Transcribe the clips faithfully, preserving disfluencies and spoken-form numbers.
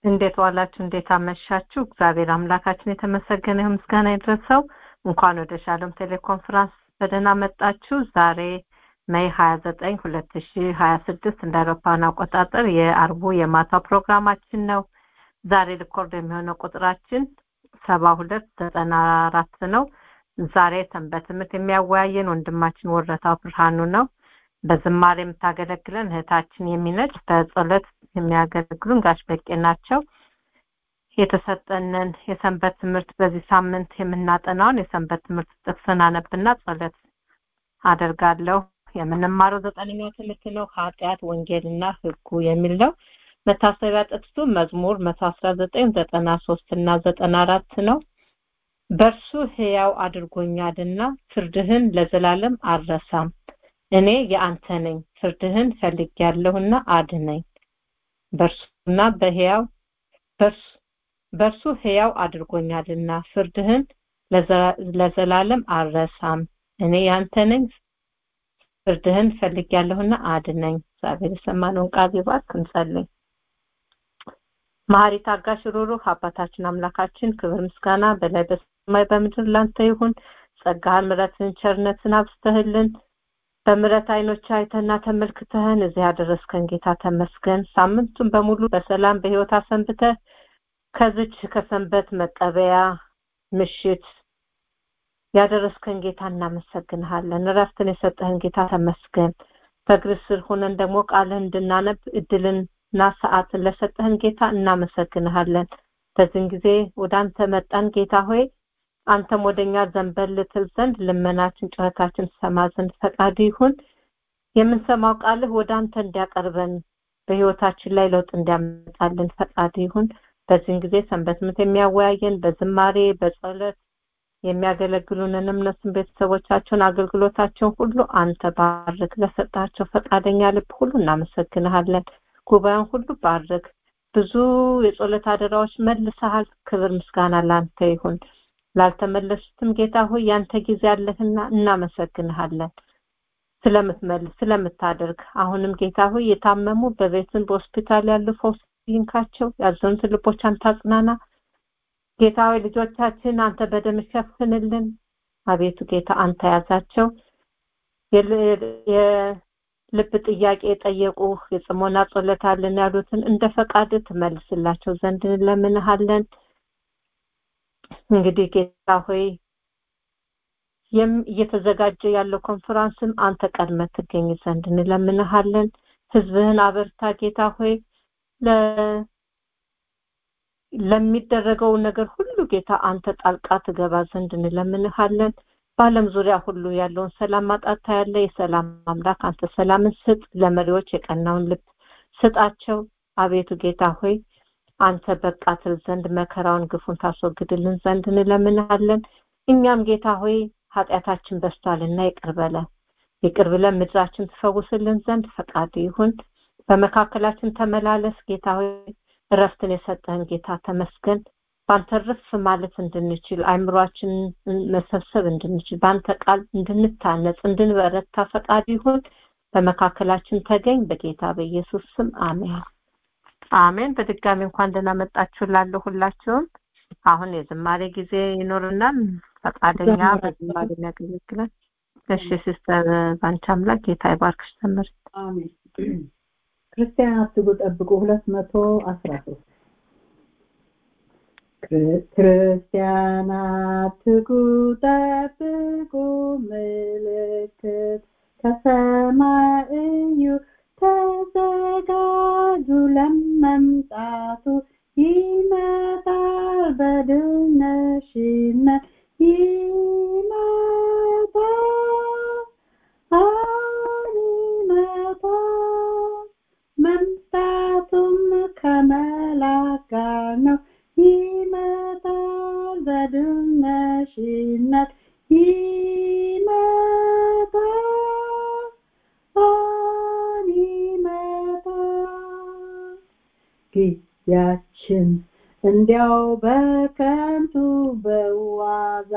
እንዴት ዋላችሁ? እንዴት አመሻችሁ? እግዚአብሔር አምላካችን የተመሰገነ ይሁን፣ ምስጋና ይድረሰው። እንኳን ወደ ሻሎም ቴሌኮንፈረንስ በደህና መጣችሁ። ዛሬ ሜይ ሃያ ዘጠኝ ሁለት ሺህ ሀያ ስድስት እንደ አውሮፓውያን አቆጣጠር የአርቡ የማታ ፕሮግራማችን ነው። ዛሬ ሪኮርድ የሚሆነው ቁጥራችን ሰባ ሁለት ዘጠና አራት ነው። ዛሬ ሰንበት ትምህርት የሚያወያየን ወንድማችን ወረታው ብርሃኑ ነው። በዝማሬ የምታገለግለን እህታችን የሚነጭ፣ በጸሎት የሚያገለግሉን ጋሽ በቄ ናቸው። የተሰጠንን የሰንበት ትምህርት በዚህ ሳምንት የምናጠናውን የሰንበት ትምህርት ጥቅስን አነብና ጸሎት አደርጋለሁ። የምንማረው ዘጠነኛው ትምህርት ነው፣ ኃጢአት ወንጌልና ሕጉ የሚል ነው። መታሰቢያ ጥቅሱ መዝሙር መቶ አስራ ዘጠኝ ዘጠና ሶስት እና ዘጠና አራት ነው። በእርሱ ሕያው አድርጎኛልና ፍርድህን ለዘላለም አልረሳም። እኔ የአንተ ነኝ፣ ፍርድህን ፈልጌያለሁና አድነኝ። በእርሱና በሕያው በእርሱ በእርሱ ሕያው አድርጎኛልና ፍርድህን ለዘላለም አልረሳም። እኔ ያንተ ነኝ፣ ፍርድህን ፈልጌያለሁና አድነኝ። እግዚአብሔር የሰማነውን ቃል ይባርክ። እንጸልይ። መሐሪ ታጋሽ ሩሩህ አባታችን አምላካችን ክብር ምስጋና በላይ በሰማይ በምድር ላንተ ይሁን። ጸጋህን ምሕረትን ቸርነትን አብዝተህልን በምሕረት አይኖች አይተና ተመልክተህን እዚህ ያደረስከን ጌታ ተመስገን። ሳምንቱን በሙሉ በሰላም በሕይወት አሰንብተህ ከዚች ከሰንበት መቀበያ ምሽት ያደረስከን ጌታ እናመሰግንሃለን። እረፍትን የሰጠህን ጌታ ተመስገን። በእግርህ ስር ሆነን ደግሞ ቃልህን እንድናነብ እድልና ሰዓትን ለሰጠህን ጌታ እናመሰግንሃለን። በዚህን ጊዜ ወደ አንተ መጣን ጌታ ሆይ፣ አንተም ወደኛ ዘንበል ልትል ዘንድ ልመናችን ጩኸታችን ሰማ ዘንድ ፈቃድ ይሁን። የምንሰማው ቃልህ ወደ አንተ እንዲያቀርበን በሕይወታችን ላይ ለውጥ እንዲያመጣልን ፈቃድ ይሁን። በዚህን ጊዜ ሰንበት ትምህርት የሚያወያየን በዝማሬ በጸሎት የሚያገለግሉንን እነሱን ቤተሰቦቻቸውን አገልግሎታቸውን ሁሉ አንተ ባርክ። ለሰጣቸው ፈቃደኛ ልብ ሁሉ እናመሰግንሃለን። ጉባኤውን ሁሉ ባርክ። ብዙ የጸሎት አደራዎች መልሰሃል። ክብር ምስጋና ላንተ ይሁን። ላልተመለሱትም ጌታ ሆይ ያንተ ጊዜ አለህና እናመሰግንሃለን ስለምትመልስ ስለምታደርግ። አሁንም ጌታ ሆይ የታመሙ በቤትን በሆስፒታል ያሉ ፈውስ ይንካቸው። ያዘኑት ልቦች አንተ አጽናና ጌታ ሆይ። ልጆቻችን አንተ በደም ሸፍንልን አቤቱ ጌታ አንተ ያዛቸው። የልብ ጥያቄ የጠየቁ የጽሞና ጸሎት አለን ያሉትን እንደ ፈቃድ ትመልስላቸው ዘንድ እንለምንሃለን። እንግዲህ ጌታ ሆይ እየተዘጋጀ ያለው ኮንፈረንስም አንተ ቀድመህ ትገኝ ዘንድ እንለምንሃለን። ህዝብህን አበርታ ጌታ ሆይ። ለሚደረገው ነገር ሁሉ ጌታ አንተ ጣልቃ ትገባ ዘንድ እንለምንሃለን። በዓለም ዙሪያ ሁሉ ያለውን ሰላም ማጣት ያለ የሰላም አምላክ አንተ ሰላምን ስጥ። ለመሪዎች የቀናውን ልብ ስጣቸው አቤቱ ጌታ ሆይ። አንተ በቃ ትል ዘንድ መከራውን ግፉን ታስወግድልን ዘንድ እንለምንሃለን። እኛም ጌታ ሆይ ኃጢአታችን በስቷልና ይቅር በለን ይቅር ብለን ምድራችን ትፈውስልን ዘንድ ፈቃድ ይሁን። በመካከላችን ተመላለስ ጌታ ሆይ። እረፍትን የሰጠህን ጌታ ተመስገን። ባንተ ርፍ ማለት እንድንችል አይምሯችን መሰብሰብ እንድንችል ባንተ ቃል እንድንታነጽ እንድንበረታ ፈቃድ ይሁን። በመካከላችን ተገኝ በጌታ በኢየሱስ ስም አሜን አሜን። በድጋሚ እንኳን ደህና መጣችሁ ላለው ሁላችሁም። አሁን የዝማሬ ጊዜ ይኖርናል። ፈቃደኛ በዝማሬ ያገለግላል። እሺ ሲስተር ባንቻ አምላክ ጌታ ይባርክሽ። ተመርጥ አሜን። ክርስቲያናት ጠብቁ ሁለት መቶ አስራ ሶስት ክርስቲያናት ጠብቁ ምልክት ከሰማይ እዩ ተዘጋጁ ለመምጣቱ ይመጣል በድል ነሽነት ይመጣል ይመጣል መምጣቱም ከመላእክት ጋር ነው ይመጣል በድል ነሽነት ይመጣል ይመጣል ጊዜያችን እንዲያው በከንቱ በዋዛ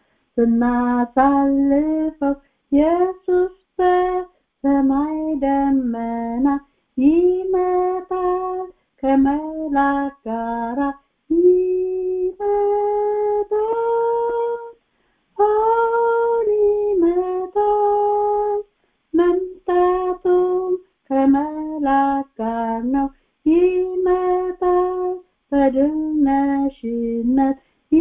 ስናሳልፈው ኢየሱስ በሰማይ ደመና ይመጣል ከመ ከመላእክት ጋራ ይመጣል አሁን ይመጣል መምጣቱም ከመላእክት ጋር ነው ይመጣል በድል ነሽነት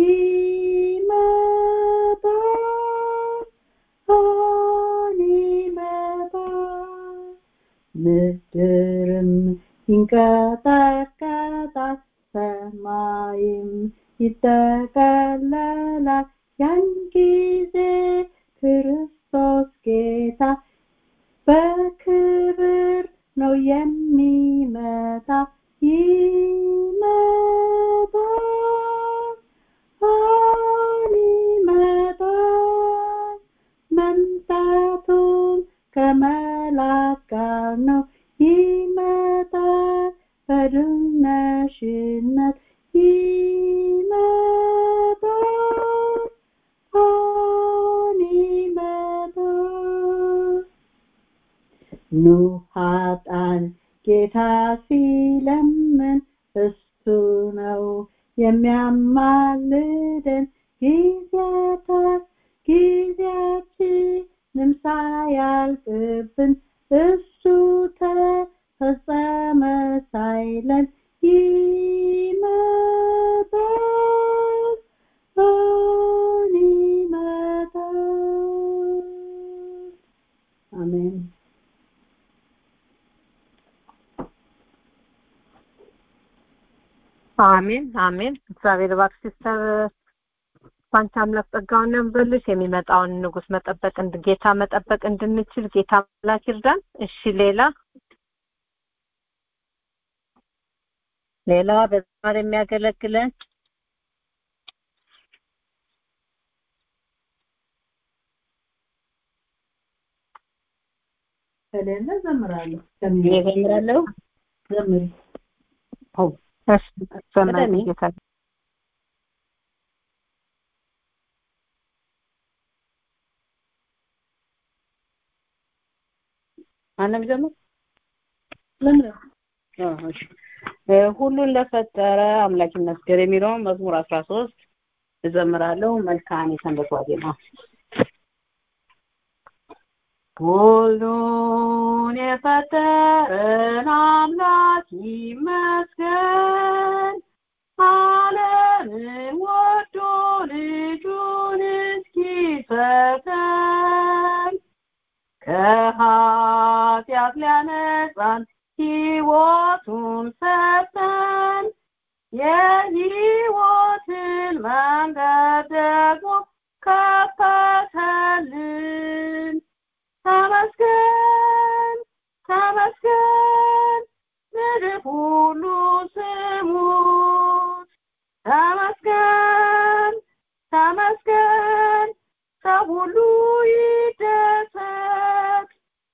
ይመጣል አሁን ይመጣል ምድርም ይንቀጠቀጣል ሰማይም ይጠቀለላል ያን ጊዜ ክርስቶስ ጌታ በክብር ነው የሚመጣ ይመጣል አሁን ይመጣል መምጣቱም ከመላእክት ጋር ነው ይመጣል በድል ነሽነት ይመጣል አሁን ይመጣል ኑ ኃጥአን ጌታ ሲለምን እሱ ነው የሚያማልደን ጊዜያት ጊዜያችንም ሳያልቅብን እሱ ተፈጸመ ሳይለን ይመጣል አሁን ይመጣል አሜን አሜን አሜን እግዚአብሔር ባርክ ሲስተር ባንቺ አምላክ ጸጋውን ያብዛልሽ የሚመጣውን ንጉስ መጠበቅ እንድ ጌታ መጠበቅ እንድንችል ጌታ አምላክ ይርዳን እሺ ሌላ ሌላ በዛሬ የሚያገለግለን ከሌለ ዘምራለሁ ዘምራለሁ ዘምሪ አው እሺ ዘምሪ ጌታ አንም ዘምር ለምን እሺ ሁሉን ለፈጠረ አምላክ ይመስገን የሚለውን መዝሙር አስራ ሶስት እዘምራለሁ መልካም የሰንበት ዋዜማ ሁሉን የፈጠረን አምላክ ይመስገን ዓለምን ወዶ ልጁን እስኪሰጠን ከኃጢአት ሊያነጻን ሕይወቱን ሰጠን የሕይወትን መንገድ ደግሞ ከፈተልን ተመስገን ተመስገን ምድር ሁሉ ስሙት ተመስገን ተመስገን ሰው ሁሉ ይደሰት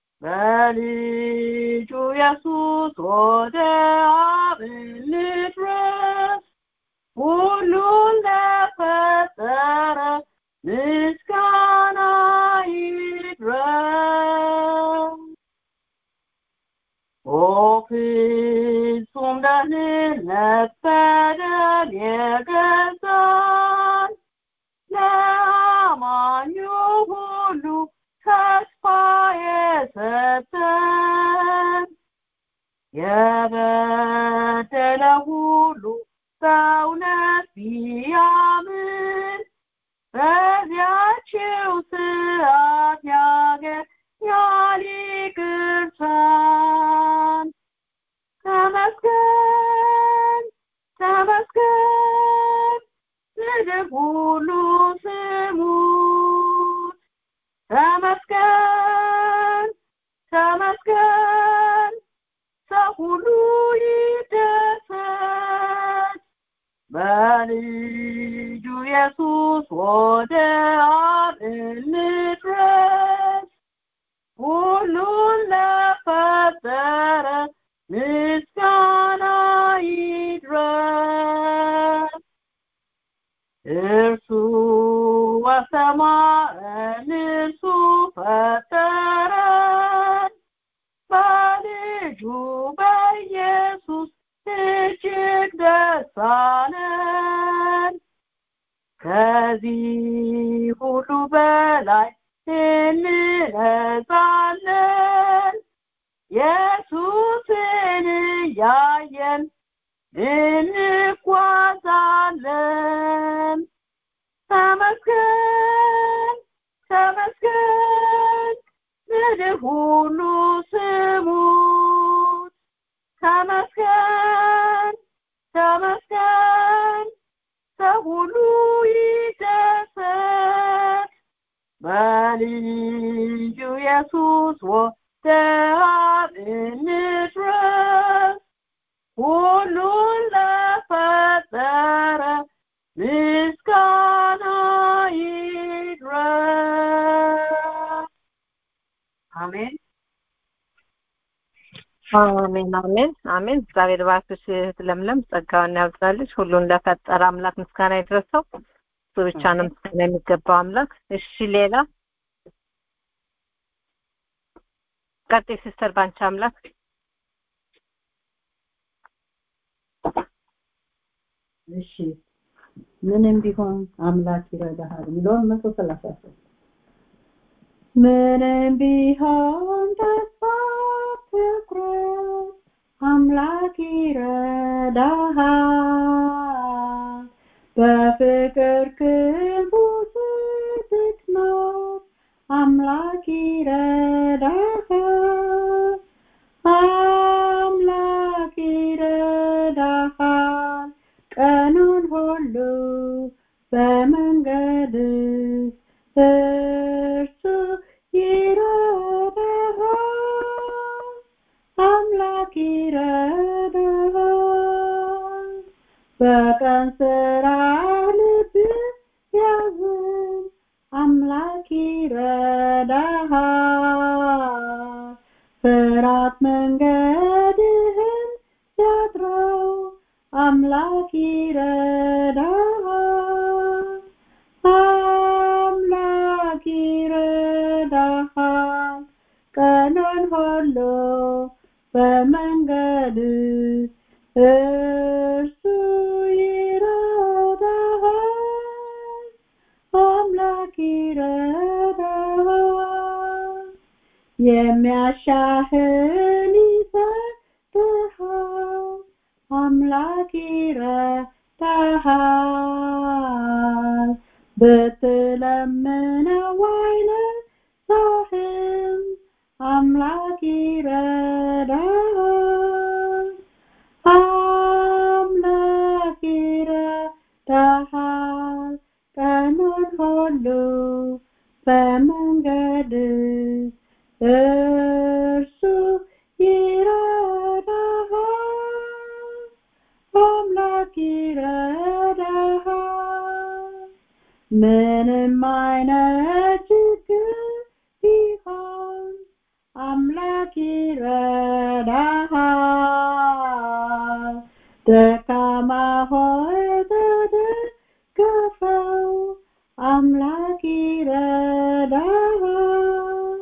በልጁ ኢየሱስ ወደ አብ እንድረስ ሁሉን ለፈጠረ ምስጋና ይድረስ ኦ ፍጹም ደህንነት በደል የገዛን ለአማኙ ሁሉ ተስፋ የሰጠን የበደለ ሁሉ በእውነት ቢያምን በዚያችው ሰዓት ያገኛል ይቅርታን ተመስገን ተመስገን ምድር ሁሉ ስሙት ተመስገን ተመስገን ሰው ሁሉ ከዚህ ሁሉ በላይ እንነጻለን ኢየሱስን ያየን እንጓዛለን ተመስገን ተመስገን ምድር ሁሉ ስሙት ተመስገን ተመስገን ሰው ሁሉ ይደሰት በልጁ ኢየሱስ ወደ አብ እንድረስ ሁሉን ለፈጠረ ምስጋና ይድረስ አሜን አሜን አሜን አሜን እግዚአብሔር ባርክሽ እህት ለምለም ጸጋውን ያብዛልሽ ሁሉን ለፈጠረ አምላክ ምስጋና ይድረሰው እሱ ብቻ ነው ምስጋና የሚገባው አምላክ እሺ ሌላ ቀጥይ ሲስተር ባንቻ አምላክ እሺ ምንም ቢሆን አምላክ ይረዳሃል ሚሊዮን መቶ ሰላሳ ሶስት ምንም ቢሆን ተስፋ ትኩረት አምላክ ይረዳሃል በፍቅር ክንፉ ስትኖር አምላክ ይረዳሃል አምላክ ይረዳሃል ቀኑን ሁሉ በመንገድ እርሱ ይረዳሃል አምላክ ይረዳሃል በቀን ስራ ልብ ያዝን አምላክ ይረዳሃል ፍራት መንገድህን ያጥረው አምላክ ይረዳሃል አምላክ ይረዳሃል ቀኑን ሁሉ በመንገድ እርሱ ይረዳሃል አምላክ ይረዳሃል የሚያሻህን ይሰጥሃል አምላክ ይረዳሃል ብትለምነው አይነሳህም አምላክ ይረዳሃል አምላክ ይረዳሃል ቀኑን ሁሉ በመንገድ እርሱ ይረዳሃል አምላክ ይረዳሃል ምንም አይነት ችግር ቢሆን አምላክ ይረዳሃል ደካማ ሆይ ተደገፈው አምላክ ይረዳሃል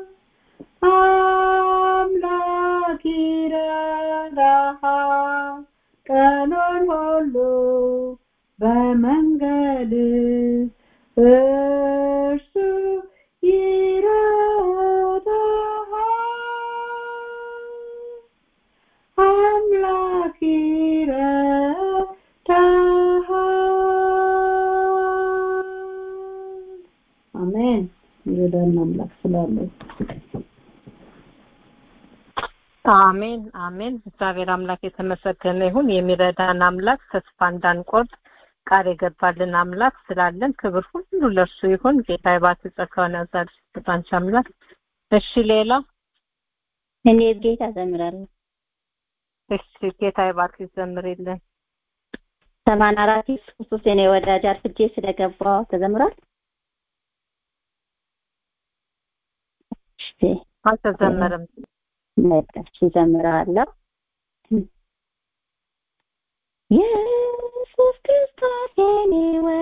አምላክ ይረዳሃል ቀኑን ሁሉ በመንገድ እርሱ ይረዳሃል አምላክ ይረዳሃል አሜን ይረዳን አምላክ ስላለ አሜን አሜን እግዚአብሔር አምላክ የተመሰገነ ይሁን የሚረዳን አምላክ ተስፋ እንዳንቆርጥ ቃል የገባልን አምላክ ስላለን ክብር ሁሉ ለእርሱ ይሁን ጌታ ይባርክ ጸጋውን ያብዛልሽ ባንቻ አምላክ እሺ ሌላ እኔ ጌታ ዘምራለሁ እሺ ጌታ ይባርክ ዘምሪልን ሰማንያ አራት ኢየሱስ የኔ ወዳጅ አርፍጄ ስለገባው ተዘምሯል እሺ አልተዘመረም መጣች ዘምራለሁ ኢየሱስ ክርስቶስ የኔ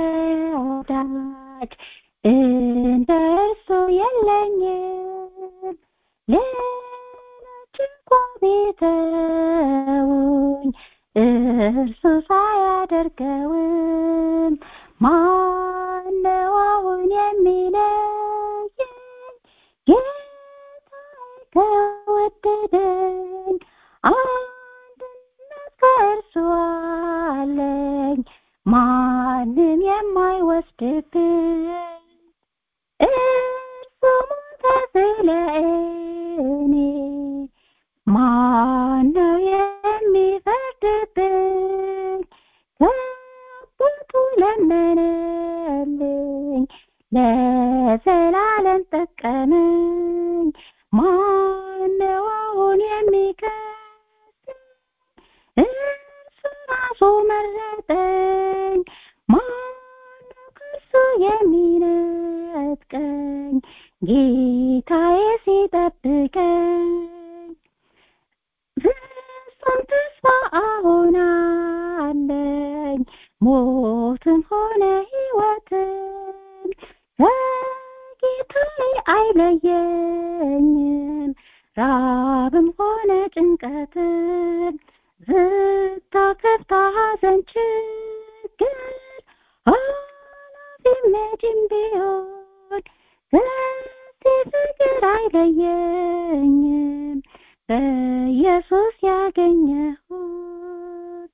ወዳጅ እንደሱ የለኝም ሌሎች እንኳን ቢተውኝ እርሱ ሳያደርገውም ማነው የሚለየኝ ጌታዬ ከወደደኝ አንድነት ከእርሱ አለኝ ማንም የማይወስድብኝ እርሱ ሞተ ስለ እኔ ማነው የሚፈርድብኝ ከአባቱ ለመነልኝ ለዘላለም ጠቀመኝ ማነው አሁን የሚከሰኝ እርሱ ራሱ መረጠኝ ማነው ከእርሱ የሚነጥቀኝ ጌታዬ ሲጠብቀኝ ፍጹም ተስፋ አሁን አለኝ ሞትም ሆነ ሕይወትም ከጌታዬ አይለየኝም ራብም ሆነ ጭንቀትም ዝታ ከፍታ ሐዘን ችግር ኃላፊም መጪም ቢሆን ከዚህ ፍቅር አይለየኝም በኢየሱስ ያገኘሁት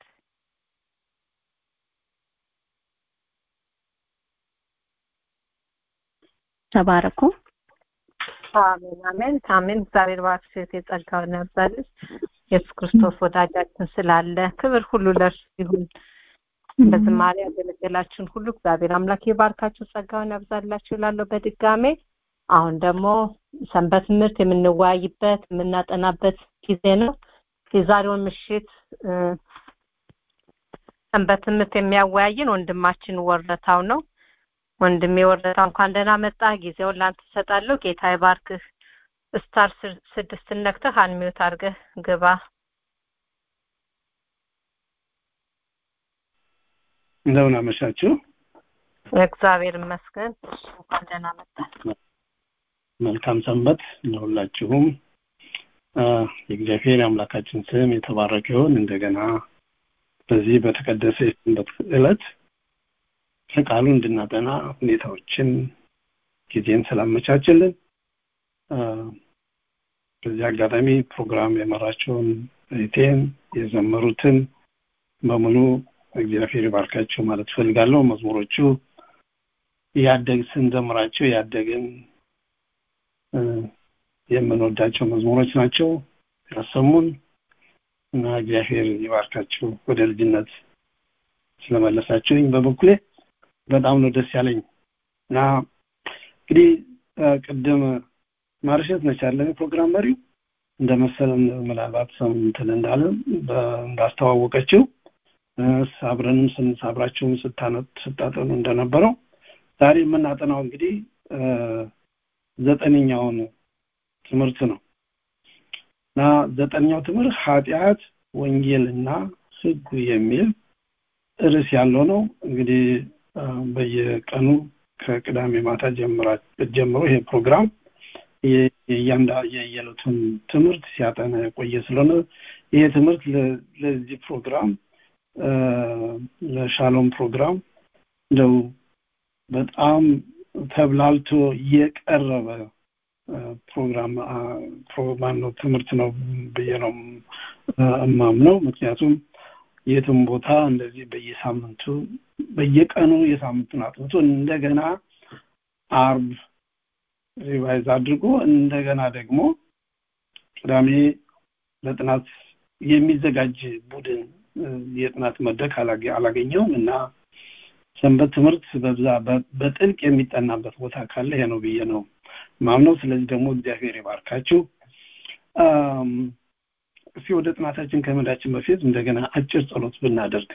ተባረኩ። አሜን አሜን አሜን። እግዚአብሔር ባርክሽ የጸጋውን ያብዛልሽ። ኢየሱስ ክርስቶስ ወዳጃችን ስላለ ክብር ሁሉ ለእርሱ ይሁን። በዝማሬ ያገለገላችሁን ሁሉ እግዚአብሔር አምላክ ይባርካችሁ፣ ጸጋውን ያብዛላችሁ እላለሁ በድጋሜ። አሁን ደግሞ ሰንበት ትምህርት የምንወያይበት የምናጠናበት ጊዜ ነው። የዛሬውን ምሽት ሰንበት ትምህርት የሚያወያየን ወንድማችን ወረታው ነው። ወንድሜ ወረታው እንኳን ደህና መጣ። ጊዜውን ላንተ እሰጣለሁ። ጌታ ይባርክህ። ስታር ስድስት ነክተህ አንሚውት አድርገህ ግባ። እንደምን አመሻችሁ። እግዚአብሔር ይመስገን። እንኳን ደህና መጣ። መልካም ሰንበት ለሁላችሁም። የእግዚአብሔር አምላካችን ስም የተባረከ ይሁን። እንደገና በዚህ በተቀደሰ ሰንበት ዕለት ቃሉ እንድናጠና ሁኔታዎችን ጊዜን ስላመቻችልን በዚህ አጋጣሚ ፕሮግራም የመራቸውን እቴን የዘመሩትን በሙሉ እግዚአብሔር ይባርካቸው ማለት ፈልጋለሁ። መዝሙሮቹ ያደግ ስንዘምራቸው ያደግን የምንወዳቸው መዝሙሮች ናቸው ያሰሙን እና እግዚአብሔር ይባርካቸው። ወደ ልጅነት ስለመለሳችሁኝ በበኩሌ በጣም ነው ደስ ያለኝ እና እንግዲህ ቅድም ማርሸት ነቻለ ፕሮግራም መሪው እንደመሰለን ምናልባት ሰምተን እንዳለ እንዳስተዋወቀችው አብረንም ስንሳብራቸውን ስታነጥ ስታጠኑ እንደነበረው ዛሬ የምናጠናው እንግዲህ ዘጠነኛውን ትምህርት ነው እና ዘጠነኛው ትምህርት ኃጢአት ወንጌልና ሕጉ የሚል ርዕስ ያለው ነው። እንግዲህ በየቀኑ ከቅዳሜ ማታ ጀምሮ ይሄ ፕሮግራም የእያንዳንዱ የየዕለቱን ትምህርት ሲያጠና የቆየ ስለሆነ ይሄ ትምህርት ለዚህ ፕሮግራም ለሻሎም ፕሮግራም ነው በጣም ተብላልቶ የቀረበ ፕሮግራም ፕሮግራም ነው ትምህርት ነው ብዬ ነው እማምነው። ምክንያቱም የትም ቦታ እንደዚህ በየሳምንቱ በየቀኑ የሳምንቱን አጥንቶ እንደገና አርብ ሪቫይዝ አድርጎ እንደገና ደግሞ ቅዳሜ ለጥናት የሚዘጋጅ ቡድን የጥናት መድረክ አላገኘውም እና ሰንበት ትምህርት በብዛ በጥልቅ የሚጠናበት ቦታ ካለ ይሄ ነው ብዬ ነው ማምነው። ስለዚህ ደግሞ እግዚአብሔር ይባርካችሁ። እስኪ ወደ ጥናታችን ከመሄዳችን በፊት እንደገና አጭር ጸሎት ብናደርግ።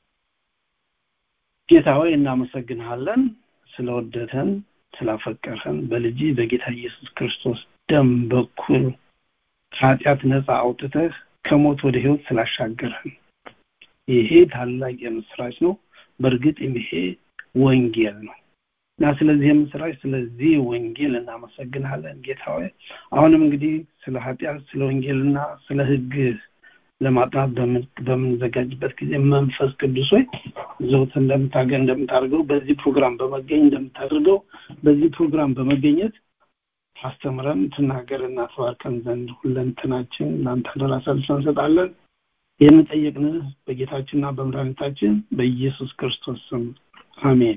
ጌታ ሆይ እናመሰግንሃለን ስለወደደን ስላፈቀረን በልጅ በጌታ ኢየሱስ ክርስቶስ ደም በኩል ከኃጢአት ነፃ አውጥተህ ከሞት ወደ ሕይወት ስላሻገረን ይሄ ታላቅ የምስራች ነው። በእርግጥ ይሄ ወንጌል ነው እና ስለዚህ የምስራች ስለዚህ ወንጌል እናመሰግናለን ጌታ ሆይ። አሁንም እንግዲህ ስለ ኃጢአት ስለ ወንጌልና ስለ ሕግ ለማጥናት በምንዘጋጅበት ጊዜ መንፈስ ቅዱስ ሆይ ዘውት እንደምታገኝ እንደምታደርገው በዚህ ፕሮግራም በመገኝ እንደምታደርገው በዚህ ፕሮግራም በመገኘት አስተምረን ተናገርና ተባርከን ዘንድ ሁለንተናችን ላንተ አሳልፈን እንሰጣለን። የምንጠይቅን በጌታችንና በመድኃኒታችን በኢየሱስ ክርስቶስ ስም አሜን።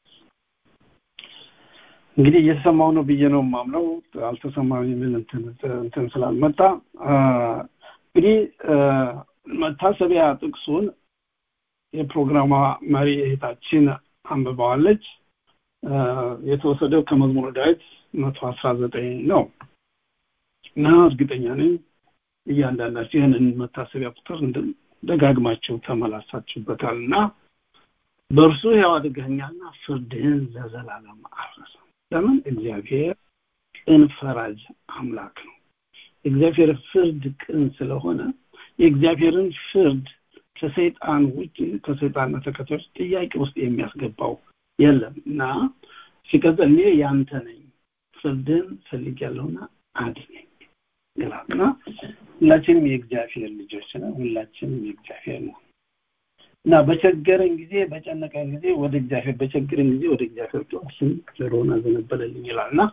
እንግዲህ እየተሰማው ነው ብዬ ነው የማምነው። አልተሰማም የሚል እንትን እንትን ስላልመጣ እንግዲህ መታሰቢያ ጥቅሱን የፕሮግራሙ መሪ እህታችን አንብባዋለች። የተወሰደው ከመዝሙረ ዳዊት መቶ አስራ ዘጠኝ ነው እና እርግጠኛ ነኝ እያንዳንዳችሁ ይህንን መታሰቢያ ቁጥር ደጋግማችሁ ተመላሳችሁበታልና በእርሱ ሕያው አድርገኸኛልና ፍርድህን ለዘላለም አልረሳም። ለምን? እግዚአብሔር ቅን ፈራጅ አምላክ ነው። እግዚአብሔር ፍርድ ቅን ስለሆነ የእግዚአብሔርን ፍርድ ከሰይጣን ውጪ ከሰይጣንና ተከታዮች ጥያቄ ውስጥ የሚያስገባው የለም እና ሲቀጥል እኔ ያንተ ነኝ ፍርድን ፈልጌያለሁና አድነኝ ይላልና ሁላችንም የእግዚአብሔር ልጆች ነን። ሁላችንም የእግዚአብሔር ነው እና በቸገረን ጊዜ በጨነቀን ጊዜ ወደ እግዚአብሔር በቸገረን ጊዜ ወደ እግዚአብሔር ጮኽን ጆሮውን አዘነበለልኝ ይላልና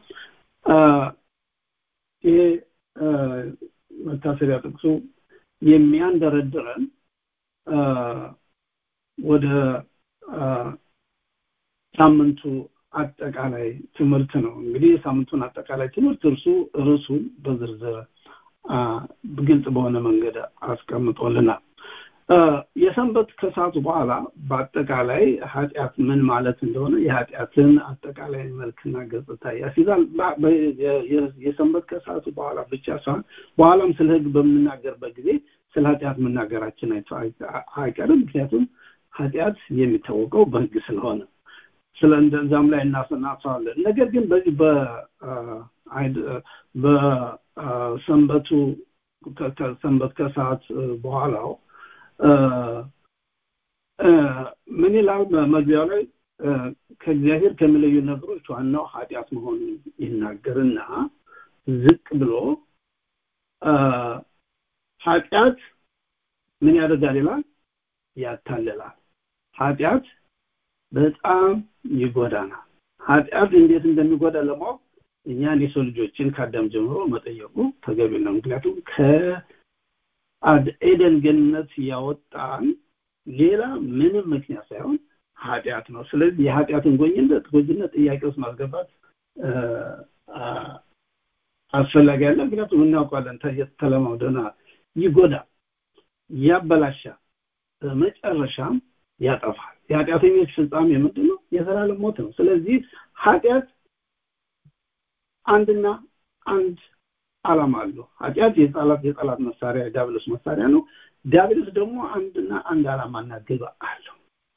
ይሄ መታሰቢያ ጥቅሱ የሚያንደረድረን ወደ ሳምንቱ አጠቃላይ ትምህርት ነው። እንግዲህ ሳምንቱን አጠቃላይ ትምህርት እርሱ ርዕሱን በዝርዝር በግልጽ በሆነ መንገድ አስቀምጦልናል። የሰንበት ከሰዓቱ በኋላ በአጠቃላይ ኃጢአት ምን ማለት እንደሆነ የኃጢአትን አጠቃላይ መልክና ገጽታ ያስይዛል። የሰንበት ከሰዓቱ በኋላ ብቻ ሳይሆን በኋላም ስለ ሕግ በምንናገርበት ጊዜ ስለ ኃጢአት መናገራችን አይቀርም። ምክንያቱም ኃጢአት የሚታወቀው በሕግ ስለሆነ ስለ እንደዛም ላይ እናሰናሳለን። ነገር ግን በዚህ በ በሰንበቱ ከሰንበት ከሰዓት በኋላው ምን ይላል? መግቢያው ላይ ከእግዚአብሔር ከሚለዩ ነገሮች ዋናው ኃጢአት መሆኑን ይናገርና ዝቅ ብሎ ኃጢአት ምን ያደርጋል ይላል? ያታልላል። ኃጢአት በጣም ይጎዳናል። ኃጢአት እንዴት እንደሚጎዳ ለማወቅ እኛን የሰው ልጆችን ከአዳም ጀምሮ መጠየቁ ተገቢ ነው። ምክንያቱም ከኤደን ገነት ያወጣን ሌላ ምንም ምክንያት ሳይሆን ኃጢአት ነው። ስለዚህ የኃጢአትን ጎኝነት ጎኝነት ጥያቄ ውስጥ ማስገባት አስፈላጊ አይደለም። ምክንያቱም እናውቃለን ተለማምደናል። ይጎዳል፣ ያበላሻል፣ በመጨረሻም ያጠፋል። የኃጢአተኞች ፍጻሜ ምንድን ነው? የዘላለም ሞት ነው። ስለዚህ ኃጢአት አንድና አንድ ዓላማ አለው። ኃጢአት የጠላት የጠላት መሳሪያ የዲያብሎስ መሳሪያ ነው። ዲያብሎስ ደግሞ አንድና አንድ ዓላማና ግብ አለው።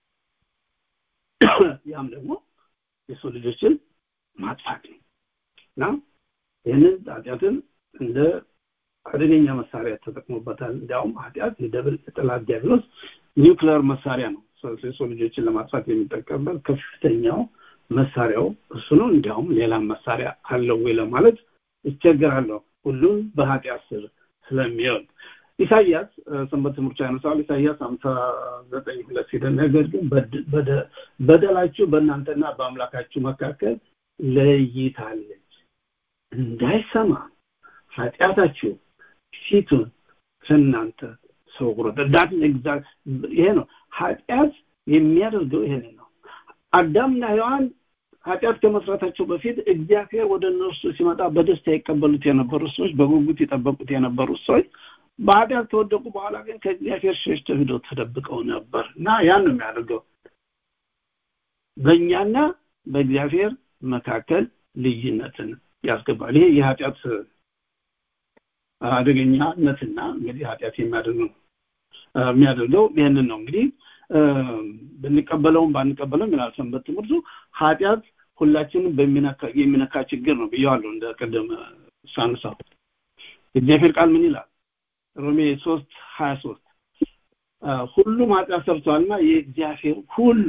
ያም ደግሞ የሰው ልጆችን ማጥፋት ነው እና ይህንን ኃጢአትን እንደ አደገኛ መሳሪያ ተጠቅሞበታል። እንዲያውም ኃጢአት የደብል የጠላት ዲያብሎስ ኒውክሌር መሳሪያ ነው። የሰው ልጆችን ለማጥፋት የሚጠቀምበት ከፍተኛው መሳሪያው እሱ ነው። እንዲያውም ሌላ መሳሪያ አለው ወይ ለማለት ይቸገራለሁ፣ ሁሉም በኃጢአት ስር ስለሚወድቅ። ኢሳይያስ ሰንበት ትምህርት ያነሳል። ኢሳይያስ ሃምሳ ዘጠኝ ሁለት ሲደን ነገር ግን በደላችሁ በእናንተና በአምላካችሁ መካከል ለይታለች እንዳይሰማ ኃጢአታችሁ ፊቱን ከእናንተ ሰውሮት። ዳት ኤግዛክት ይሄ ነው ኃጢአት የሚያደርገው ይሄ ነው። አዳምና ሔዋን ኃጢአት ከመስራታቸው በፊት እግዚአብሔር ወደ እነርሱ ሲመጣ በደስታ ይቀበሉት የነበሩ ሰዎች፣ በጉጉት ይጠበቁት የነበሩ ሰዎች በኃጢአት ከወደቁ በኋላ ግን ከእግዚአብሔር ሸሽተው ሄደው ተደብቀው ነበር እና ያን ነው የሚያደርገው። በእኛና በእግዚአብሔር መካከል ልዩነትን ያስገባል። ይሄ የኃጢአት አደገኛነትና እንግዲህ ኃጢአት የሚያደርገው የሚያደርገው ይሄንን ነው። እንግዲህ ብንቀበለውም ባንቀበለውም ይላል ሰንበት ትምህርቱ ኃጢአት ሁላችንም በሚነካ የሚነካ ችግር ነው ብያለሁ። እንደ ቀደም ሳንሳው እግዚአብሔር ቃል ምን ይላል? ሮሜ ሶስት ሀያ ሶስት ሁሉም ኃጢአት ሰርተዋልና የእግዚአብሔር ሁሉ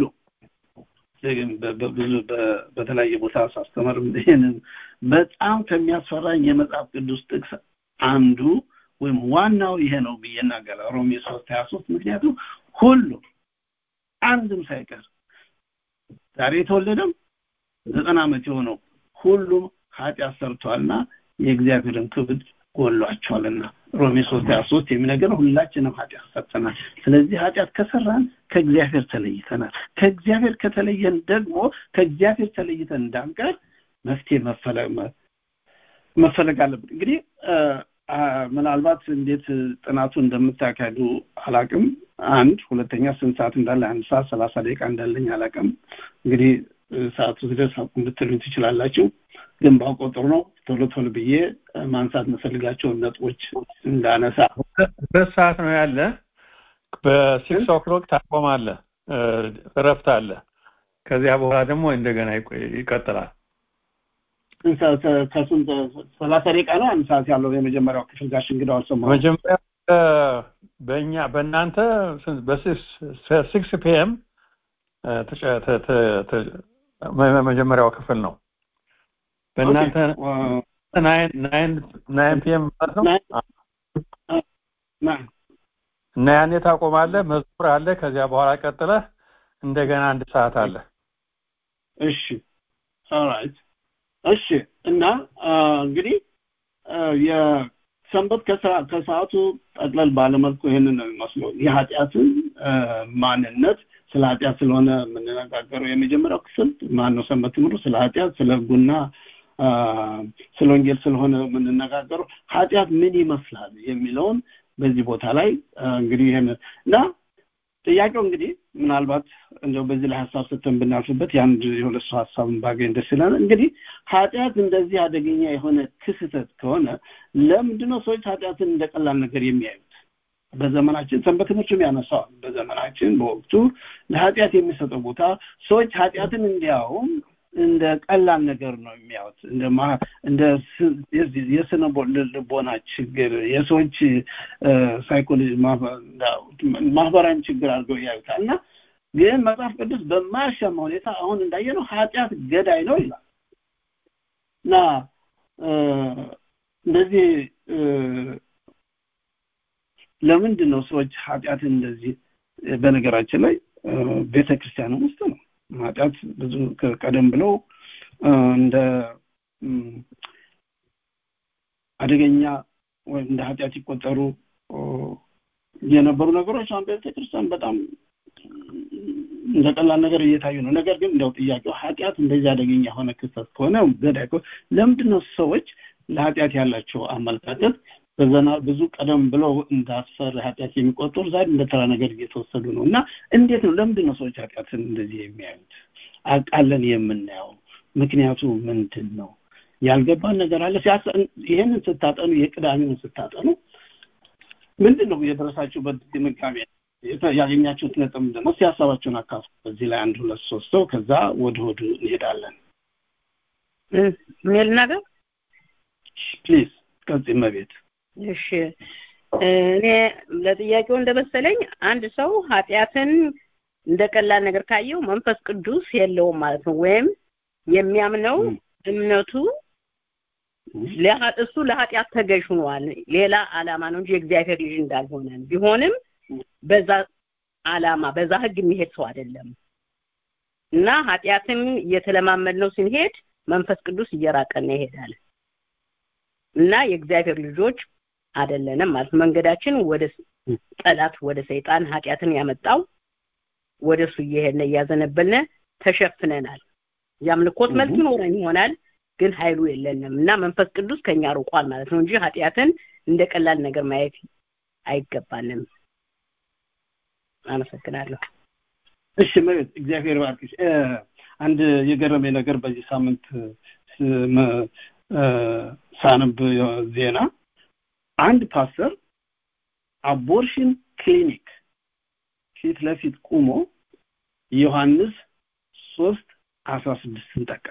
በብዙ በተለያየ ቦታ ሳስተምር ይሄንን በጣም ከሚያስፈራኝ የመጽሐፍ ቅዱስ ጥቅስ አንዱ ወይም ዋናው ይሄ ነው ብዬ እናገራለሁ። ሮሜ ሶስት ሀያ ሶስት ምክንያቱም ሁሉ አንድም ሳይቀር ዛሬ የተወለደም ዘጠና ዓመት የሆነው ሁሉም ኃጢአት ሰርቷልና የእግዚአብሔርን ክብር ጎሏቸዋልና ሮሜ ሶስት ሃያ ሶስት የሚነገረው ሁላችንም ኃጢአት ሰርተናል። ስለዚህ ኃጢአት ከሰራን ከእግዚአብሔር ተለይተናል። ከእግዚአብሔር ከተለየን ደግሞ ከእግዚአብሔር ተለይተን እንዳንቀር መፍትሄ መፈለግ መፈለግ አለብን። እንግዲህ ምናልባት እንዴት ጥናቱ እንደምታካሂዱ አላቅም። አንድ ሁለተኛ ስንት ሰዓት እንዳለ አንድ ሰዓት ሰላሳ ደቂቃ እንዳለኝ አላቅም። እንግዲህ ሰዓቱ ሲደርስ አቁም ልትሉኝ ትችላላችሁ። ግን ባቆጥሩ ነው ቶሎ ቶሎ ብዬ ማንሳት መፈልጋቸው ነጥቦች እንዳነሳ ሁለት ሰዓት ነው ያለ። በሲክስ ኦክሎክ ታቆማለህ፣ እረፍት አለ። ከዚያ በኋላ ደግሞ እንደገና ይቀጥላል። ከስንት ሰላሳ ደቂቃ ነው አንድ ሰዓት ያለው የመጀመሪያው ክፍል ጋር እንግዳው አልሰማሁም። መጀመሪያ በእኛ በእናንተ በሲክስ ፒኤም መጀመሪያው ክፍል ነው። በእናንተ ናይን ፒኤም ማለት ነው። እና ያኔ ታቆማለህ፣ መዝሙር አለ። ከዚያ በኋላ ቀጥለህ እንደገና አንድ ሰዓት አለ። እሺ ኦልራይት እሺ። እና እንግዲህ የሰንበት ከሰዓቱ ጠቅለል ባለመልኩ ይሄንን ነው የሚመስለው። የኃጢአትን ማንነት ስለ ኃጢአት ስለሆነ የምንነጋገረው የመጀመሪያው ክፍል ማን ነው ሰንበት ትምህርቱ ስለ ኃጢአት ስለ ሕጉና ስለ ወንጌል ስለሆነ የምንነጋገረው ኃጢአት ምን ይመስላል የሚለውን በዚህ ቦታ ላይ እንግዲህ ይሄን እና ጥያቄው እንግዲህ ምናልባት እንደው በዚህ ላይ ሐሳብ ሰጥተን ብናልፍበት ያንድ የሁለት ሰው ሐሳብን ባገኝ ደስ ይላል። እንግዲህ ኃጢአት እንደዚህ አደገኛ የሆነ ክስተት ከሆነ ለምንድን ነው ሰዎች ኃጢአትን እንደቀላል ነገር የሚያዩት? በዘመናችን ሰንበት ትምህርቱም ያነሳዋል። በዘመናችን በወቅቱ ለኃጢአት የሚሰጠው ቦታ ሰዎች ኃጢአትን እንዲያውም እንደ ቀላል ነገር ነው የሚያዩት። እንደ እንደ የስነ ልቦና ችግር የሰዎች ሳይኮሎጂ ማህበራዊ ችግር አድርገው ያዩታል። እና ግን መጽሐፍ ቅዱስ በማያሻማ ሁኔታ አሁን እንዳየነው ኃጢአት ገዳይ ነው ይላል። እና እንደዚህ ለምንድን ነው ሰዎች ኃጢአትን እንደዚህ በነገራችን ላይ ቤተክርስቲያን ውስጥ ነው ኃጢአት ብዙ ቀደም ብለው እንደ አደገኛ ወይ እንደ ኃጢአት ይቆጠሩ የነበሩ ነገሮች አሁን ቤተክርስቲያን በጣም እንደ ቀላል ነገር እየታዩ ነው። ነገር ግን እንደው ጥያቄው ኃጢአት እንደዚህ አደገኛ የሆነ ክስተት ከሆነ ገዳይ ከሆነ ለምንድን ነው ሰዎች ለኃጢአት ያላቸው አመለካከት በዘና ብዙ ቀደም ብለው እንዳስፈር ኃጢአት የሚቆጠሩ ዛሬ እንደ ተራ ነገር እየተወሰዱ ነው? እና እንዴት ነው ለምንድን ነው ሰዎች ኃጢአትን እንደዚህ የሚያዩት? አቃለን የምናየው ምክንያቱ ምንድን ነው? ያልገባን ነገር አለ? ይሄንን ስታጠኑ የቅዳሜውን ስታጠኑ ምንድን ነው የደረሳችሁበት ድምዳሜ? ያገኛችሁት ነጥብ ምንድን ነው? ሲያሳባችሁን አካፍ በዚህ ላይ አንድ ሁለት ሶስት ሰው ከዛ ወደ ሆዱ እንሄዳለን። ምን ነገር ፕሊዝ ከዚህ መቤት እሺ እኔ ለጥያቄው እንደመሰለኝ አንድ ሰው ኃጢአትን እንደቀላል ነገር ካየው መንፈስ ቅዱስ የለውም ማለት ነው። ወይም የሚያምነው እምነቱ ለኃጢአቱ ለኃጢአት ተገዥ ሆኗል። ሌላ ዓላማ ነው እንጂ እግዚአብሔር ልጅ እንዳልሆነ ቢሆንም በዛ ዓላማ በዛ ህግ የሚሄድ ሰው አይደለም። እና ኃጢአትን እየተለማመድነው ሲሄድ መንፈስ ቅዱስ እየራቀን ይሄዳል። እና የእግዚአብሔር ልጆች አይደለንም ማለት መንገዳችን ወደ ጠላት ወደ ሰይጣን ኃጢአትን ያመጣው ወደሱ እየሄድን ያዘነበልን ተሸፍነናል። ያምልኮት መልክ ይኖረን ይሆናል ግን ኃይሉ የለንም። እና መንፈስ ቅዱስ ከኛ ሩቋል ማለት ነው እንጂ ኃጢአትን እንደቀላል ነገር ማየት አይገባንም። አመሰግናለሁ። እሺ ማለት እግዚአብሔር ባርክሽ። አንድ የገረመኝ ነገር በዚህ ሳምንት ሳነብ ዜና አንድ ፓስተር አቦርሽን ክሊኒክ ፊት ለፊት ቆሞ ዮሐንስ ሶስት አስራ ስድስት እንጠቀ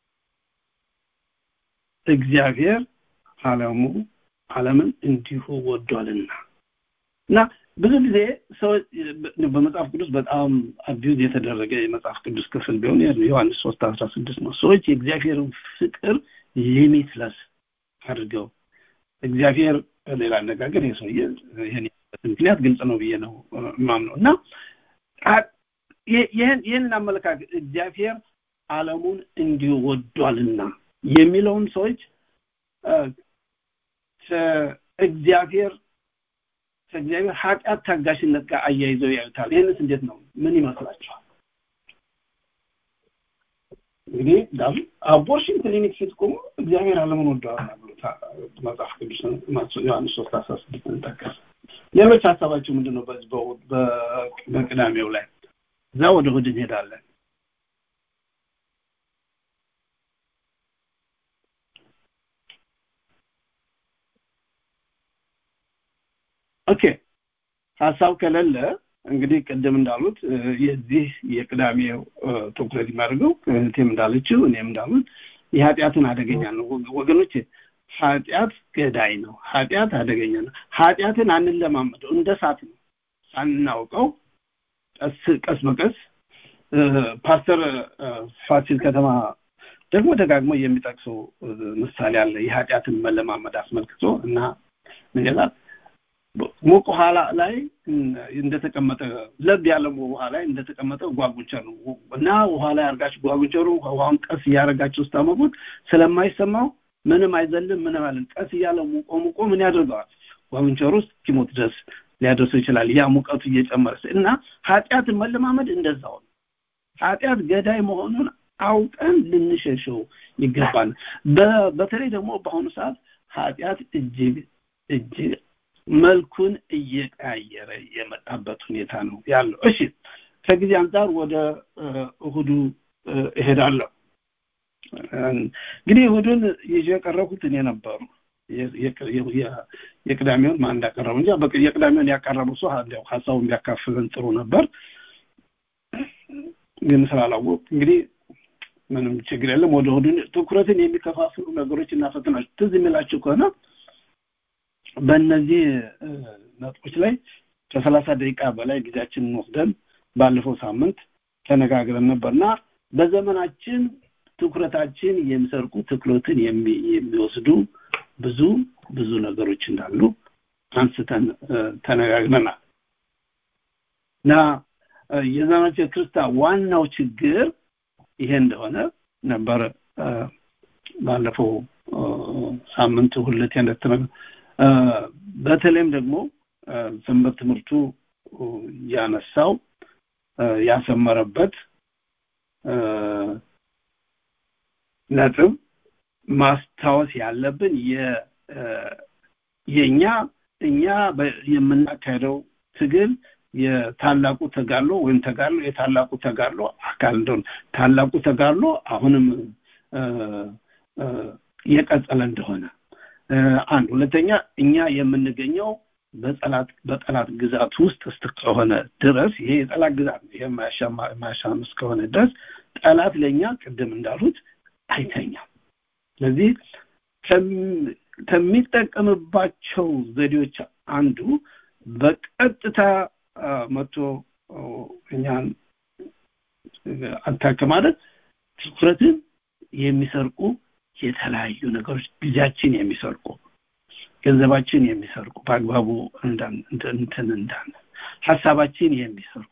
እግዚአብሔር ዓለሙ ዓለምን እንዲሁ ወዷልና እና ብዙ ጊዜ ሰው በመጽሐፍ ቅዱስ በጣም አቢዩዝ የተደረገ የመጽሐፍ ቅዱስ ክፍል ቢሆን ዮሐንስ ሶስት አስራ ስድስት ነው። ሰዎች የእግዚአብሔርን ፍቅር ሊሚትለስ አድርገው እግዚአብሔር ሌላ አነጋገር የሰውዬ ይሄን ምክንያት ግልጽ ነው ብዬ ነው ማምነው። እና ይሄን ይሄን አመለካከት እግዚአብሔር ዓለሙን እንዲሁ ወዷልና የሚለውን ሰዎች ከእግዚአብሔር ከእግዚአብሔር ኃጢአት ታጋሽነት ጋር አያይዘው ያዩታል። ይሄንስ እንዴት ነው? ምን ይመስላችኋል? እንግዲህ ዳም አቦርሽን ክሊኒክ ሲቆም እግዚአብሔር ዓለሙን ወዷልና ብሎ መጽሐፍ ቅዱስ ዮሐንስ ሶስት አስራ ስድስት ተጠቀሰ። ሌሎች ሐሳባችሁ ምንድነው? በዚህ በቅዳሜው ላይ እዛ ወደ እሑድ እንሄዳለን። ኦኬ ሐሳብ ከሌለ እንግዲህ ቀደም እንዳሉት የዚህ የቅዳሜው ትኩረት የሚያደርገው እህቴም እንዳለችው እኔም እንዳሉት የኃጢአትን አደገኛ ነው ወገኖች። ኃጢአት ገዳይ ነው። ኃጢአት አደገኛ ነው። ኃጢአትን አንለማመደው፣ እንደ እሳት ነው። ሳናውቀው ቀስ ቀስ በቀስ ፓስተር ፋሲል ከተማ ደግሞ ደጋግሞ የሚጠቅሰው ምሳሌ አለ የኃጢአትን መለማመድ አስመልክቶ እና ምን ይላል? ሙቅ ውሃ ላይ እንደተቀመጠ ለብ ያለ ውሃ ላይ እንደተቀመጠ ጓጉንቸር ነው እና ውሃ ላይ አርጋችሁ ጓጉንቸሩ ውሃውን ቀስ ያረጋችሁ ስታመቁት ስለማይሰማው ምንም አይዘልም ምንም አይደለም። ቀስ ያለ ሙቆ ሙቆ ምን ያደርጋል? ጓጉንቸሩ እስኪሞት ድረስ ሊያደርሰው ይችላል። ያ ሙቀቱ እየጨመረ እና ኃጢአትን መለማመድ እንደዛው ነው። ኃጢአት ገዳይ መሆኑን አውቀን ልንሸሸው ይገባል። በተለይ ደግሞ በአሁኑ ሰዓት ኃጢአት እጅግ እጅግ መልኩን እየቀያየረ የመጣበት ሁኔታ ነው ያለው። እሺ ከጊዜ አንፃር ወደ እሑዱ እሄዳለሁ። እንግዲህ እሑዱን ይዤ ቀረብኩት እኔ ነበሩ የቅዳሜውን ማን እንዳቀረበ እንጂ በቃ የቅዳሜውን ያቀረበው ሰው አንዴው ሐሳቡን ቢያካፍለን ጥሩ ነበር። ግን ስላላወቅ እንግዲህ ምንም ችግር የለም። ወደ እሑዱ ትኩረትን የሚከፋፍሉ ነገሮች እና ፈተናዎች ትዝ የሚላችሁ ከሆነ በእነዚህ ነጥቦች ላይ ከሰላሳ ደቂቃ በላይ ጊዜያችንን ወስደን ባለፈው ሳምንት ተነጋግረን ነበርና በዘመናችን ትኩረታችን የሚሰርቁ ትኩረትን የሚወስዱ ብዙ ብዙ ነገሮች እንዳሉ አንስተን ተነጋግረናል። እና የዘመናችን ክርስቲያን ዋናው ችግር ይሄ እንደሆነ ነበር ባለፈው ሳምንት ሁለት እንደተነገ በተለይም ደግሞ ሰንበት ትምህርቱ ያነሳው ያሰመረበት ነጥብ ማስታወስ ያለብን የኛ እኛ የምናካሄደው ትግል የታላቁ ተጋድሎ ወይም ተጋድሎ የታላቁ ተጋድሎ አካል እንደሆነ ታላቁ ተጋድሎ አሁንም የቀጠለ እንደሆነ አንድ ሁለተኛ እኛ የምንገኘው በጠላት በጠላት ግዛት ውስጥ እስከሆነ ድረስ ይሄ የጠላት ግዛት የማያሻማ የማያሻማ እስከሆነ ድረስ ጠላት ለኛ ቅድም እንዳሉት አይተኛም። ስለዚህ ከሚጠቀምባቸው ዘዴዎች አንዱ በቀጥታ መጥቶ እኛን አታክ ማለት ትኩረትን የሚሰርቁ የተለያዩ ነገሮች ጊዜያችን የሚሰርቁ ገንዘባችን የሚሰርቁ በአግባቡ እንዳን እንትን እንዳን ሐሳባችን የሚሰርቁ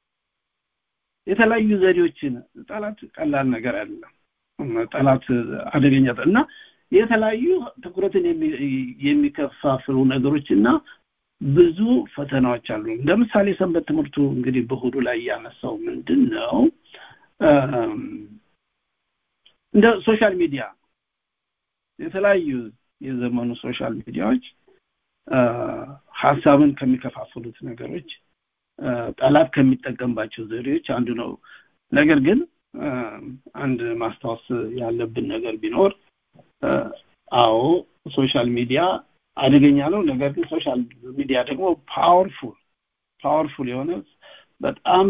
የተለያዩ ዘዴዎችን ጠላት ቀላል ነገር አይደለም። ጠላት አደገኛ እና የተለያዩ ትኩረትን የሚከፋፍሉ ነገሮችና ብዙ ፈተናዎች አሉ። ለምሳሌ ሰንበት ትምህርቱ እንግዲህ በእሑዱ ላይ ያነሳው ምንድነው? እንደ ሶሻል ሚዲያ የተለያዩ የዘመኑ ሶሻል ሚዲያዎች ሐሳብን ከሚከፋፍሉት ነገሮች ጠላት ከሚጠቀምባቸው ዘዴዎች አንዱ ነው። ነገር ግን አንድ ማስታወስ ያለብን ነገር ቢኖር አዎ ሶሻል ሚዲያ አደገኛ ነው። ነገር ግን ሶሻል ሚዲያ ደግሞ ፓወርፉል ፓወርፉል የሆነ በጣም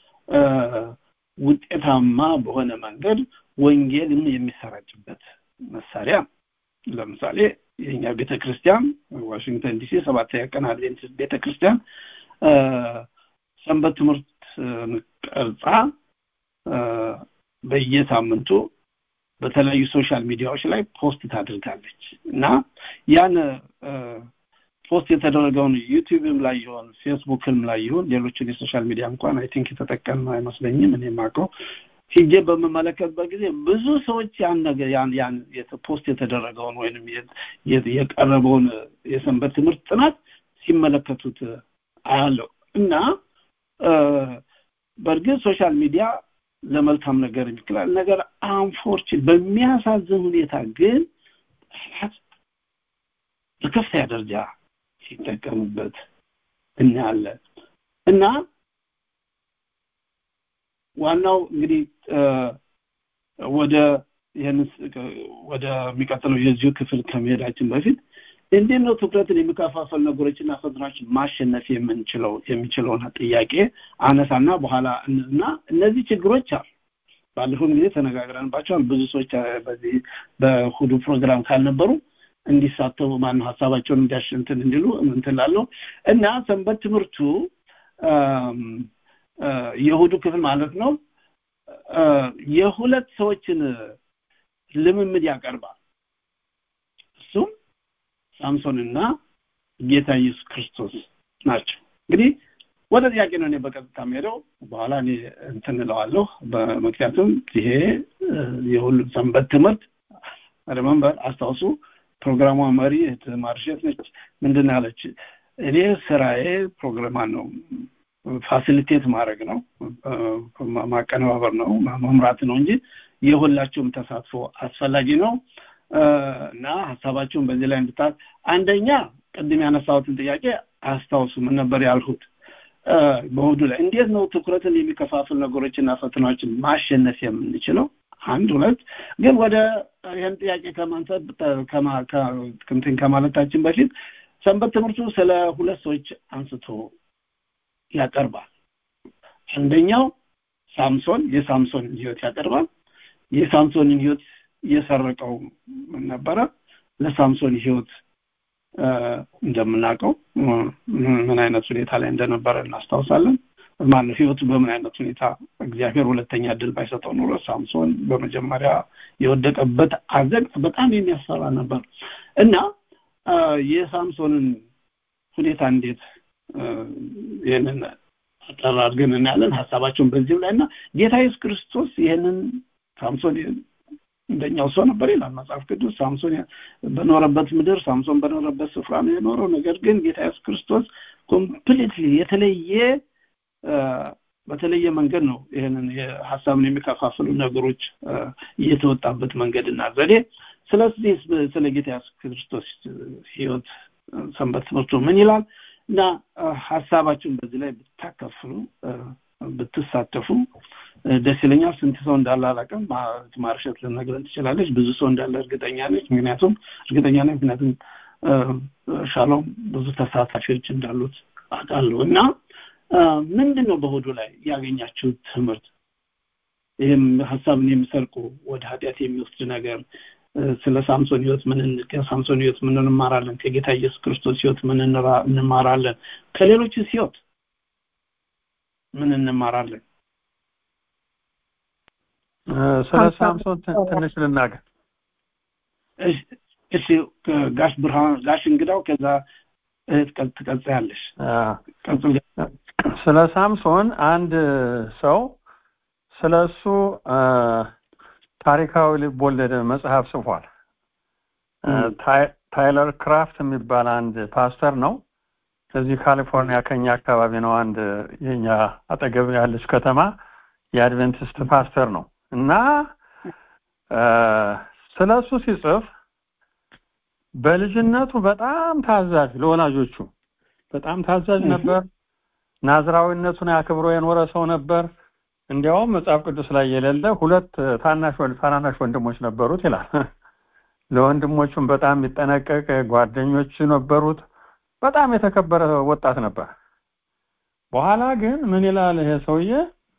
ውጤታማ በሆነ መንገድ ወንጌልን የሚሰራጭበት መሳሪያ። ለምሳሌ የኛ ቤተክርስቲያን ዋሽንግተን ዲሲ ሰባተኛ ቀን አድቬንቲስት ቤተክርስቲያን ሰንበት ትምህርት ቀርጻ በየሳምንቱ በተለያዩ ሶሻል ሚዲያዎች ላይ ፖስት ታደርጋለች እና ያን ፖስት የተደረገውን ዩቲዩብም ላይ ይሁን ፌስቡክም ላይ ይሁን ሌሎችን የሶሻል ሚዲያ እንኳን አይ ቲንክ የተጠቀምን አይመስለኝም እኔ ማቀው ሂጄ በመመለከትበት ጊዜ ብዙ ሰዎች ያን ነገር ያን ያን ፖስት የተደረገውን ወይንም የቀረበውን የሰንበት ትምህርት ጥናት ሲመለከቱት አያለው እና በርግጥ ሶሻል ሚዲያ ለመልካም ነገር ይችላል ነገር አንፎርቹኔት በሚያሳዝን ሁኔታ ግን በከፍተኛ ደረጃ ሲጠቀሙበት እናያለን እና ዋናው እንግዲህ ወደ የነስ ወደ የሚቀጥለው የዚሁ ክፍል ከመሄዳችን በፊት እንዴት ነው ትኩረትን የሚከፋፈል ነገሮችና ፈተናዎችን ማሸነፍ የምንችለው የሚችለውን ጥያቄ አነሳና በኋላ እና እነዚህ ችግሮች አሉ ባለፈው ጊዜ ተነጋግረንባቸዋል ብዙ ሰዎች በዚህ በሁዱ ፕሮግራም ካልነበሩ እንዲሳተፉ ማን ሐሳባቸውን እንዲያሸንትን እንዲሉ እንተላለው እና ሰንበት ትምህርቱ የሁዱ ክፍል ማለት ነው የሁለት ሰዎችን ልምምድ ያቀርባል እሱም ሳምሶንና ጌታ ኢየሱስ ክርስቶስ ናቸው እንግዲህ ወደ ጥያቄ ነው እኔ በቀጥታ ሄደው በኋላ እኔ እንተንለዋለሁ በመክያቱም ይሄ የሁሉ ሰንበት ትምህርት አረመንበር አስተዋሱ ፕሮግራሙ መሪ ማርሸት ነች ምንድነው ያለች እኔ ስራዬ ፕሮግራም ነው ፋሲሊቴት ማድረግ ነው ማቀነባበር ነው መምራት ነው እንጂ የሁላችሁም ተሳትፎ አስፈላጊ ነው እና ሐሳባችሁን በዚህ ላይ እንድታስ አንደኛ ቀድም ያነሳሁትን ጥያቄ አስተዋውሱ ምን ነበር ያልሁት በሁዱ ላይ እንዴት ነው ትኩረትን የሚከፋፍል ነገሮችና ፈተናዎችን ማሸነፍ የምንችለው አንድ ሁለት ግን ወደ ይሄን ጥያቄ ከማንሳት ከማከምትን ከማለታችን በፊት ሰንበት ትምህርቱ ስለ ሁለት ሰዎች አንስቶ ያቀርባል አንደኛው ሳምሶን የሳምሶን ህይወት ያቀርባል የሳምሶን ህይወት የሰረቀው ነበር ለሳምሶን ህይወት እንደምናውቀው ምን አይነት ሁኔታ ላይ እንደነበረ እናስታውሳለን ማን ህይወቱ በምን አይነት ሁኔታ እግዚአብሔር ሁለተኛ እድል ባይሰጠው ኖሮ ሳምሶን በመጀመሪያ የወደቀበት አዘቅት በጣም የሚያስፈራ ነበር እና የሳምሶንን ሁኔታ እንዴት ይሄንን አጠራርገን እናያለን ሐሳባቸውን በዚህ ላይና ጌታ ኢየሱስ ክርስቶስ ይሄንን ሳምሶን እንደኛው ሰው ነበር ይላል መጽሐፍ ቅዱስ ሳምሶን በኖረበት ምድር ሳምሶን በኖረበት ስፍራ ነው የኖረው ነገር ግን ጌታ ኢየሱስ ክርስቶስ ኮምፕሊትሊ የተለየ በተለየ መንገድ ነው ይሄንን የሐሳብን የሚከፋፍሉ ነገሮች እየተወጣበት መንገድና ዘዴ ስለዚህ ስለ ጌታ ኢየሱስ ክርስቶስ ህይወት ሰንበት ትምህርቱ ምን ይላል እና ሐሳባችሁን በዚህ ላይ ብታከፍሉ ብትሳተፉ ደስ ይለኛል ስንት ሰው እንዳለ አላውቅም ማርሸት ለነገር ትችላለች ብዙ ሰው እንዳለ እርግጠኛ ነኝ ምክንያቱም እርግጠኛ ነኝ ምክንያቱም ሻሎም ብዙ ተሳታፊዎች እንዳሉት አውቃለሁ እና ምንድነው በሁዱ ላይ ያገኛችሁ ትምህርት ይሄም ሐሳብን የሚሰርቁ ወደ ኃጢአት የሚወስድ ነገር ስለ ሳምሶን ህይወት ምን ከሳምሶን ህይወት ምን እንማራለን ከጌታ ኢየሱስ ክርስቶስ ህይወት ምን እንማራለን ከሌሎች ህይወት ምን እንማራለን ስለ ሳምሶን ትንሽ ልናገር እሺ ጋሽ ብርሃን ጋሽ እንግዳው ከዛ ትቀጥያለሽ ስለ ሳምሶን አንድ ሰው ስለሱ ታሪካዊ ልቦለድ መጽሐፍ ጽፏል ታይለር ክራፍት የሚባል አንድ ፓስተር ነው ከዚህ ካሊፎርኒያ ከኛ አካባቢ ነው አንድ የኛ አጠገብ ያለች ከተማ የአድቬንቲስት ፓስተር ነው እና ስለሱ ሲጽፍ በልጅነቱ በጣም ታዛዥ ለወላጆቹ በጣም ታዛዥ ነበር ናዝራዊነቱን ያከብሮ የኖረ ሰው ነበር እንዲያውም መጽሐፍ ቅዱስ ላይ የሌለ ሁለት ታናሽ ወንድ ታናናሽ ወንድሞች ነበሩት ይላል ለወንድሞቹም በጣም የሚጠነቀቅ ጓደኞች ነበሩት በጣም የተከበረ ወጣት ነበር በኋላ ግን ምን ይላል ይሄ ሰውዬ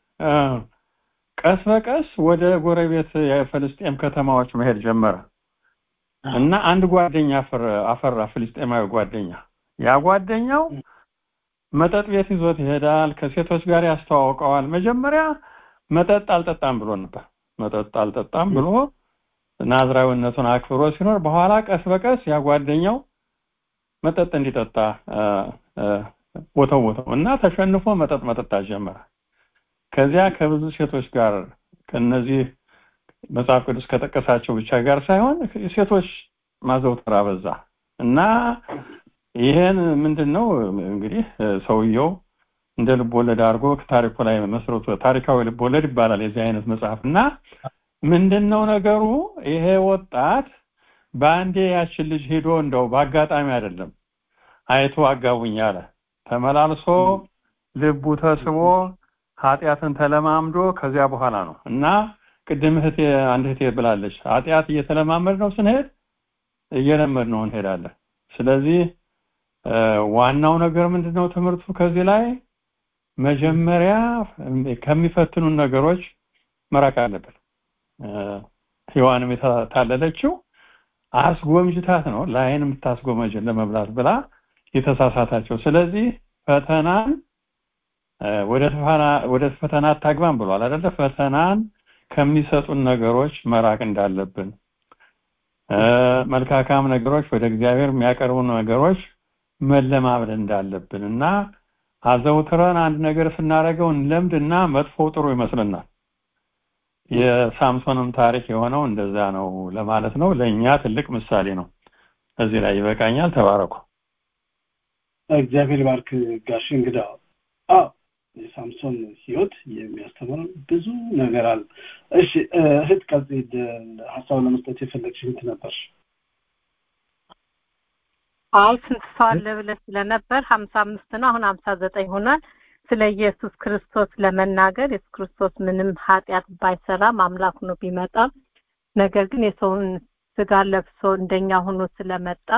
ቀስ በቀስ ወደ ጎረቤት የፍልስጤም ከተማዎች መሄድ ጀመረ እና አንድ ጓደኛ አፈራ አፈራ ፍልስጤማዊ ጓደኛ ያ ጓደኛው መጠጥ ቤት ይዞት ይሄዳል ከሴቶች ጋር ያስተዋውቀዋል መጀመሪያ መጠጥ አልጠጣም ብሎ ነበር መጠጥ አልጠጣም ብሎ ናዝራዊነቱን አክብሮ ሲኖር በኋላ ቀስ በቀስ ያ ጓደኛው መጠጥ እንዲጠጣ ወተው ወተው እና ተሸንፎ መጠጥ መጠጣት ጀመረ ከዚያ ከብዙ ሴቶች ጋር ከነዚህ መጽሐፍ ቅዱስ ከጠቀሳቸው ብቻ ጋር ሳይሆን ሴቶች ማዘውተር አበዛ እና ይሄን ምንድነው እንግዲህ ሰውየው እንደ ልቦለድ አድርጎ ታሪኩ ላይ መስርቶ ታሪካዊ ልቦለድ ይባላል የዚህ አይነት መጽሐፍና ምንድነው ነገሩ ይሄ ወጣት ባንዴ ያችን ልጅ ሄዶ እንደው ባጋጣሚ አይደለም አይቶ አጋቡኝ አለ ተመላልሶ ልቡ ተስቦ ኃጢያትን ተለማምዶ ከዚያ በኋላ ነው እና ቅድም እህቴ አንድ እህቴ ብላለች ኃጢያት እየተለማመድ ነው ስንሄድ እየለመድ ነው እንሄዳለን ስለዚህ ዋናው ነገር ምንድነው ትምህርቱ ከዚህ ላይ መጀመሪያ ከሚፈትኑ ነገሮች መራቅ አለበት ሔዋንም የታለለችው አስጎምጅታት ነው ላይን የምታስጎመጅ ለመብላት ብላ የተሳሳታቸው ስለዚህ ፈተናን ወደ ፈተና ወደ ፈተና ታግባን ብሏል አይደል ፈተናን ከሚሰጡን ነገሮች መራቅ እንዳለብን መልካካም ነገሮች ወደ እግዚአብሔር የሚያቀርቡ ነገሮች መለማመድ እንዳለብንና አዘውትረን አንድ ነገር ስናረገው ለምድና መጥፎ ጥሩ ይመስልናል የሳምሶንም ታሪክ የሆነው እንደዛ ነው ለማለት ነው ለኛ ትልቅ ምሳሌ ነው እዚህ ላይ ይበቃኛል ተባረኩ እግዚአብሔር ባርክ ጋሽ እንግዳ አዎ የሳምሶን ህይወት የሚያስተምር ብዙ ነገር አለ እሺ እህት ከዚህ ሐሳብ ለመስጠት የፈለግሽ እንት ነበር አው ስንት ለብለስ ስለነበር ሃምሳ አምስት ነው አሁን ሃምሳ ዘጠኝ ሆኗል ስለ ኢየሱስ ክርስቶስ ለመናገር ኢየሱስ ክርስቶስ ምንም ኃጢያት ባይሰራም አምላክ ነው ቢመጣ ነገር ግን የሰውን ስጋ ለብሶ እንደኛ ሆኖ ስለመጣ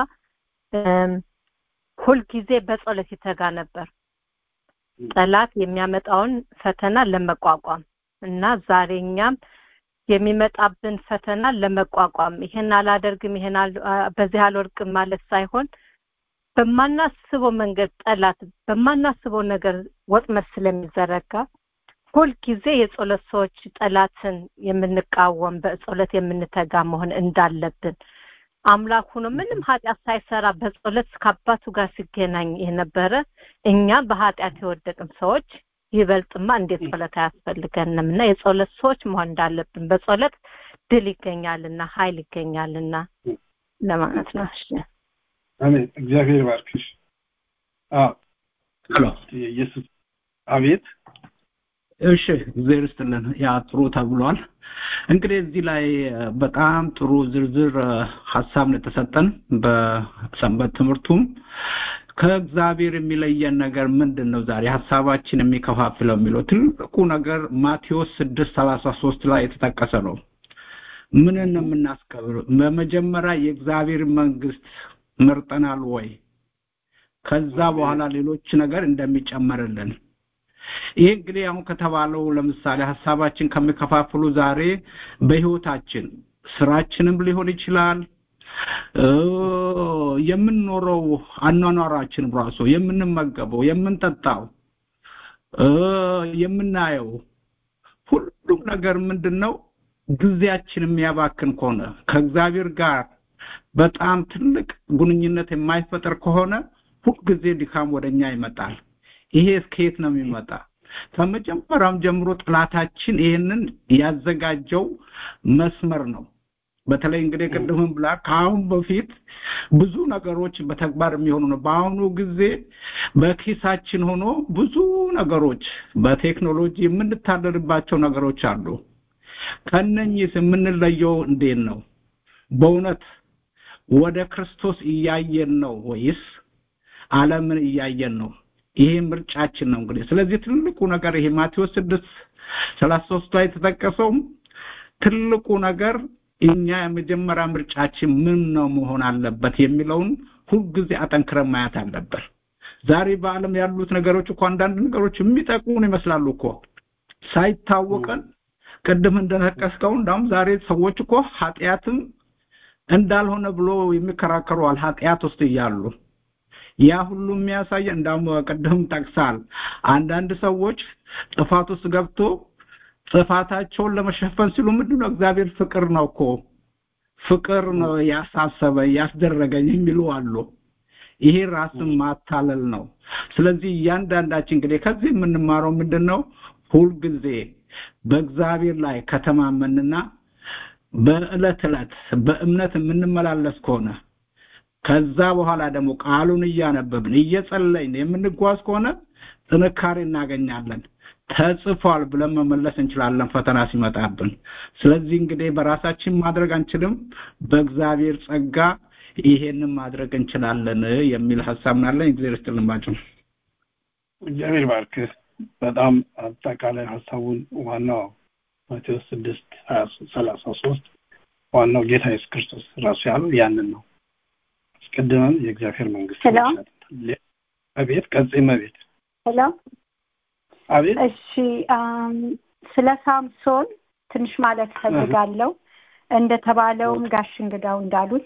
ሁሉ ጊዜ በጸሎት ይተጋ ነበር ጠላት የሚያመጣውን ፈተና ለመቋቋም እና ዛሬኛም የሚመጣብን ፈተና ለመቋቋም ይሄን አላደርግም ይሄን በዚህ አልወርቅም ማለት ሳይሆን በማናስበው መንገድ ጠላት በማናስበው ነገር ወጥመድ ስለሚዘረጋ ሁሉ ጊዜ የጸሎት ሰዎች ጠላትን የምንቃወም በጸሎት የምንተጋ መሆን እንዳለብን አምላክ ሆኖ ምንም ኃጢያት ሳይሰራ በጸሎት ከአባቱ ጋር ሲገናኝ የነበረ እኛ በኃጢያት የወደቅን ሰዎች ይበልጥማ እንዴት ጸሎት ያስፈልገንምና የጸሎት ሰዎች መሆን እንዳለብን በጸሎት ድል ይገኛልና ኃይል ይገኛልና ለማለት ነው እሺ አሜን እግዚአብሔር ባርክሽ አዎ ሄሎ ኢየሱስ አቤት እሺ እግዚአብሔር ይስጥልን ያ ጥሩ ተብሏል እንግዲህ እዚህ ላይ በጣም ጥሩ ዝርዝር ሐሳብ ነው ተሰጠን በሰንበት ትምህርቱም ከእግዚአብሔር የሚለየን ነገር ምንድነው ዛሬ ሐሳባችን የሚከፋፍለው የሚለው ትልቁ ነገር ማቴዎስ ስድስት ሰላሳ ሶስት ላይ የተጠቀሰ ነው ምንን ነው የምናስከብረው በመጀመሪያ የእግዚአብሔር መንግስት መርጠናል ወይ ከዛ በኋላ ሌሎች ነገር እንደሚጨመርልን ይሄ እንግዲህ አሁን ከተባለው ለምሳሌ ሐሳባችን ከመከፋፈሉ ዛሬ በህይወታችን ስራችንም ሊሆን ይችላል የምንኖረው አኗኗራችን ራሱ የምንመገበው የምንጠጣው የምናየው ሁሉም ነገር ምንድነው ጊዜያችን የሚያባክን ከሆነ ከእግዚአብሔር ጋር በጣም ትልቅ ግንኙነት የማይፈጠር ከሆነ ሁሉ ጊዜ ድካም ወደኛ ይመጣል ይሄ እስከየት ነው የሚመጣ ከመጀመሪያም ጀምሮ ጥላታችን ይሄንን ያዘጋጀው መስመር ነው በተለይ እንግዲህ ቅድምም ብላ ካሁን በፊት ብዙ ነገሮች በተግባር የሚሆኑ ነው በአሁኑ ጊዜ በኪሳችን ሆኖ ብዙ ነገሮች በቴክኖሎጂ የምንታደርባቸው ነገሮች አሉ ከነኚህ የምንለየው እንዴት ነው በእውነት ወደ ክርስቶስ እያየን ነው ወይስ ዓለምን እያየን ነው ይሄ ምርጫችን ነው እንግዲህ ስለዚህ ትልቁ ነገር ይሄ ማቴዎስ ስድስት ሰላሳ ሶስት ላይ ተጠቀሰው ትልቁ ነገር እኛ የመጀመሪያ ምርጫችን ምን ነው መሆን አለበት የሚለውን ሁሉ ጊዜ አጠንክረን ማየት አለበት ዛሬ በአለም ያሉት ነገሮች እኮ አንዳንድ ነገሮች የሚጠቁን ይመስላሉ እኮ ሳይታወቀን ቅድም እንደነቀስከው እንዳም ዛሬ ሰዎች እኮ ኃጢያትም እንዳልሆነ ብሎ የሚከራከሩ አል ኃጢያት ውስጥ ይያሉ ያ ሁሉ የሚያሳየ እንዳም ቅድም ጠቅሳል አንዳንድ ሰዎች ጥፋት ውስጥ ገብቶ ጥፋታቸውን ለመሸፈን ሲሉ ምንድነው እግዚአብሔር ፍቅር ነው እኮ ፍቅር ነው ያሳሰበ ያስደረገኝ የሚሉ አሉ ይሄ ራስን ማታለል ነው ስለዚህ ያንዳንዳችን እንግዲህ ከዚህ የምንማረው ምንድነው ሁልጊዜ በእግዚአብሔር ላይ ከተማመንና በእለት እለት በእምነት የምንመላለስ ከሆነ ከዛ በኋላ ደግሞ ቃሉን እያነበብን እየጸለይን የምንጓዝ ከሆነ ጥንካሬ እናገኛለን። ተጽፏል ብለን መመለስ እንችላለን ፈተና ሲመጣብን። ስለዚህ እንግዲህ በራሳችን ማድረግ አንችልም፣ በእግዚአብሔር ጸጋ ይሄንን ማድረግ እንችላለን የሚል ሐሳብ አለኝ። እግዚአብሔር ይስጥልኝ። እግዚአብሔር ባርክ። በጣም አጠቃላይ ሐሳቡን ዋናው ማቴዎስ ስድስት ሰላሳ ሶስት ዋናው ጌታ ኢየሱስ ክርስቶስ ራሱ ያለው ያንን ነው። አስቀድመን የእግዚአብሔር መንግስት አቤት ቀጽይ መቤት ሄሎ አቤት እሺ ስለ ሳምሶን ትንሽ ማለት ፈልጋለሁ። እንደተባለውም ጋሽ እንግዳው እንዳሉት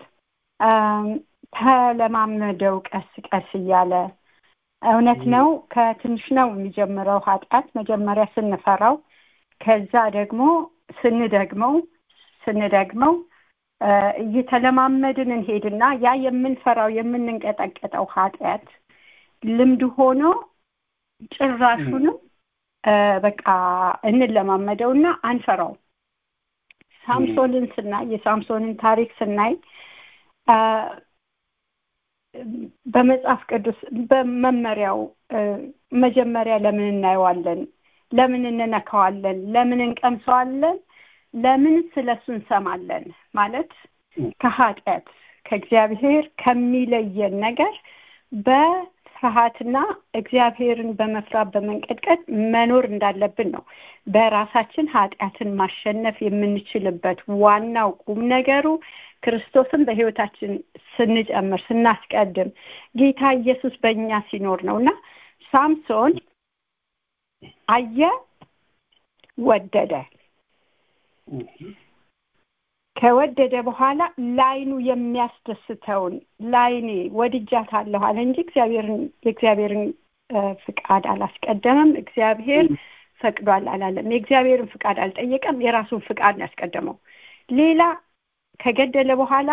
ተለማመደው ቀስ ቀስ እያለ እውነት ነው። ከትንሽ ነው የሚጀምረው ኃጢአት መጀመሪያ ስንፈራው፣ ከዛ ደግሞ ስንደግመው ስንደግመው እየተለማመድን እንሄድና ያ የምንፈራው የምንንቀጠቀጠው ኃጢአት ልምድ ሆኖ ጭራሹንም በቃ እንለማመደውና አንፈራው። ሳምሶንን ስናይ የሳምሶንን ታሪክ ስናይ በመጽሐፍ ቅዱስ በመመሪያው መጀመሪያ ለምን እናየዋለን? ለምን እንነካዋለን? ለምን እንቀምሰዋለን? ለምን ስለሱ እንሰማለን? ማለት ከኃጢአት ከእግዚአብሔር ከሚለየን ነገር በፍርሃትና እግዚአብሔርን በመፍራት በመንቀጥቀጥ መኖር እንዳለብን ነው። በራሳችን ኃጢአትን ማሸነፍ የምንችልበት ዋናው ቁም ነገሩ ክርስቶስን በህይወታችን ስንጨምር ስናስቀድም ጌታ ኢየሱስ በእኛ ሲኖር ነውና ሳምሶን አየ፣ ወደደ። ከወደደ በኋላ ላይኑ የሚያስደስተውን ላይኔ ወድጃታለሁ አለ እንጂ እግዚአብሔርን የእግዚአብሔርን ፍቃድ አላስቀደመም። እግዚአብሔር ፈቅዷል አላለም። የእግዚአብሔርን ፍቃድ አልጠየቀም። የራሱን ፍቃድ ነው ያስቀደመው። ሌላ ከገደለ በኋላ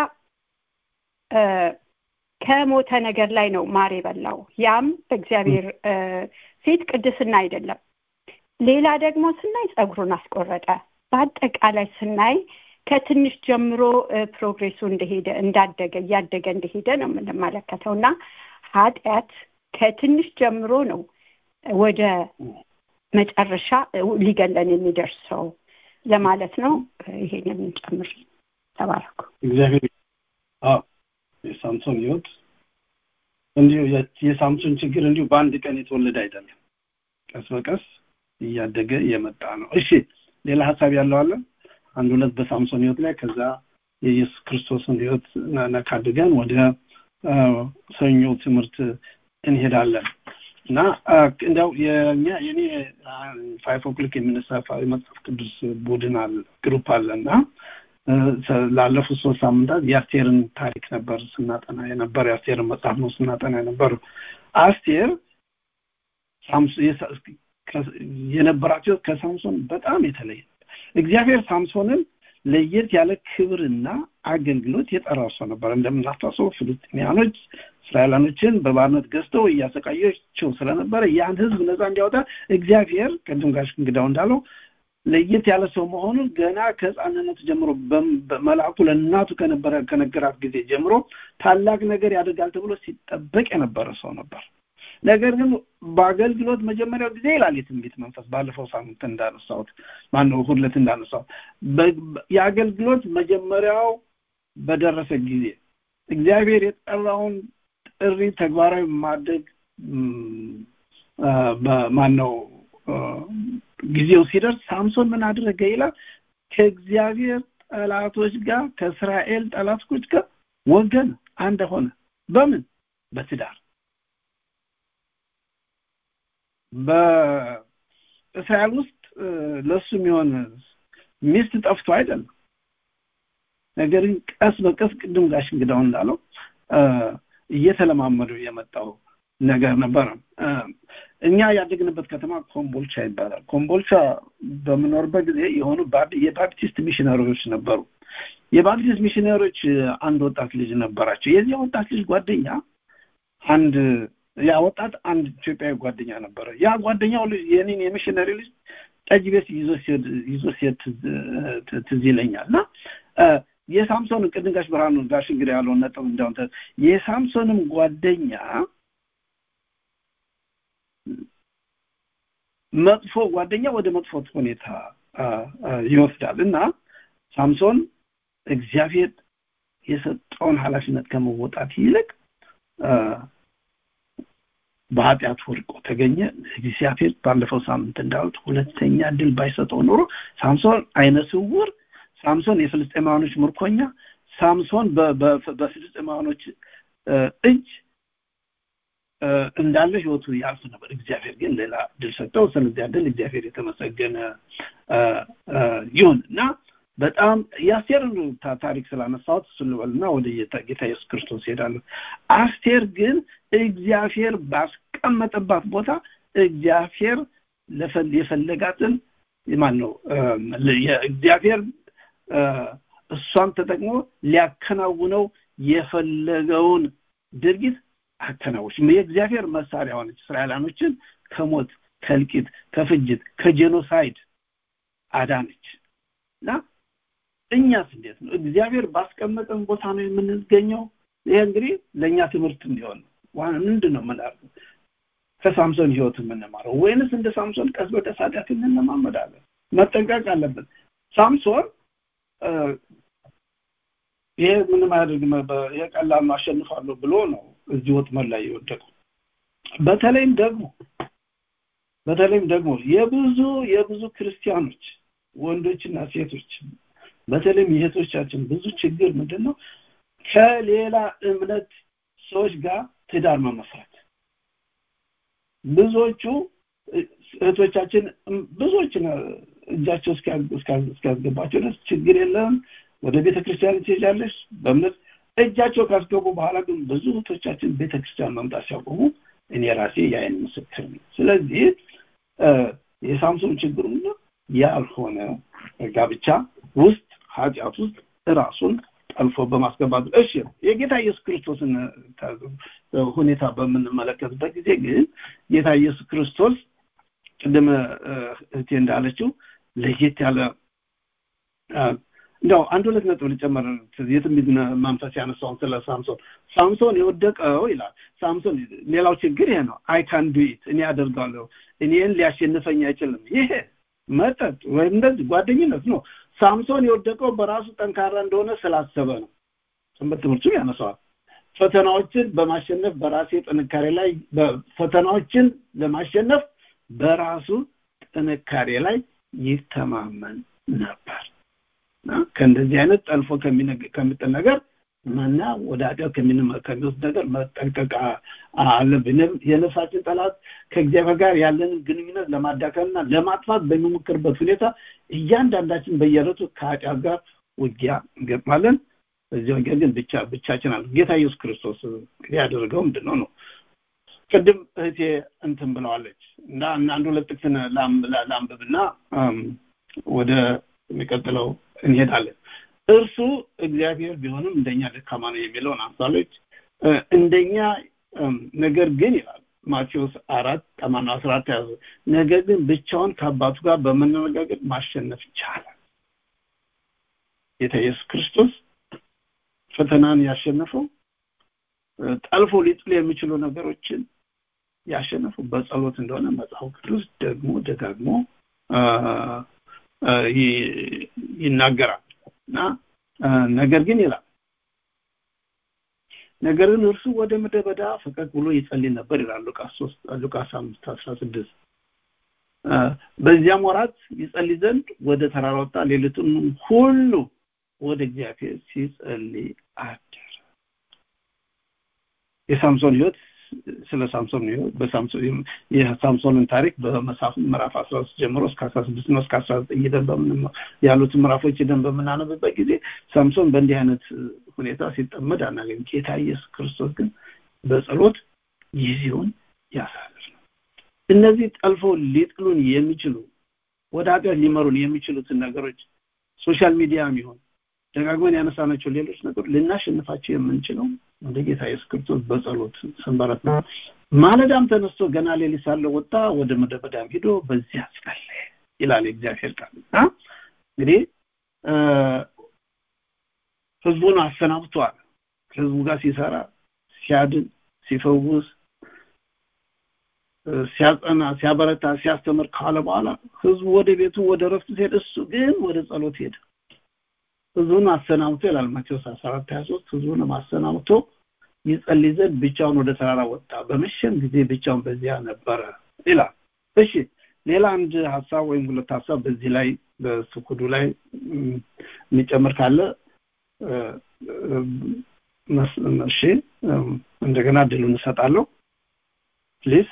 ከሞተ ነገር ላይ ነው ማር የበላው። ያም በእግዚአብሔር ፊት ቅድስና አይደለም። ሌላ ደግሞ ስናይ ጸጉሩን አስቆረጠ። በአጠቃላይ ስናይ ከትንሽ ጀምሮ ፕሮግሬሱ እንደሄደ እንዳደገ እያደገ እንደሄደ ነው የምንመለከተውና ኃጢአት ከትንሽ ጀምሮ ነው ወደ መጨረሻ ሊገለን የሚደርሰው ለማለት ነው። ይሄንን እንጨምር። ተባረኩ። እግዚአብሔር አዎ የሳምሶን ህይወት እንዲሁ የሳምሶን ችግር እንዲሁ በአንድ ቀን የተወለደ አይደለም። ቀስ በቀስ እያደገ የመጣ ነው። እሺ ሌላ ሐሳብ ያለው አለ? አንድ ሁለት በሳምሶን ህይወት ላይ ከዛ የኢየሱስ ክርስቶስን ህይወት ነካድገን ወደ ሰኞ ትምህርት እንሄዳለን እና እንደው የኛ የኔ ፋይቭ ኦክሎክ የምንሳፋ የመጽሐፍ ቅዱስ ቡድን አለ ግሩፕ አለና ላለፉት ሶስት ሳምንታት የአስቴርን ታሪክ ነበር ስናጠና የነበር። የአስቴርን መጽሐፍ ነው ስናጠና የነበር። አስቴር ሳምሶን የነበራቸው ከሳምሶን በጣም የተለየ እግዚአብሔር ሳምሶንን ለየት ያለ ክብርና አገልግሎት የጠራው ሰው ነበር። እንደምናስታውሰው ፍልስጤማውያኖች እስራኤላኖችን በባርነት ገዝተው እያሰቃያቸው ስለነበረ ያን ህዝብ ነፃ እንዲያወጣ እግዚአብሔር ቅድም ጋር እንግዳው እንዳለው ለየት ያለ ሰው መሆኑን ገና ከህፃንነቱ ጀምሮ በመላእኩ ለእናቱ ከነበረ ከነገራት ጊዜ ጀምሮ ታላቅ ነገር ያደርጋል ተብሎ ሲጠበቅ የነበረ ሰው ነበር። ነገር ግን በአገልግሎት መጀመሪያው ጊዜ ይላል የትንቢት መንፈስ ባለፈው ሳምንት እንዳነሳሁት ማነው ሁለት እንዳነሳው የአገልግሎት መጀመሪያው በደረሰ ጊዜ እግዚአብሔር የጠራውን ጥሪ ተግባራዊ ማድረግ በማነው ጊዜው ሲደርስ ሳምሶን ምን አደረገ ይላል? ከእግዚአብሔር ጠላቶች ጋር ከእስራኤል ጠላቶች ጋር ወገን አንድ ሆነ። በምን? በትዳር። በእስራኤል ውስጥ ለሱ የሚሆን ሚስት ጠፍቶ አይደለም። ነገር ግን ቀስ በቀስ ቅድም ጋሽ እንግዳው እንዳለው እየተለማመዱ የመጣው ነገር ነበር። እኛ ያደግንበት ከተማ ኮምቦልቻ ይባላል። ኮምቦልቻ በመኖርበት ጊዜ የሆኑ የባፕቲስት ሚሽነሪዎች ነበሩ። የባፕቲስት ሚሽነሪዎች አንድ ወጣት ልጅ ነበራቸው። የዚህ ወጣት ልጅ ጓደኛ አንድ ያ ወጣት አንድ ኢትዮጵያዊ ጓደኛ ነበረ። ያ ጓደኛው የኔን የሚሽነሪ ልጅ ጠጅ ቤት ይዞ ሲሄድ ይዞ ሲሄድ ትዝ ይለኛልና የሳምሶን ቅድም ጋሽ ብርሃኑ ጋሽ እንግዲህ ያለው ነጥብ እንዳንተ የሳምሶንም ጓደኛ መጥፎ ጓደኛ ወደ መጥፎ ሁኔታ ይወስዳልና ሳምሶን እግዚአብሔር የሰጠውን ኃላፊነት ከመወጣት ይልቅ በኃጢአት ወድቆ ተገኘ። እግዚአብሔር ባለፈው ሳምንት እንዳሉት ሁለተኛ ድል ባይሰጠው ኖሮ ሳምሶን አይነ ስውር፣ ሳምሶን የፍልስጤማውያኖች ምርኮኛ፣ ሳምሶን በፍልስጤማውያኖች እጅ እንዳለ ህይወቱ ያልፍ ነበር። እግዚአብሔር ግን ሌላ ድል ሰጠው። ስለዚህ ድል እግዚአብሔር የተመሰገነ ይሁንና በጣም የአስቴር ታሪክ ስላነሳሁት ስለወልና ወደ ጌታ ኢየሱስ ክርስቶስ ሄዳለሁ። አስቴር ግን እግዚአብሔር ባስቀመጠባት ቦታ እግዚአብሔር ለፈለጋትን ማን ነው የእግዚአብሔር እሷን ተጠቅሞ ሊያከናውነው የፈለገውን ድርጊት አከናወነች። የእግዚአብሔር መሳሪያ ሆነች። እስራኤላኖችን ከሞት ከልቂት ከፍጅት ከጄኖሳይድ አዳነችና እኛስ እንዴት ነው? እግዚአብሔር ባስቀመጠን ቦታ ነው የምንገኘው። ይሄ እንግዲህ ለኛ ትምህርት እንዲሆን ዋና ምንድነው ማለት ከሳምሶን ህይወት የምንማረው ወይንስ እንደ ሳምሶን ቀስ በቀስ ኃጢአት እንለማመዳለን? መጠንቀቅ አለብን። ሳምሶን ይሄ ምንም አያደርግም በየቀላል ማሸነፋለሁ ብሎ ነው እዚህ ወጥመድ ላይ የወደቀው። በተለይም ደግሞ በተለይም ደግሞ የብዙ የብዙ ክርስቲያኖች ወንዶችና ሴቶች በተለይም የእህቶቻችን ብዙ ችግር ምንድነው? ከሌላ እምነት ሰዎች ጋር ትዳር መመስረት። ብዙዎቹ እህቶቻችን ብዙዎች እጃቸው እስካስገባቸው ድረስ ችግር የለም ወደ ቤተክርስቲያን ትሄጃለሽ በእምነት እጃቸው ካስገቡ በኋላ ግን ብዙ እህቶቻችን ቤተክርስቲያን መምጣት ሲያቆሙ እኔ ራሴ ያይን ምስክር ነኝ። ስለዚህ የሳምሶን ችግር ምንድነው? ያልሆነ ጋብቻ ውስጥ ኃጢአት ውስጥ ራሱን ጠልፎ በማስገባት እሺ የጌታ ኢየሱስ ክርስቶስን ሁኔታ በመመለከትበት ጊዜ ግን ጌታ ኢየሱስ ክርስቶስ ቅድም እቴ እንዳለችው ለየት ያለ እንደው አንድ ሁለት ነጥብ ልጨምር የትንቢት ማምጣት ያነሳውን ስለ ሳምሶን ሳምሶን የወደቀው ይላል። ሳምሶን ሌላው ችግር ይሄ ነው። አይ ካን ዱ ኢት እኔ አደርጋለሁ እኔን ሊያሸንፈኝ አይችልም። ይሄ መጠጥ ወይም እንደዚህ ጓደኝነት ነው። ሳምሶን የወደቀው በራሱ ጠንካራ እንደሆነ ስላሰበ ነው። ሰንበት ትምህርቱ ያነሳዋል። ፈተናዎችን በማሸነፍ በራሴ ጥንካሬ ላይ ፈተናዎችን ለማሸነፍ በራሱ ጥንካሬ ላይ ይተማመን ነበር። ከእንደዚህ አይነት ጠልፎ ከሚጠል ነገር ማና ወደ ኃጢአት ከሚወስድ ነገር መጠንቀቅ አለብን። የነፍሳችን ጠላት ከእግዚአብሔር ጋር ያለን ግንኙነት ለማዳከምና ለማጥፋት በሚሞክርበት ሁኔታ እያንዳንዳችን በየዕለቱ ከኃጢአት ጋር ውጊያ እንገጥማለን። በዚህ ወንጌል ግን ብቻ ብቻችን አለ ጌታ ኢየሱስ ክርስቶስ ያደረገው ምንድነው ነው? ቅድም እህቴ እንትን ብለዋለች እና አንድ ሁለት ጥቅስ ላምብብና ወደ የሚቀጥለው እንሄዳለን። እርሱ እግዚአብሔር ቢሆንም እንደኛ ደካማ ነው የሚለውን አንሳለች። እንደኛ ነገር ግን ይላል ማቴዎስ አራት ከማና አስራ አራት ያዘ ነገር ግን ብቻውን ከአባቱ ጋር በመነጋገር ማሸነፍ ይቻላል። ጌታ ኢየሱስ ክርስቶስ ፈተናን ያሸነፈው ጠልፎ ሊጥሉ የሚችሉ ነገሮችን ያሸነፈው በጸሎት እንደሆነ መጽሐፍ ቅዱስ ደግሞ ደጋግሞ ይናገራል። እና ነገር ግን ይላል ነገር ግን እርሱ ወደ ምድረ በዳ ፈቀቅ ብሎ ይጸልይ ነበር ይላል ሉቃስ ሶስት ሉቃስ አምስት አስራ ስድስት በዚያም ወራት ይጸልይ ዘንድ ወደ ተራራ ወጣ። ሌሊቱን ሁሉ ወደ እግዚአብሔር ሲጸልይ አደረ። የሳምሶን ህይወት ስለ ሳምሶን ነው። በሳምሶን የሳምሶንን ታሪክ በመጽሐፍ ምዕራፍ አስራ ሶስት ጀምሮ እስከ አስራ ስድስት ነው እስከ አስራ ዘጠኝ ደንበም ያሉት ምዕራፎች ደንብ በመናነብበት ጊዜ ሳምሶን በእንዲህ አይነት ሁኔታ ሲጠመድ አናገኝ። ጌታ ኢየሱስ ክርስቶስ ግን በጸሎት ጊዜውን ያሳልፍ ነው። እነዚህ ጠልፎ ሊጥሉን የሚችሉ ወደ ኃጢአት ሊመሩን የሚችሉትን ነገሮች ሶሻል ሚዲያም ይሁን ደጋግመን ያነሳናቸው ሌሎች ነገሮች ልናሸንፋቸው የምንችለው እንደ ጌታ ኢየሱስ ክርስቶስ በጸሎት ስንበረታ ማለዳም ተነስቶ ገና ሌሊት ሳለ ወጣ ወደ ምድረ በዳም ሄዶ በዚያ ጸለየ ይላል እግዚአብሔር ቃል። እንግዲህ ህዝቡን አሰናብቷል። ህዝቡ ጋር ሲሰራ ሲያድን ሲፈውስ ሲያጸና ሲያበረታ ሲያስተምር ካለ በኋላ ህዝቡ ወደ ቤቱ ወደ ረፍት ሲሄድ እሱ ግን ወደ ጸሎት ሄደ። ህዝቡን አሰናብቶ ይላል ማቴዎስ አስራ አራት ሃያ ሶስት ህዝቡን አሰናብቶ ይጸልይ ዘንድ ብቻውን ወደ ተራራ ወጣ። በመሸም ጊዜ ብቻውን በዚያ ነበረ ይላል። እሺ ሌላ አንድ ሐሳብ ወይም ሁለት ሐሳብ በዚህ ላይ በስኩዱ ላይ የሚጨምር ካለ እሺ እንደገና ድሉን እንሰጣለሁ ፕሊዝ።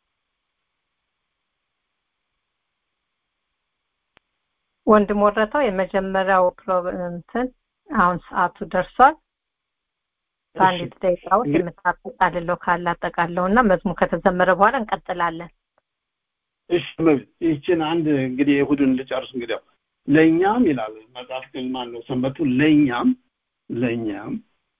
ወንድም ወረታው የመጀመሪያው ፕሮግራምትን አሁን ሰዓቱ ደርሷል። ባንዲት ደቂቃው የምታጠቃልለው ካለ አጠቃለውና መዝሙር ከተዘመረ በኋላ እንቀጥላለን። እሺ እቺን አንድ እንግዲህ ይሁድን ልጨርስ። እንግዲህ ለኛም ይላል መጽሐፍ ቅዱስ ነው ሰንበቱ ለኛም ለኛም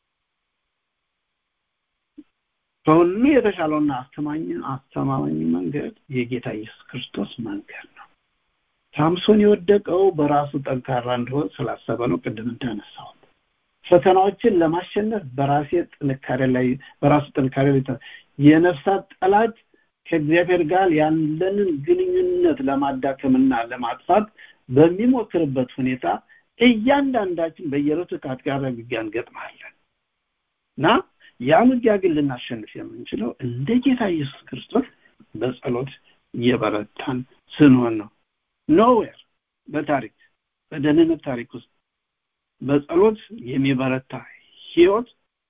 ከሁሉ የተሻለውና አስተማኝ አስተማማኝ መንገድ የጌታ ኢየሱስ ክርስቶስ መንገድ ነው። ሳምሶን የወደቀው በራሱ ጠንካራ እንደሆነ ስላሰበ ነው። ቅድም እንዳነሳው ፈተናዎችን ለማሸነፍ በራሴ ጥንካሬ ላይ በራሱ ጥንካሬ ላይ የነፍሳት ጠላት ከእግዚአብሔር ጋር ያለንን ግንኙነት ለማዳከምና ለማጥፋት በሚሞክርበት ሁኔታ እያንዳንዳችን በየዕለቱ ከአጥጋራ ውጊያ እንገጥማለን እና ያን ውጊያ ግን ልናሸንፍ የምንችለው እንደ ጌታ ኢየሱስ ክርስቶስ በጸሎት የበረታን ስንሆን ነው። ኖዌር በታሪክ በደህንነት ታሪክ ውስጥ በጸሎት የሚበረታ ህይወት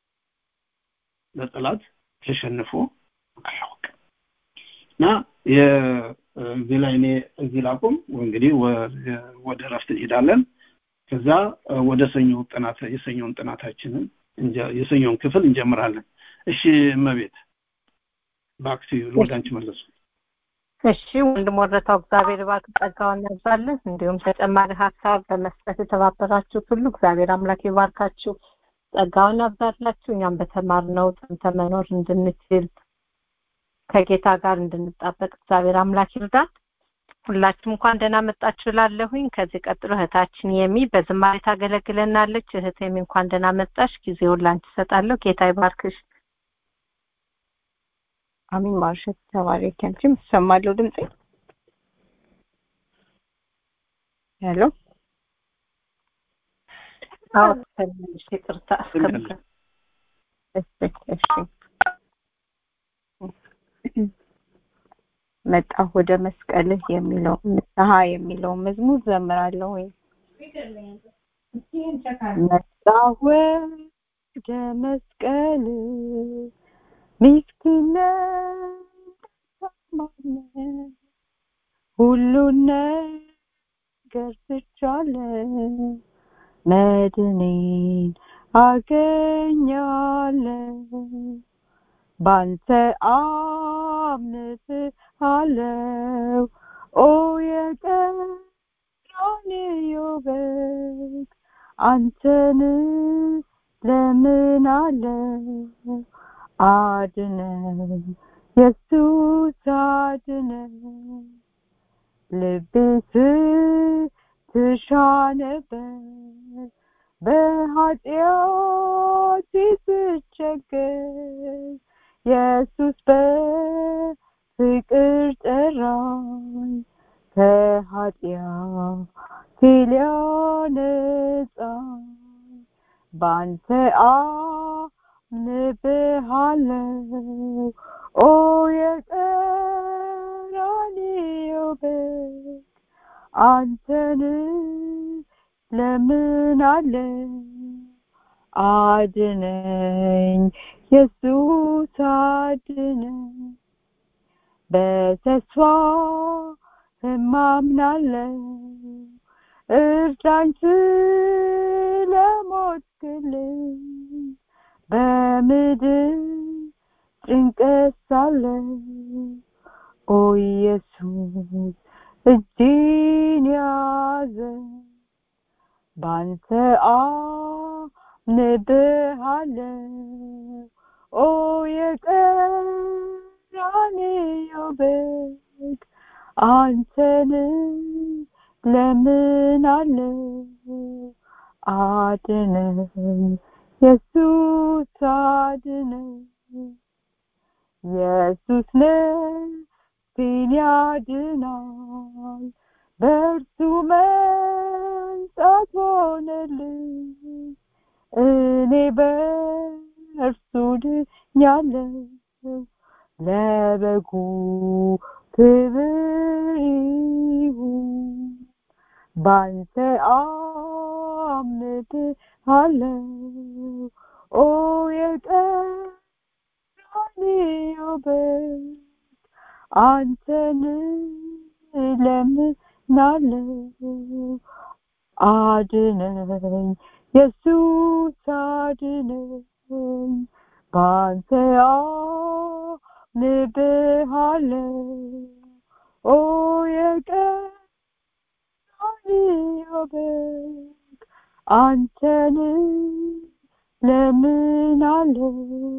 በጸሎት ተሸንፎ አያውቅም። እና የዚህ ላይ እኔ እዚህ ላቁም። እንግዲህ ወደ ረፍት እንሄዳለን። ከዛ ወደ ሰኞ ጥናት የሰኞን ጥናታችንን የሰኞን ክፍል እንጀምራለን። እሺ እመቤት ባክሲ ወዳንቺ መለሱ። እሺ ወንድም ወረታው እግዚአብሔር ባክ ጸጋውን ያብዛልን። እንዲሁም ተጨማሪ ሐሳብ በመስጠት የተባበራችሁ ሁሉ እግዚአብሔር አምላክ ይባርካችሁ፣ ጸጋውን ያብዛላችሁ። እኛም በተማርነው ተመኖር እንድንችል ከጌታ ጋር እንድንጣበቅ እግዚአብሔር አምላክ ይርዳን። ሁላችሁም እንኳን ደህና መጣችሁ እላለሁኝ። ከዚህ ቀጥሎ እህታችን የሚ በዝማሬ ታገለግለናለች። እህት የሚ እንኳን ደህና መጣሽ። ጊዜውን ላንቺ እሰጣለሁ። ጌታ ይባርክሽ። አሜን። ማርሸት ተባረክ። አንቺም ሰማለው ድምጼ ሄሎ አዎ ትንሽ ይቅርታ እስከምከ እሺ እሺ መጣ ወደ መስቀልህ የሚለው ንስሐ የሚለው መዝሙር ዘምራለሁ ወይ መጣ ወደ መስቀልህ ምስኪንነት ተሰማኝ ሁሉን ነገር ትቻለህ መድኔን አገኛለሁ ባንተ አምንሃለሁ ኦ የቀራንዮ በግ አንተን ለምናለሁ አድነኝ ኢየሱስ አድነኝ ልቤ ትሻ ነበር በኃጢአቴ ስቸገር ኢየሱስ በፍቅር ጠራኝ ከኃጢአቴ ሊያነጻኝ ባንተ አምንብሃለሁ ኦ የቀራንዮ በግ አንተን ለምናለሁ አድነኝ ኢየሱስ አድነኝ በተስፋ እማምናለሁ እርዳኝ ስለሞትክልኝ በምድር ጭንቀት ሳለሁ ኦ ኢየሱስ እጅን ያዘኝ ባንተ አምንብሃለሁ ኦ የቀራንዮ ቀራንዮ በግ አንተን ለምናለው አድነኝ ኢየሱስ አድነኝ ኢየሱስ ነፍሴን ያድናል በእርሱ መንጻት ሆነልኝ እኔ በእርሱ ድኛለሁ ለበጉ ክብር ይሁን ባንተ አምንብሃለሁ ኦ የቀራንዮ በግ አንተን እለምናለሁ አድነኝ ኢየሱስ አድነኝ ባንተ አምንብሃለሁ ኦ የቀራንዮ በግ አንተን እለምናለሁ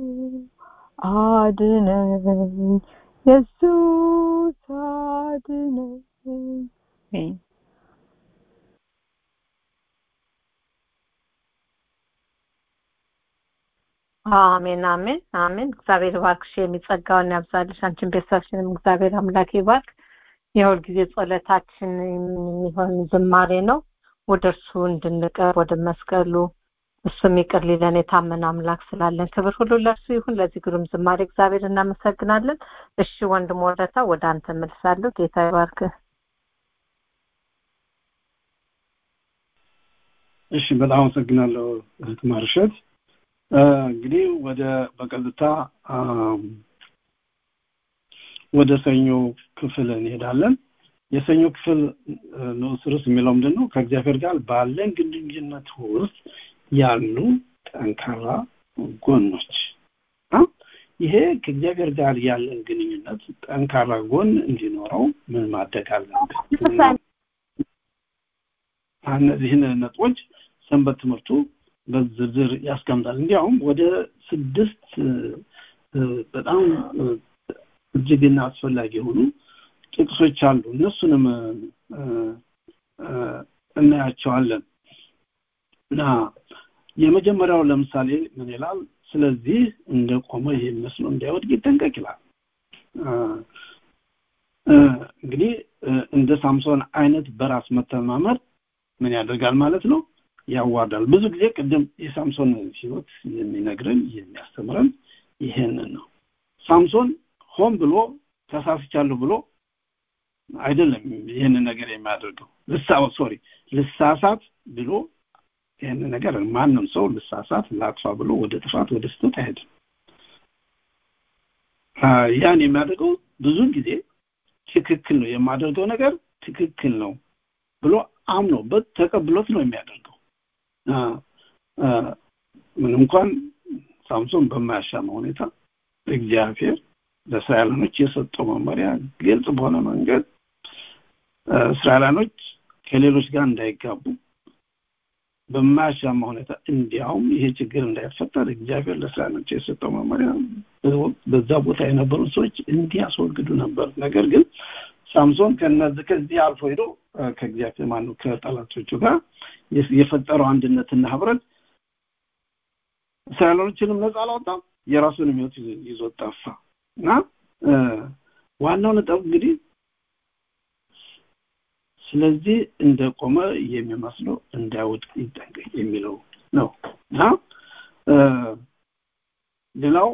አድነኝ ኢየሱስ አድነኝ አሜን አሜን አሜን እግዚአብሔር ባርክሽ የሚጸጋውን ያብዛልሽ አንቺን ቤተሰብሽንም እግዚአብሔር አምላክ ይባርክ የሁል ጊዜ ጸሎታችን የሚሆን ዝማሬ ነው ወደርሱ እንድንቀር ወደ መስቀሉ እሱም ይቅር ሊለን የታመነ አምላክ ስላለን ክብር ሁሉ ለእርሱ ይሁን ለዚህ ግሩም ዝማሬ እግዚአብሔር እናመሰግናለን እሺ ወንድም ወረታ ወደ አንተ መልሳለሁ ጌታ ይባርክ እሺ በጣም አመሰግናለሁ እህት ማርሸት እንግዲህ ወደ በቀጥታ ወደ ሰኞ ክፍል እንሄዳለን የሰኞ ክፍል ነው ስርስ የሚለው ምንድነው ከእግዚአብሔር ጋር ባለን ግንኙነት ውስጥ ያሉ ጠንካራ ጎኖች ይሄ ከእግዚአብሔር ጋር ያለን ግንኙነት ጠንካራ ጎን እንዲኖረው ምን ማድረግ አለብን እነዚህን ነጥቦች ሰንበት ትምህርቱ በዝርዝር ያስቀምጣል እንዲያውም ወደ ስድስት በጣም እጅግና አስፈላጊ የሆኑ ጥቅሶች አሉ እነሱንም እናያቸዋለን እና የመጀመሪያው ለምሳሌ ምን ይላል ስለዚህ እንደቆመ የሚመስለው እንዳይወድቅ ይጠንቀቅ ይላል እንግዲህ እንደ ሳምሶን አይነት በራስ መተማመን ምን ያደርጋል ማለት ነው ያዋርዳል ብዙ ጊዜ ቅድም የሳምሶን ህይወት የሚነግረን የሚያስተምረን ይሄንን ነው ሳምሶን ሆን ብሎ ተሳስቻለሁ ብሎ አይደለም ይሄንን ነገር የሚያደርገው ልሳው ሶሪ ልሳሳት ብሎ ይሄንን ነገር ማንንም ሰው ልሳሳት ላጥፋ ብሎ ወደ ጥፋት ወደ ስህተት አይሄድም ያን የሚያደርገው ብዙ ጊዜ ትክክል ነው የማደርገው ነገር ትክክል ነው ብሎ አምኖበት ተቀብሎት ነው የሚያደርገው ምን እንኳን ሳምሶን በማያሻማ ሁኔታ እግዚአብሔር ለእስራኤላኖች የሰጠው መመሪያ ግልጽ በሆነ መንገድ እስራኤላኖች ከሌሎች ጋር እንዳይጋቡ በማያሻማ ሁኔታ እንዲያውም ይሄ ችግር እንዳይፈጠር እግዚአብሔር ለእስራኤላኖች የሰጠው መመሪያ በዛ ቦታ የነበሩ ሰዎች እንዲያስወግዱ ነበር ነገር ግን ሳምሶን ከነዚህ ከዚህ አልፎ ሄዶ ከእግዚአብሔር ማን ነው ከጠላቶቹ ጋር የፈጠረው አንድነትና ህብረት እስራኤላኖችንም ነፃ አላወጣም የራሱንም ህይወት ይዞ ጠፋ እና ዋናው ነጥብ እንግዲህ ስለዚህ እንደቆመ የሚመስለው እንዳይወድቅ ይጠንቀቅ የሚለው ነው እና ሌላው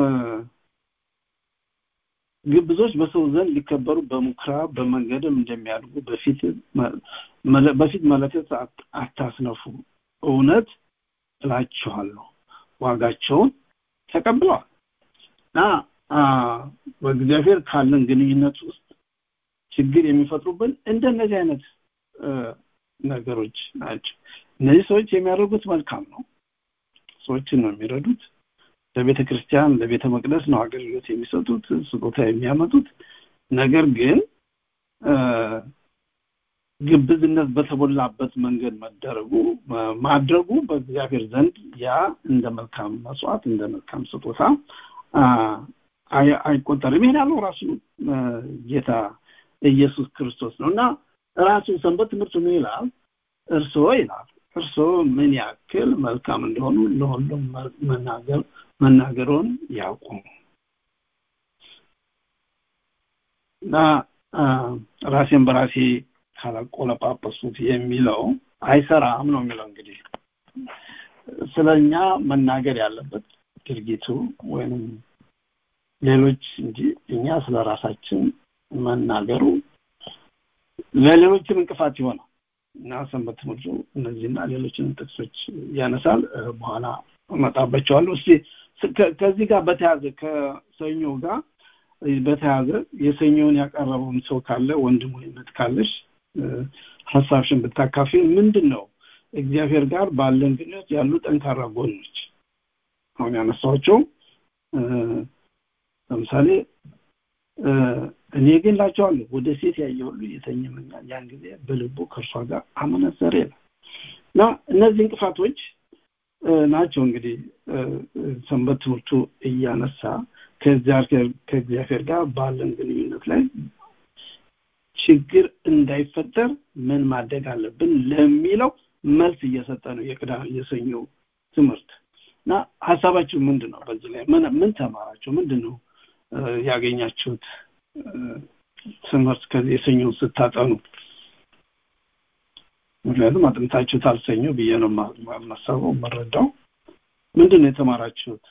ግብዞች በሰው ዘንድ ሊከበሩ በሙክራብ በመንገድም እንደሚያድጉ በፊት በፊት መለከት አታስነፉ እውነት እላችኋለሁ ዋጋቸውን ተቀብለዋል እና በእግዚአብሔር ካለን ግንኙነት ውስጥ ችግር የሚፈጥሩብን እንደነዚህ አይነት ነገሮች ናቸው እነዚህ ሰዎች የሚያደርጉት መልካም ነው ሰዎችን ነው የሚረዱት ለቤተ ክርስቲያን ለቤተ መቅደስ ነው አገልግሎት የሚሰጡት ስጦታ የሚያመጡት ነገር ግን ግብዝነት በተሞላበት መንገድ መደረጉ ማድረጉ በእግዚአብሔር ዘንድ ያ እንደ መልካም መስዋዕት እንደ መልካም ስጦታ አይቆጠርም። ይሄን ያለው ራሱ ጌታ ኢየሱስ ክርስቶስ ነውና ራሱ ሰንበት ትምህርቱ ምን ይላል? እርሶ ይላል እርሶ ምን ያክል መልካም እንደሆኑ ለሁሉም መናገር መናገሩን ያውቁ እና ራሴን በራሴ ካላቆለጳጰሱት የሚለው አይሰራም ነው የሚለው። እንግዲህ ስለኛ መናገር ያለበት ድርጊቱ ወይንም ሌሎች እንጂ እኛ ስለራሳችን መናገሩ ለሌሎችም እንቅፋት ይሆናል እና ሰንበት ትምህርቱ እነዚህና ሌሎችን ጥቅሶች ያነሳል። በኋላ መጣበቻለሁ። እስቲ ከዚህ ጋር በተያያዘ ከሰኞ ጋር በተያያዘ የሰኞውን ያቀረበውን ሰው ካለ ወንድም ወይነት ካለሽ ሐሳብሽን ብታካፊ ምንድነው እግዚአብሔር ጋር ባለን ግንኙነት ያሉ ጠንካራ ጎኖች? አሁን ያነሳቸው ለምሳሌ እኔ ግን ላቸዋለሁ ወደ ሴት ያየው ሁሉ የተኘመኛል ያን ጊዜ በልቡ ከእርሷ ጋር አመነዘረ እና እነዚህ እንቅፋቶች ናቸው። እንግዲህ ሰንበት ትምህርቱ እያነሳ ከእግዚአብሔር ጋር ባለን ግንኙነት ላይ ችግር እንዳይፈጠር ምን ማድረግ አለብን ለሚለው መልስ እየሰጠ ነው የቅዳሜ የሰኞ ትምህርት እና ሐሳባችሁ ምንድነው? በዚህ ላይ ምን ምን ተማራችሁ? ምንድነው ያገኛችሁት ትምህርት ከዚህ የሰኞ ስታጠኑ? ምክንያቱም አጥንታችሁ ታልሰኞ ብዬ ነው ማሰበው መረዳው። ምንድነው የተማራችሁት?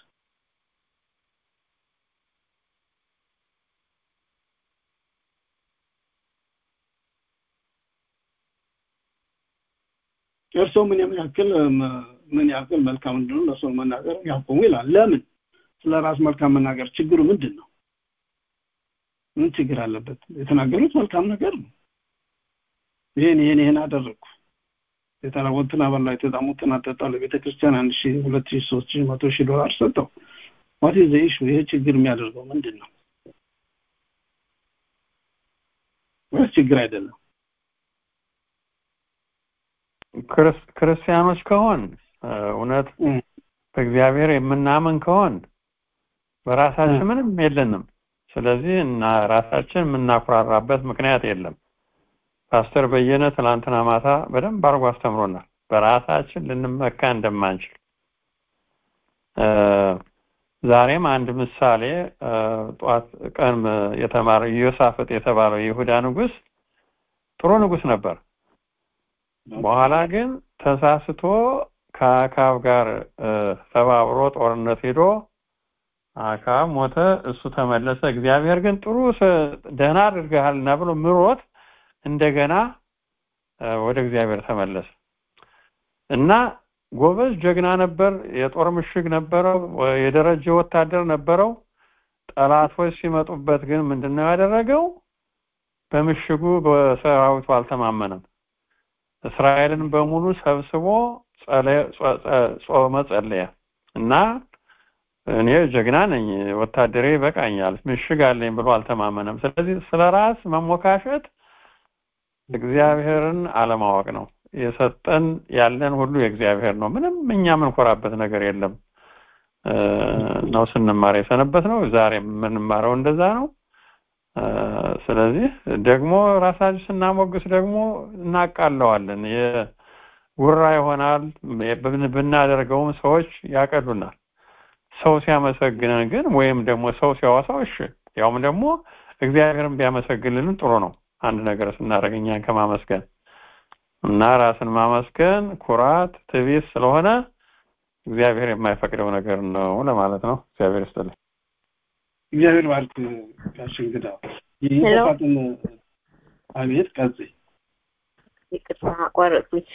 እርሶ ምን ያክል ምን ያክል መልካም እንደሆነ ለሰው መናገር ያቆሙ ይላል። ለምን ስለራስ መልካም መናገር ችግሩ ምንድነው? ምን ችግር አለበት? የተናገሩት መልካም ነገር ነው። ይሄን ይሄን ይሄን አደረኩ የተናወጥና በላይ ተጣሙትና ተጣለ ቤተክርስቲያን አንድ ሺህ ሁለት ሺህ ሶስት ሺህ መቶ ሺህ ዶላር ሰጠው። what is the issue? ይሄ ችግር የሚያደርገው ምንድነው? ወይስ ችግር አይደለም? ክርስቲያኖች ከሆን እውነት በእግዚአብሔር የምናምን ከሆን በራሳችን ምንም የለንም። ስለዚህ እና ራሳችን የምናኩራራበት ምክንያት የለም። ፓስተር በየነ ትናንትና ማታ በደንብ አድርጎ አስተምሮናል በራሳችን ልንመካ እንደማንችል። ዛሬም አንድ ምሳሌ ጧት ቀን የተማረ ኢዮሳፍጥ የተባለው ይሁዳ ንጉስ ጥሩ ንጉስ ነበር። በኋላ ግን ተሳስቶ ከአካብ ጋር ተባብሮ ጦርነት ሄዶ አካብ ሞተ፣ እሱ ተመለሰ። እግዚአብሔር ግን ጥሩ ደህና አድርገሃልና ብሎ ምሮት እንደገና ወደ እግዚአብሔር ተመለሰ እና ጎበዝ ጀግና ነበር። የጦር ምሽግ ነበረው፣ የደረጀ ወታደር ነበረው። ጠላቶች ሲመጡበት ግን ምንድነው ያደረገው? በምሽጉ በሰራዊቱ አልተማመነም። እስራኤልን በሙሉ ሰብስቦ ጾመ ጸለየ እና እኔ ጀግና ነኝ ወታደሬ በቃኛል ምሽግ አለኝ ብሎ አልተማመነም። ስለዚህ ስለራስ መሞካሸት እግዚአብሔርን አለማወቅ ነው። የሰጠን ያለን ሁሉ የእግዚአብሔር ነው። ምንም እኛ ምንኮራበት ነገር የለም ነው ስንማር የሰነበት ነው። ዛሬ ምንማረው እንደዛ ነው። ስለዚህ ደግሞ ራሳችን ስናሞግስ ደግሞ እናቃለዋለን። የጉራ ይሆናል ብናደርገውም ሰዎች ያቀሉናል። ሰው ሲያመሰግነን ግን ወይም ደግሞ ሰው ሲያወሳው እሺ ያውም ደግሞ እግዚአብሔርን ቢያመሰግንልን ጥሩ ነው። አንድ ነገር ስናደርግ እኛን ከማመስገን እና ራስን ማመስገን ኩራት ትዕቢት ስለሆነ እግዚአብሔር የማይፈቅደው ነገር ነው ለማለት ነው። እግዚአብሔር ይስጥልኝ። እግዚአብሔር ባርክ ጋሽ እንግዳ ይሄን አቤት ከዚህ ይቅርታ አቋረጥኩኝ።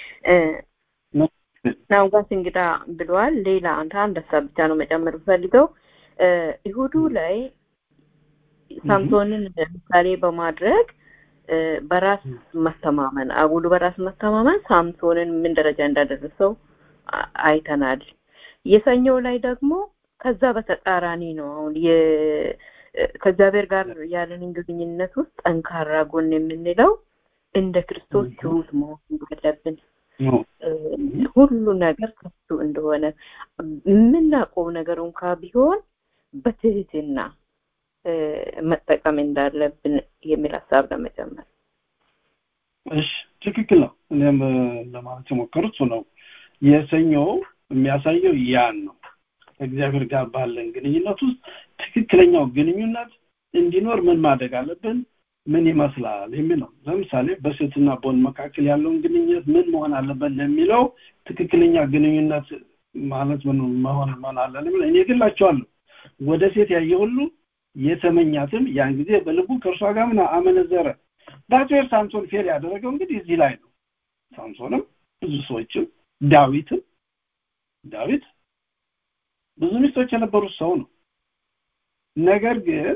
ነው ጋሽ እንግዳ ብሏል። ሌላ አንተ አንድ ሀሳብ ብቻ ነው መጨመር ፈልገው ይሁዱ ላይ ሳምሶንን ምሳሌ በማድረግ በራስ መተማመን አጉሉ በራስ መተማመን ሳምሶንን ምን ደረጃ እንዳደረሰው አይተናል። የሰኞው ላይ ደግሞ ከዛ በተቃራኒ ነው። አሁን ከእግዚአብሔር ጋር ያለንን ግንኙነት ውስጥ ጠንካራ ጎን የምንለው እንደ ክርስቶስ ትሁት መሆን አለብን። ሁሉ ነገር ከሱ እንደሆነ ምናውቀው ነገር እንኳን ቢሆን በትህትና መጠቀም እንዳለብን የሚል ሐሳብ ለመጨመር። እሺ ትክክል ነው። እኔም ለማለት የሞከርኩት ነው የሰኞ የሚያሳየው ያን ነው። እግዚአብሔር ጋር ባለን ግንኙነት ውስጥ ትክክለኛው ግንኙነት እንዲኖር ምን ማድረግ አለብን ምን ይመስላል የሚለው ለምሳሌ በሴትና በወንድ መካከል ያለውን ግንኙነት ምን መሆን አለበት ለሚለው ትክክለኛ ግንኙነት ማለት ምን መሆን ምን አለበት እኔ ግላቸዋለሁ ወደ ሴት ያየ ሁሉ የተመኛትም ያን ጊዜ በልቡ ከእርሷ ጋር ምን አመነዘረ። ዳዊት ሳምሶን ፌል ያደረገው እንግዲህ እዚህ ላይ ነው። ሳምሶንም ብዙ ሰዎችም ዳዊትም ዳዊት ብዙ ሚስቶች የነበሩት ሰው ነው። ነገር ግን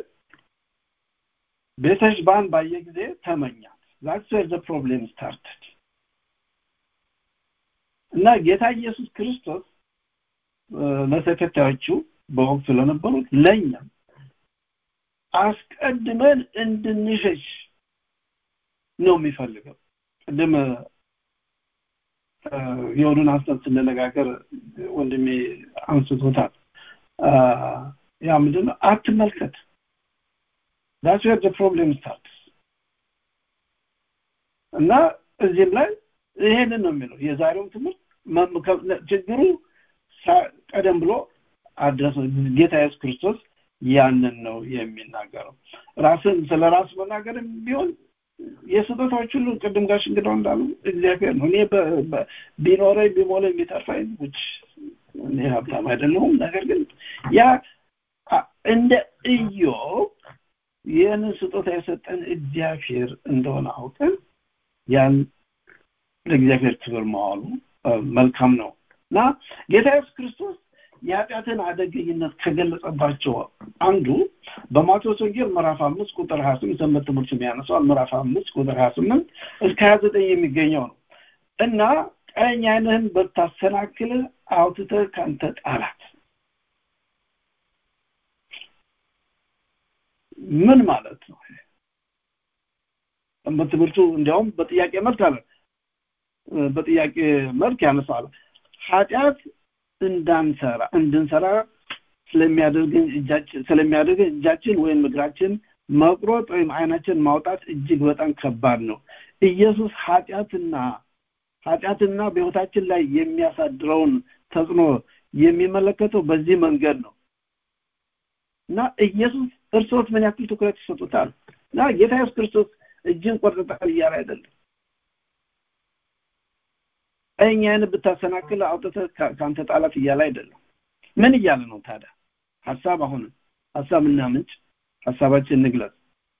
ቤተሽባን ባየ ጊዜ ተመኛት። that's where the problem started። እና ጌታ ኢየሱስ ክርስቶስ ለተከታዮቹ በወቅቱ ለነበሩት ለኛ አስቀድመን እንድንሸሽ ነው የሚፈልገው። ቅድም የሆነን አስተን ስንነጋገር ወንድሜ አንስቶታል። ያ ምንድነው አትመልከት። that's where the problem starts። እና እዚህ ላይ ይሄንን ነው የሚለው የዛሬው ትምህርት ችግሩ ቀደም ብሎ አድረስ ጌታ ኢየሱስ ክርስቶስ ያንን ነው የሚናገረው። ራስን ስለራስ መናገርም ቢሆን የስጦታዎች ሁሉ ቅድም ጋር እንግዳው እንዳሉ እግዚአብሔር ነው። እኔ ቢኖረኝ ቢሞላኝ ቢተርፋኝ which እኔ ሀብታም አይደለሁም። ነገር ግን ያ እንደ ኢዮብ ያን ስጦታ የሰጠን እግዚአብሔር እንደሆነ አውቀን ያን ለእግዚአብሔር ክብር ማዋሉ መልካም ነው። እና ጌታ ኢየሱስ ክርስቶስ የኃጢአትን አደገኝነት ከገለጸባቸው አንዱ በማቴዎስ ወንጌል ምዕራፍ አምስት ቁጥር ሃያ ስምንት ሰንበት ትምህርት የሚያነሳው ምዕራፍ አምስት ቁጥር ሃያ ስምንት እስከ ሃያ ዘጠኝ የሚገኘው ነው። እና ቀኝ ዓይንህን ብታሰናክል አውጥተህ ካንተ ጣላት። ምን ማለት ነው? ሰንበት ትምህርቱ እንዲያውም በጥያቄ መልክ አለ በጥያቄ መልክ ያነሳል። ኃጢአት እንዳንሰራ እንድንሰራ ስለሚያደርገን እጃችን ስለሚያደርገን እጃችን ወይም እግራችን መቁረጥ ወይም ዓይናችን ማውጣት እጅግ በጣም ከባድ ነው። ኢየሱስ ኃጢአትና ኃጢአትና በሕይወታችን ላይ የሚያሳድረውን ተጽዕኖ የሚመለከተው በዚህ መንገድ ነው። እና ኢየሱስ ክርስቶስ ምን ያክል ትኩረት ይሰጡታል? እና ጌታ ኢየሱስ ክርስቶስ እጅን ቆርጠጣል እያለ አይደለም። እኛን ብታሰናክል አውጥተህ ካንተ ጣላት እያለ አይደለም። ምን እያለ ነው ታዲያ? ሐሳብ አሁን ሐሳብና ምንጭ ሐሳባችን እንግለጽ።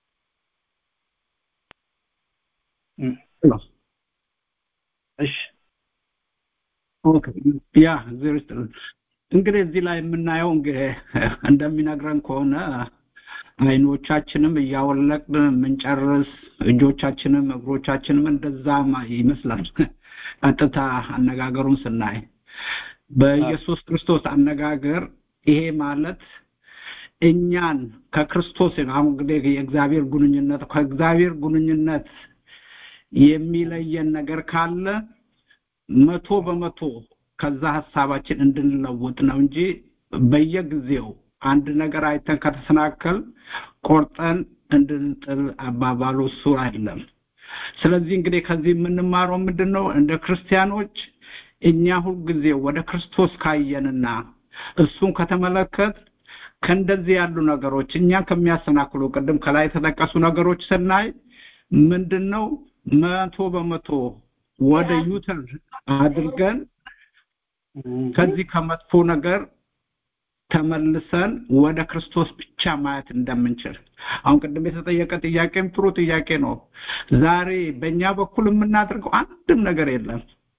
እሺ ኦኬ ያ ዘርስ እንግዲህ እዚህ ላይ የምናየው እንግዲህ እንደሚነግረን ከሆነ አይኖቻችንም እያወለቅን ምንጨርስ እጆቻችንም እግሮቻችንም እንደዛማ ይመስላል። ቀጥታ አነጋገሩን ስናይ በኢየሱስ ክርስቶስ አነጋገር ይሄ ማለት እኛን ከክርስቶስ አሁን እንግዲህ የእግዚአብሔር ግንኙነት ከእግዚአብሔር ግንኙነት የሚለየን ነገር ካለ መቶ በመቶ ከዛ ሐሳባችን እንድንለውጥ ነው እንጂ በየጊዜው አንድ ነገር አይተን ከተሰናከል ቆርጠን እንድንጥል አባባሉ እሱ አይደለም። ስለዚህ እንግዲህ ከዚህ የምንማረው ምንድነው? እንደ ክርስቲያኖች እኛ ሁሉ ጊዜ ወደ ክርስቶስ ካየንና እሱን ከተመለከት ከእንደዚህ ያሉ ነገሮች እኛ ከሚያሰናክሉ ቅድም ከላይ የተጠቀሱ ነገሮች ስናይ ምንድነው መቶ በመቶ ወደ ዩተር አድርገን ከዚህ ከመጥፎ ነገር ተመልሰን ወደ ክርስቶስ ብቻ ማየት እንደምንችል አሁን ቅድም የተጠየቀ ጥያቄም ጥሩ ጥያቄ ነው። ዛሬ በእኛ በኩል የምናደርገው አንድም ነገር የለም።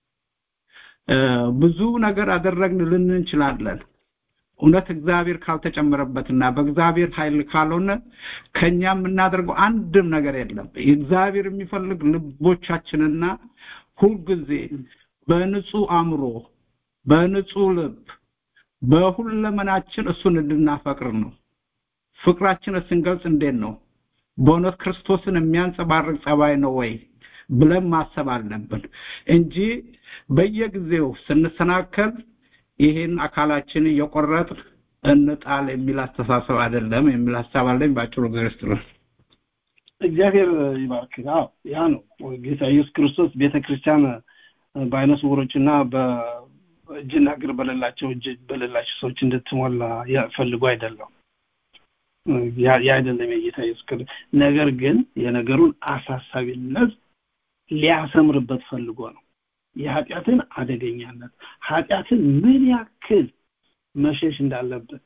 ብዙ ነገር አደረግን ልን እንችላለን። እውነት እግዚአብሔር ካልተጨመረበትና በእግዚአብሔር ኃይል ካልሆነ ከኛ የምናደርገው አንድም ነገር የለም። እግዚአብሔር የሚፈልግ ልቦቻችንና ሁሉ ጊዜ በንጹህ አእምሮ በንጹህ ልብ በሁለመናችን እሱን እንድናፈቅር ነው። ፍቅራችንን ስንገልጽ እንዴት ነው? በእውነት ክርስቶስን የሚያንጸባርቅ ጸባይ ነው ወይ ብለን ማሰብ አለብን እንጂ በየጊዜው ስንሰናከል ይሄን አካላችን እየቆረጥ እንጣል የሚል አስተሳሰብ አይደለም የሚል ሐሳብ አለኝ። ባጭሩ ገርስት ነው። እግዚአብሔር ይባርክ። አዎ ያ ነው ጌታ ኢየሱስ ክርስቶስ ቤተክርስቲያን በዓይነ ስውሮችና በእጅና እግር በሌላቸው እጅ በሌላቸው ሰዎች እንድትሞላ ፈልጎ አይደለም። ያ ያ አይደለም የጌታ ኢየሱስ ክርስቶስ። ነገር ግን የነገሩን አሳሳቢነት ሊያሰምርበት ፈልጎ ነው። የኃጢአትን አደገኛነት ኃጢአትን ምን ያክል መሸሽ እንዳለብን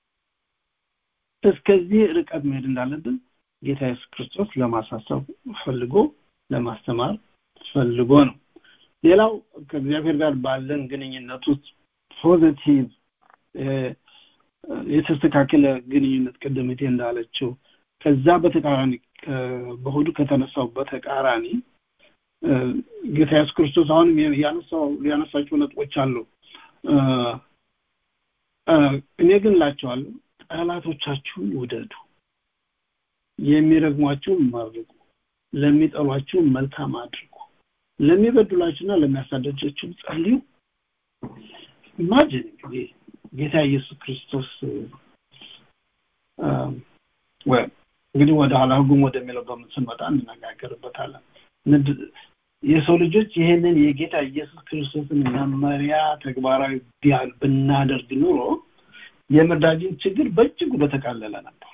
እስከዚህ ርቀት መሄድ እንዳለብን ጌታ ኢየሱስ ክርስቶስ ለማሳሰብ ፈልጎ ለማስተማር ፈልጎ ነው። ሌላው ከእግዚአብሔር ጋር ባለን ግንኙነት ውስጥ ፖዚቲቭ የተስተካከለ ግንኙነት ቀደምቴ እንዳለችው ከዛ በተቃራኒ በሆዱ ከተነሳው በተቃራኒ ጌታ ኢየሱስ ክርስቶስ አሁን ያነሳው ያነሳቸው ነጥቦች አሉ። እኔ ግን እላቸዋለሁ ጠላቶቻችሁን ውደዱ፣ የሚረግሟችሁን መርቁ፣ ለሚጠሏችሁ መልካም አድርጉ፣ ለሚበድሏችሁና ለሚያሳድዷችሁ ጸልዩ። ኢማጂን ጌታ ኢየሱስ ክርስቶስ ወይ እንግዲህ ወደ ሐላጉም ወደሚለው በምንመጣ እንነጋገርበታለን። የሰው ልጆች ይሄንን የጌታ ኢየሱስ ክርስቶስን መመሪያ ተግባራዊ ቢያል ብናደርግ ኑሮ የምድራችን ችግር በእጅጉ በተቃለለ ነበር።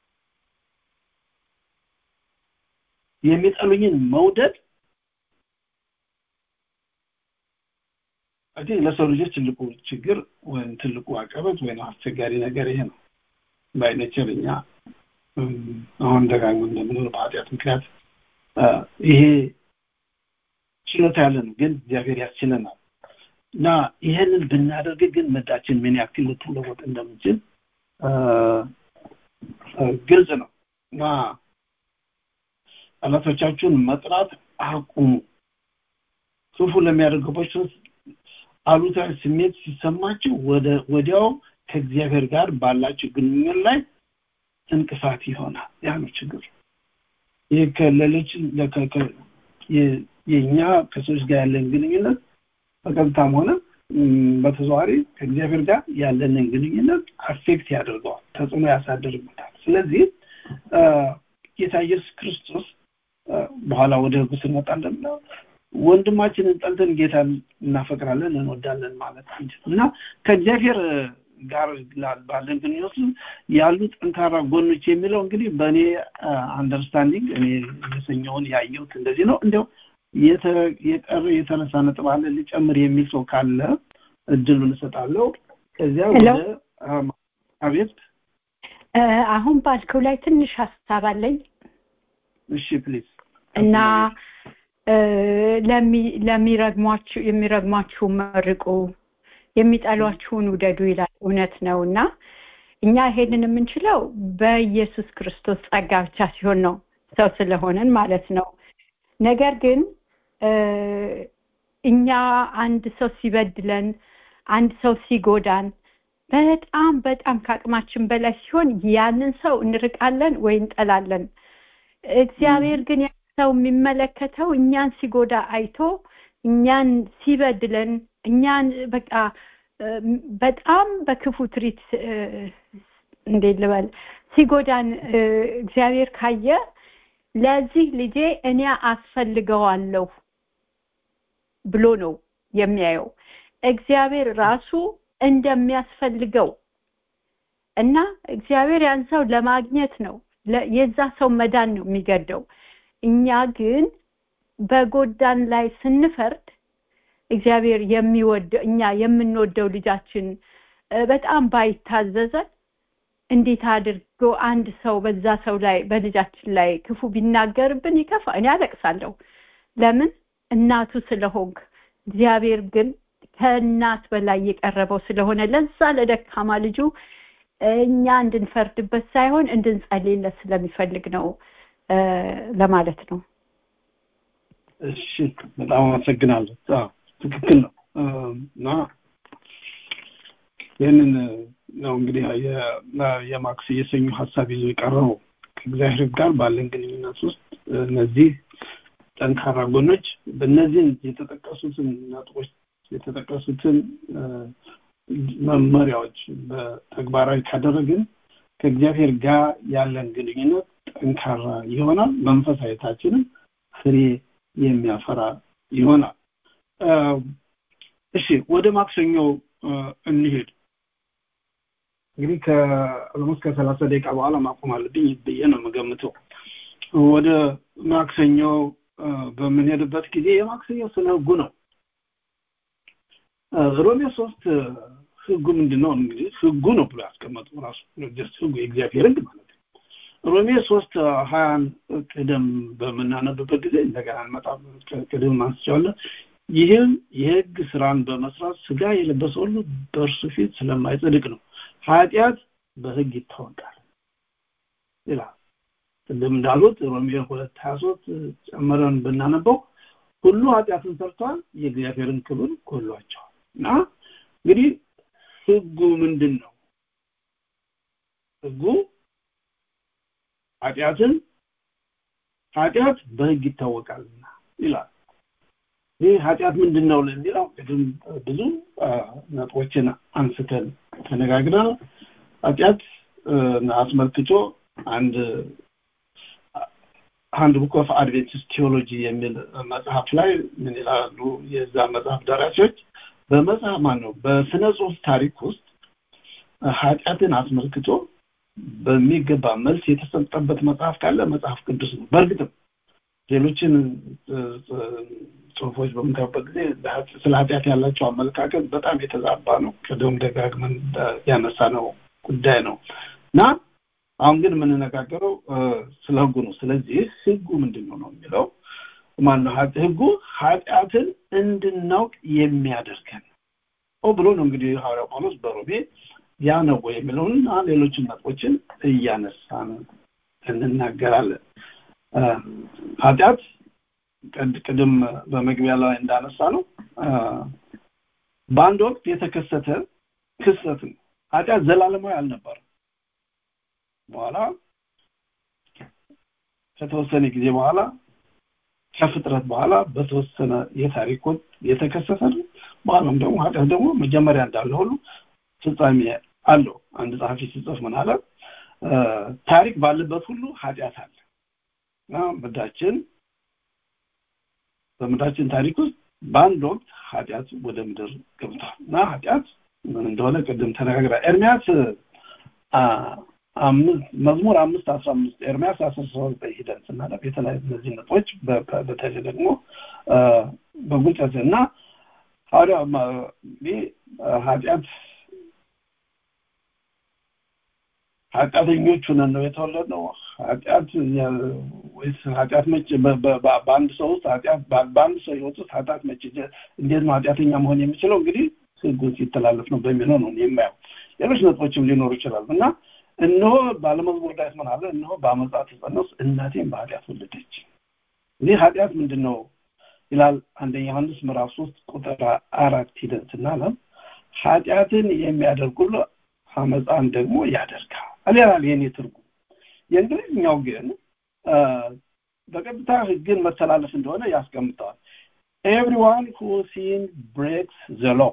የሚጠሉኝን መውደድ አዲስ ለሰው ልጆች ትልቁ ችግር ወይም ትልቁ አቀበት ወይም አስቸጋሪ ነገር ይሄ ነው። ባይነቸርኛ አሁን ደጋግሞ እንደምንለው በኃጢአት ምክንያት ይሄ ችሎታ ያለን ግን እግዚአብሔር ያስችለናል እና ይሄንን ብናደርግ ግን ምድራችን ምን ያክል ልትለወጥ እንደምትችል ግልጽ ነው እና ጠላቶቻችሁን መጥራት አቁሙ። ክፉ ለሚያደርጉባችሁ አሉታዊ ስሜት ሲሰማችሁ ወደ ወዲያው ከእግዚአብሔር ጋር ባላችሁ ግንኙነት ላይ እንቅፋት ይሆናል። ያ ነው ችግር። ይሄ ከሌሎች ለከከ የኛ ከሰዎች ጋር ያለን ግንኙነት በቀጥታም ሆነ በተዘዋዋሪ ከእግዚአብሔር ጋር ያለንን ግንኙነት አፌክት ያደርገዋል፣ ተጽዕኖ ያሳድርበታል። ስለዚህ ጌታ ኢየሱስ ክርስቶስ በኋላ ወደ ህጉ ስንመጣ እንደምናው ወንድማችንን ጠልተን ጌታን እናፈቅራለን እንወዳለን ማለት እና ከእግዚአብሔር ጋር ባለን ግንኙነት ያሉ ጠንካራ ጎኖች የሚለው እንግዲህ በእኔ አንደርስታንዲንግ እኔ የሰኘውን ያየሁት እንደዚህ ነው። እንደው የቀረ የተነሳ ነጥብ አለ ሊጨምር የሚል ሰው ካለ እድሉን እሰጣለሁ። ከዚያ ወደ አቤት አሁን ባልከው ላይ ትንሽ ሐሳብ አለኝ። እሺ ፕሊዝ። እና ለሚ ለሚረግሟችሁ የሚረግሟችሁ መርቁ፣ የሚጠሏችሁን ውደዱ ይላል። እውነት ነውና እኛ ይሄንን የምንችለው በኢየሱስ ክርስቶስ ጸጋ ብቻ ሲሆን ነው፣ ሰው ስለሆነን ማለት ነው። ነገር ግን እኛ አንድ ሰው ሲበድለን፣ አንድ ሰው ሲጎዳን በጣም በጣም ከአቅማችን በላይ ሲሆን ያንን ሰው እንርቃለን ወይ እንጠላለን። እግዚአብሔር ግን ሰው የሚመለከተው እኛን ሲጎዳ አይቶ እኛን ሲበድለን እኛን በቃ በጣም በክፉ ትሪት እንዴት ልበል ሲጎዳን እግዚአብሔር ካየ ለዚህ ልጄ እኔ አስፈልገዋለሁ ብሎ ነው የሚያየው። እግዚአብሔር ራሱ እንደሚያስፈልገው እና እግዚአብሔር ያን ሰው ለማግኘት ነው የዛ ሰው መዳን ነው የሚገደው። እኛ ግን በጎዳን ላይ ስንፈርድ እግዚአብሔር የሚወደው እኛ የምንወደው ልጃችን በጣም ባይታዘዘን እንዴት አድርጎ አንድ ሰው በዛ ሰው ላይ በልጃችን ላይ ክፉ ቢናገርብን ይከፋ እኔ አለቅሳለሁ። ለምን እናቱ ስለሆንክ። እግዚአብሔር ግን ከእናት በላይ የቀረበው ስለሆነ ለዛ ለደካማ ልጁ እኛ እንድንፈርድበት ሳይሆን እንድንጸልይለት ስለሚፈልግ ነው ለማለት ነው። እሺ በጣም አመሰግናለሁ። አዎ ትክክል ነው። እና ይሄንን ነው እንግዲህ የማክስ የሰኞ ሐሳብ ይዞ የቀረበው ከእግዚአብሔር ጋር ባለን ግንኙነት ውስጥ እነዚህ ጠንካራ ጎኖች በእነዚህ የተጠቀሱትን ነጥቦች የተጠቀሱትን መመሪያዎች በተግባራዊ ካደረግን ከእግዚአብሔር ጋር ያለን ግንኙነት ጠንካራ ይሆናል፣ መንፈሳዊታችንም ፍሬ የሚያፈራ ይሆናል። እሺ ወደ ማክሰኞ እንሂድ። እንግዲህ ከአለሞስ ከሰላሳ ደቂቃ በኋላ ማቆም አለብኝ ብዬ ነው የምገምተው። ወደ ማክሰኞ በምንሄድበት ጊዜ የማክሰኞ ስለ ህጉ ነው። ሮሜ ሶስት ህጉ ምንድነው? እንግዲህ ህጉ ነው ብሎ ያስቀመጠው ራሱ ህጉ የእግዚአብሔር ህግ ማለት ነው። ሮሜ ሶስት ሀያ ቀደም በመናነብበት ጊዜ እንደገና መጣም ቀደም አንስቻለሁ። ይህም የህግ ስራን በመስራት ስጋ የለበሰ ሁሉ በእርሱ ፊት ስለማይጸድቅ ነው፣ ኃጢአት በህግ ይታወቃል ይላል። እንደም እንዳሉት ሮሜ ሁለት ሀያ ሶስት ጨምረን ብናነበው ሁሉ ኃጢአትን ሰርተዋል፣ የእግዚአብሔርን ክብር ጎድሏቸዋል። እና እንግዲህ ህጉ ምንድነው? ህጉ ኃጢአትን ኃጢአት በህግ ይታወቃልና ይላል። ይህ ኃጢአት ምንድነው ለሚለው ቅድም ብዙ ነጥቦችን አንስተን ተነጋግረናል። ኃጢአት አስመልክቶ አንድ አንድ ቡክ ኦፍ አድቬንቲስት ቲዮሎጂ የሚል መጽሐፍ ላይ ምን ይላሉ የዛ መጽሐፍ ደራሲዎች? በመጽሐፍ ማን ነው በስነ ጽሁፍ ታሪክ ውስጥ ኃጢአትን አስመልክቶ በሚገባ መልስ የተሰጠበት መጽሐፍ ካለ መጽሐፍ ቅዱስ ነው። በእርግጥም ሌሎችን ጽሁፎች በምታዩበት ጊዜ ስለ ኃጢአት ያላቸው አመለካከት በጣም የተዛባ ነው። ቀደም ደጋግመን ያነሳነው ጉዳይ ነው እና አሁን ግን የምንነጋገረው ስለ ህጉ ነው። ስለዚህ ህጉ ምንድነው ነው የሚለው ማነው? ህጉ ኃጢአትን እንድናውቅ የሚያደርገን ኦ ብሎ ነው እንግዲህ ሐዋርያው ጳውሎስ በሮሜ ያ ነው የሚለውና ሌሎችን ነጥቦችን እያነሳን እንናገራለን። ኃጢአት ቀደም በመግቢያ ላይ እንዳነሳ ነው በአንድ ወቅት የተከሰተ ክስተት ነው። ኃጢአት ዘላለማዊ አልነበረም። በኋላ ከተወሰነ ጊዜ በኋላ ከፍጥረት በኋላ በተወሰነ የታሪክ ወቅት የተከሰተ ነው። በኋላም ደግሞ ኃጢአት ደግሞ መጀመሪያ እንዳለ ሁሉ ፍጻሜ አለው። አንድ ጸሐፊ ሲጽፍ ምን አለ? ታሪክ ባለበት ሁሉ ኃጢአት አለ። ምድራችን በምድራችን ታሪክ ውስጥ በአንድ ወቅት ኃጢአት ወደ ምድር ገብቷል እና ኃጢአት ምን እንደሆነ ቀደም ተነጋግረናል። ኤርምያስ አምስት መዝሙር አምስት አስራ አምስት ኤርምያስ አስራ ሶስት ሄደን ስናነብ የተለያዩ እነዚህ ነጥቦች በተለይ ደግሞ በጉልጨትና ሐዋርያው ኃጢአት ኃጢአተኞች ሆነን ነው የተወለድነው። ኃጢአት ወይስ ኃጢአት መቼ በአንድ ሰው ውስጥ ኃጢአት በአንድ ሰው ህይወት ውስጥ ኃጢአት መቼ እንዴት ነው ኃጢአተኛ መሆን የሚችለው? እንግዲህ ህጉ ሲተላለፍ ነው በሚለው ነው የማየው። ሌሎች ነጥቦችም ሊኖሩ ይችላሉ እና እነሆ ባለመዝሙር ዳዊት ምን አለ? እነሆ በአመፃ ተጸነስኩ እናቴም በኃጢአት ወለደች። ይህ ኃጢአት ምንድነው ይላል አንደኛ ዮሐንስ ምዕራፍ ሶስት ቁጥር አራት ሂደን ስናነብ ኃጢአትን የሚያደርግ ሁሉ አመፃን ደግሞ ያደርጋል አለያል የኔ ትርጉም። የእንግሊዝኛው ግን በቀጥታ ህግን መተላለፍ እንደሆነ ያስቀምጣል። everyone who sins breaks the law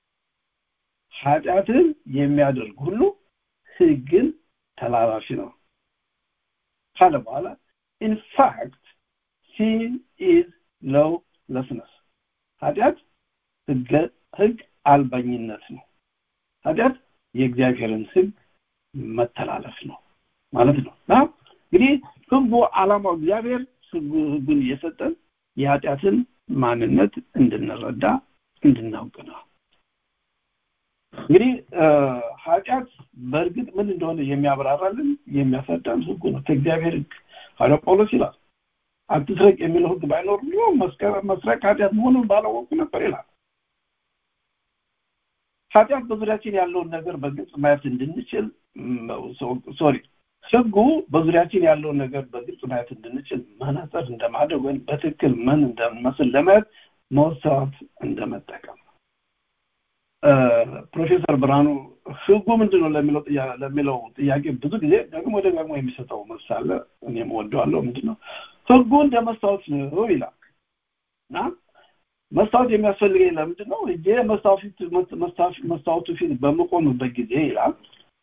ኃጢአትን የሚያደርግ ሁሉ ህግን ተላላፊ ነው ካለ በኋላ in fact sin is lawlessness ኃጢአት ህግ ህግ አልባኝነት ነው። ኃጢአት የእግዚአብሔርን ህግ መተላለፍ ነው ማለት ነው። እንግዲህ ህጉ ዓላማው እግዚአብሔር ህጉን እየሰጠን የኃጢአትን ማንነት እንድንረዳ እንድናውቅ ነው። እንግዲህ ኃጢአት በእርግጥ ምን እንደሆነ የሚያብራራልን የሚያፈዳን ህጉ ነው። ከእግዚአብሔር ህግ ሐዋርያው ጳውሎስ ይላል አትስረቅ የሚለው ህግ ባይኖር ነው መስረቅ ኃጢአት መሆኑን ባላወቁ ነበር ይላል። ኃጢአት በዙሪያችን ያለውን ነገር በግልጽ ማየት እንድንችል ሶሪ ህጉ በዙሪያችን ያለውን ነገር በግልጽ ማየት እንድንችል መነጽር እንደማድረግ ወይም በትክክል ምን እንደመስል ለማየት መውሰት እንደመጠቀም ፕሮፌሰር ብርሃኑ ህጉ ምንድነው ለሚለው ጥያቄ ለሚለው ጥያቄ ብዙ ጊዜ ደግሞ ደግሞ የሚሰጠው መልስ አለ። እኔም ወደዋለሁ። ምንድነው ህጉ እንደመስታወት ነው ይላል እና መስታወት የሚያስፈልገኝ ለምንድን ነው? እጄ መስታወት መስታወቱ ፊት በመቆምበት ጊዜ ይላል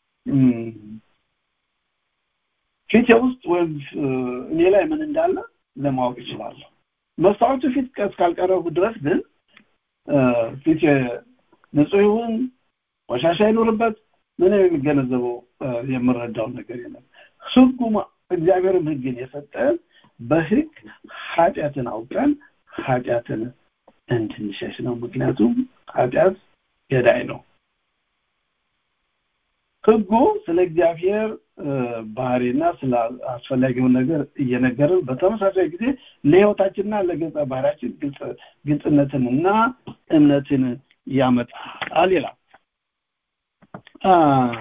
ፊቴ ውስጥ ወይም እኔ ላይ ምን እንዳለ ለማወቅ እችላለሁ። መስታወቱ ፊት እስካልቀረቡ ድረስ ግን ፊቴ ንጹህ ይሁን ቆሻሻ ይኖርበት ምንም የሚገነዘበው የምረዳው ነገር የለም። ህጉ እግዚአብሔርም ህግን የሰጠን በህግ ኃጢአትን አውቀን ኃጢአትን እንድንሸሽ ነው። ምክንያቱም ኃጢአት ገዳይ ነው። ህጉ ስለ እግዚአብሔር ባህሪና ስለ አስፈላጊው ነገር እየነገረን በተመሳሳይ ጊዜ ለህይወታችንና ለገጸ ባህሪያችን ግልጽ ግልጽነትንና እምነትን ያመጣል ይላል። አ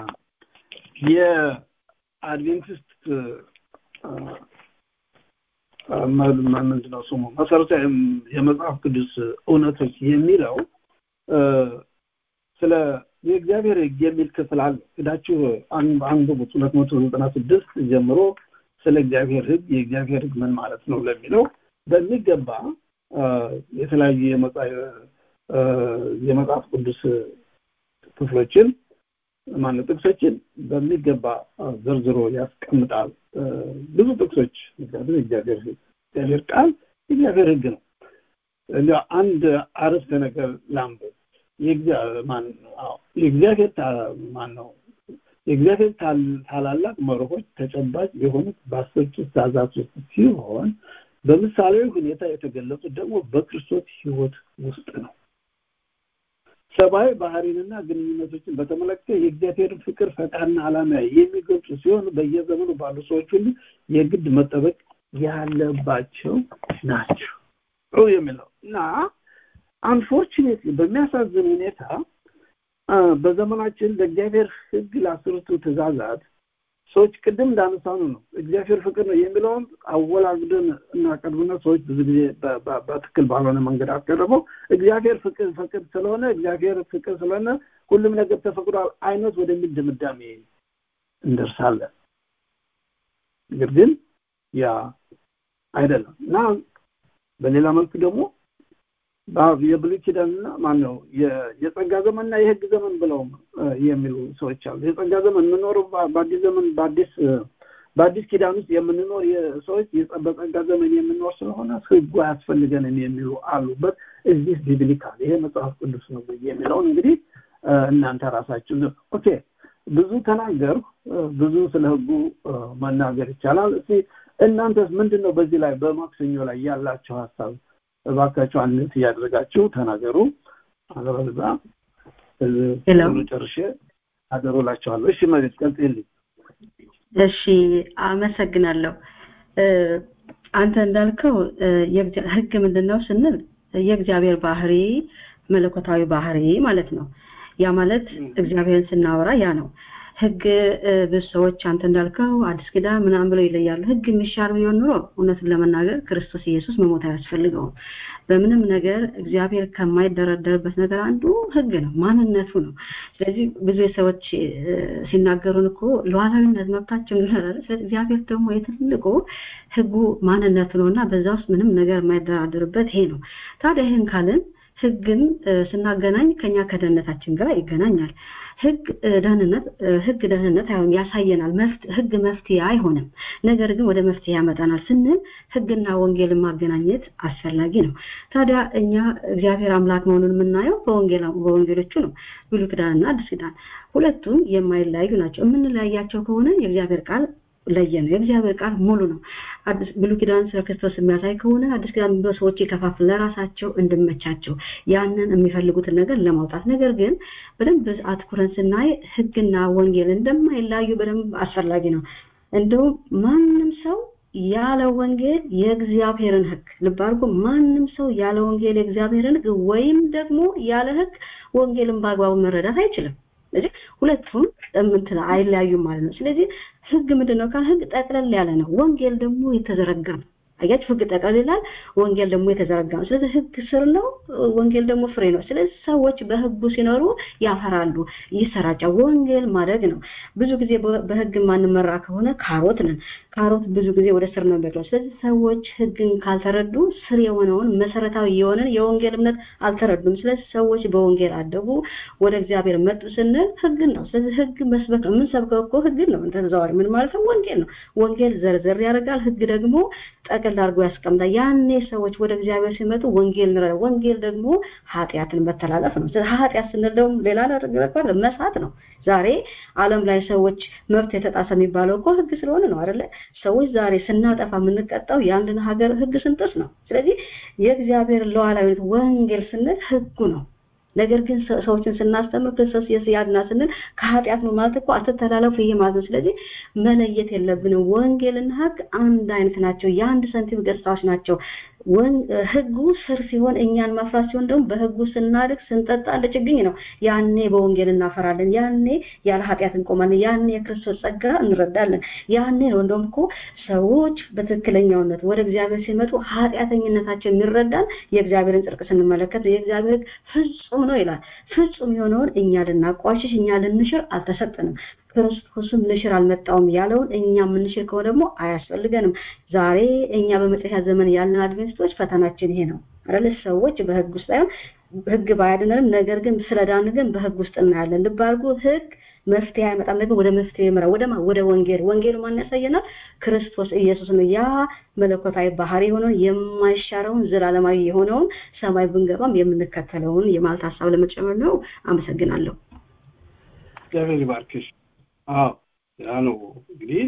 የአድቬንቲስት ምንድነው ስሙ መሰረታዊ የመጽሐፍ ቅዱስ እውነቶች የሚለው ስለ የእግዚአብሔር ህግ የሚል ክፍል አለ። እዳችሁ አንብቡት ሁለት መቶ ዘጠና ስድስት ጀምሮ ስለ እግዚአብሔር ህግ የእግዚአብሔር ህግ ምን ማለት ነው ለሚለው በሚገባ የተለያዩ የመጽሐፍ የመጽሐፍ ቅዱስ ክፍሎችን ማለት ጥቅሶችን በሚገባ ዘርዝሮ ያስቀምጣል። ብዙ ጥቅሶች ምክንያቱም እግዚአብሔር ህግ እግዚአብሔር ቃል እግዚአብሔር ህግ ነው። አንድ አረፍተ ነገር ላንብብ። የእግዚአብሔር ማን ነው የእግዚአብሔር ማን ነው የእግዚአብሔር ታላላቅ መርሆች ተጨባጭ የሆኑት በአስርቱ ትእዛዛት ውስጥ ሲሆን በምሳሌያዊ ሁኔታ የተገለጹት ደግሞ በክርስቶስ ህይወት ውስጥ ነው። ሰብአዊ ባህሪንና ግንኙነቶችን በተመለከተ የእግዚአብሔርን ፍቅር ፈቃድና ዓላማ የሚገልጹ ሲሆን በየዘመኑ ባሉ ሰዎች ሁሉ የግድ መጠበቅ ያለባቸው ናቸው ነው የሚለው እና አንፎርቹኔትሊ በሚያሳዝን ሁኔታ በዘመናችን ለእግዚአብሔር ህግ ለአስርቱ ትእዛዛት ሰዎች ቅድም እንዳነሳኑ ነው እግዚአብሔር ፍቅር ነው የሚለውን አወላግደን እናቀርብና ሰዎች ብዙ ጊዜ በትክክል ባልሆነ መንገድ አቀርበው እግዚአብሔር ፍቅር ፍቅር ስለሆነ እግዚአብሔር ፍቅር ስለሆነ ሁሉም ነገር ተፈቅዷል አይነት ወደሚል ድምዳሜ እንደርሳለን። ነገር ግን ያ አይደለም እና በሌላ መልኩ ደግሞ የብሉይ ኪዳንና ማን ነው የጸጋ ዘመንና የህግ ዘመን ብለው የሚሉ ሰዎች አሉ። የጸጋ ዘመን የምንኖረው በአዲስ ዘመን በአዲስ በአዲስ ኪዳን ውስጥ የምንኖር የሰዎች የጸጋ ዘመን የምንኖር ስለሆነ ህጉ አያስፈልገንም የሚሉ አሉበት። እዚህ ቢብሊካል ይሄ መጽሐፍ ቅዱስ ነው የሚለው እንግዲህ እናንተ ራሳችሁ ኦኬ ብዙ ተናገር ብዙ ስለ ህጉ መናገር ይቻላል። እስኪ እናንተስ ምንድነው በዚህ ላይ በማክሰኞ ላይ ያላችሁ ሐሳብ እባካችሁ አንተ ያደረጋችሁ ተናገሩ። አለበለዛ እዚህ ጨርሼ አደረላችኋለሁ። እሺ ማለት ቀጥልኝ። እሺ አመሰግናለሁ። አንተ እንዳልከው የእግዚአብሔር ህግ ምንድነው ስንል የእግዚአብሔር ባህሪ መለኮታዊ ባህሪ ማለት ነው። ያ ማለት እግዚአብሔርን ስናወራ ያ ነው። ህግ በሰዎች አንተ እንዳልከው አዲስ ኪዳን ምናምን ብለው ይለያሉ። ህግ የሚሻር ቢሆን ኖሮ እውነቱን ለመናገር ክርስቶስ ኢየሱስ መሞት አያስፈልገውም። በምንም ነገር እግዚአብሔር ከማይደረደርበት ነገር አንዱ ህግ ነው፣ ማንነቱ ነው። ስለዚህ ብዙ ሰዎች ሲናገሩን እኮ ሉዓላዊነት መብታችን ይላል። እግዚአብሔር ደግሞ የትልቁ ህጉ ማንነቱ ነውና በዛ ውስጥ ምንም ነገር የማይደራደርበት ይሄ ነው። ታዲያ ይሄን ካልን ህግን ስናገናኝ ከኛ ከደህንነታችን ጋር ይገናኛል። ህግ ደህንነት ህግ ደህንነት አይሆን ያሳየናል። ህግ መፍትሄ አይሆንም፣ ነገር ግን ወደ መፍትሄ ያመጣናል ስንል ህግና ወንጌልን ማገናኘት አስፈላጊ ነው። ታዲያ እኛ እግዚአብሔር አምላክ መሆኑን የምናየው በወንጌል በወንጌሎቹ ነው። ብሉይ ኪዳንና አዲስ ኪዳን ሁለቱም የማይለያዩ ናቸው። የምንለያያቸው ከሆነ የእግዚአብሔር ቃል ለየነው። የእግዚአብሔር ቃል ሙሉ ነው። አዲስ ብሉይ ኪዳን ስለ ክርስቶስ የሚያሳይ ከሆነ አዲስ ኪዳን በሰዎች ይከፋፍል ለራሳቸው እንድመቻቸው ያንን የሚፈልጉትን ነገር ለማውጣት። ነገር ግን በደንብ አትኩረን ስናይ ህግና ወንጌል እንደማይለያዩ በደንብ አስፈላጊ ነው። እንደው ማንም ሰው ያለ ወንጌል የእግዚአብሔርን ህግ ልብ አድርጎ ማንም ሰው ያለ ወንጌል የእግዚአብሔርን ህግ ወይም ደግሞ ያለ ህግ ወንጌልን በአግባቡ መረዳት አይችልም። ስለዚህ ሁለቱም እንትን አይለያዩም ማለት ነው። ስለዚህ ህግ ምንድነው? ካል ህግ ጠቅለል ያለ ነው። ወንጌል ደግሞ የተዘረጋ ነው። አያችሁ ህግ ጠቅለል ይላል፣ ወንጌል ደግሞ የተዘረጋ ነው። ስለዚህ ህግ ስር ነው፣ ወንጌል ደግሞ ፍሬ ነው። ስለዚህ ሰዎች በህጉ ሲኖሩ ያፈራሉ፣ ይሰራጫል። ወንጌል ማድረግ ነው። ብዙ ጊዜ በህግ ማንመራ ከሆነ ካሮት ነን። ካሮት ብዙ ጊዜ ወደ ስር ነው የሚበቅለው። ስለዚህ ሰዎች ህግን ካልተረዱ ስር የሆነውን መሰረታዊ የሆነን የወንጌል እምነት አልተረዱም። ስለዚህ ሰዎች በወንጌል አደጉ፣ ወደ እግዚአብሔር መጡ ስንል ህግን ነው። ስለዚህ ህግ መስበክ ነው። ምን ሰብከው እኮ ህግን ነው። ተዛዋሪ ምን ማለት ነው? ወንጌል ነው። ወንጌል ዘርዘር ያደርጋል፣ ህግ ደግሞ ጠቅል አድርጎ ያስቀምጣል። ያኔ ሰዎች ወደ እግዚአብሔር ሲመጡ ወንጌል ነው። ወንጌል ደግሞ ኃጢአትን መተላለፍ ነው። ስለዚህ ኃጢአት ስንል ደግሞ ሌላ ነገር አይደለም፣ መሳት ነው። ዛሬ ዓለም ላይ ሰዎች መብት የተጣሰ የሚባለው እኮ ህግ ስለሆነ ነው አይደለ? ሰዎች ዛሬ ስናጠፋ የምንቀጣው የአንድን ሀገር ህግ ስንጥስ ነው። ስለዚህ የእግዚአብሔር ሉዓላዊነት ወንጌል ስንል ህጉ ነው። ነገር ግን ሰዎችን ስናስተምር ክርስቶስ ኢየሱስ ያድና ስንል ከኃጢአት ነው ማለት እኮ አትተላለፉ ይሄ ማለት ነው። ስለዚህ መለየት የለብንም። ወንጌልና ህግ አንድ አይነት ናቸው፣ የአንድ ሳንቲም ገጽታዎች ናቸው። ህጉ ስር ሲሆን እኛን ማፍራት ሲሆን ደግሞ በህጉ ስናድግ ስንጠጣ እንደ ችግኝ ነው። ያኔ በወንጌል እናፈራለን። ያኔ ያለ ኃጢአት እንቆማለን። ያኔ የክርስቶስ ጸጋ እንረዳለን። ያኔ ነው እንደውም እኮ ሰዎች በትክክለኛውነት ወደ እግዚአብሔር ሲመጡ ኃጢአተኝነታቸው የሚረዳን የእግዚአብሔርን ጽድቅ ስንመለከት የእግዚአብሔር ፍጹም ነው ይላል። ፍጹም የሆነውን እኛ ልናቋሽሽ እኛ ልንሽር አልተሰጠንም። ክርስቶስም ልሽር አልመጣውም ያለውን እኛ ምንሽር ከሆነ ደግሞ አያስፈልገንም። ዛሬ እኛ በመጨረሻ ዘመን ያለን አድቬንቲስቶች ፈተናችን ይሄ ነው አይደል? ሰዎች በህግ ውስጥ ሳይሆን ህግ ባያድነንም ነገር ግን ስለዳን ግን በህግ ውስጥ እናያለን። ልብ አድርጉ፣ ህግ መፍትሄ አይመጣም፣ ነገር ወደ መፍትሄ ይመራል። ወደ ወደ ወንጌል ወንጌል ማን ያሳየናል? ክርስቶስ ኢየሱስ ነው። ያ መለኮታዊ ባህሪ የሆነውን የማይሻረውን ዘላለማዊ የሆነውን ሰማይ ብንገባም የምንከተለውን የማለት ሐሳብ ለመጨመር ነው። አመሰግናለሁ። እግዚአብሔር ይባርክሽ። አዎ ያ ነው እንግዲህ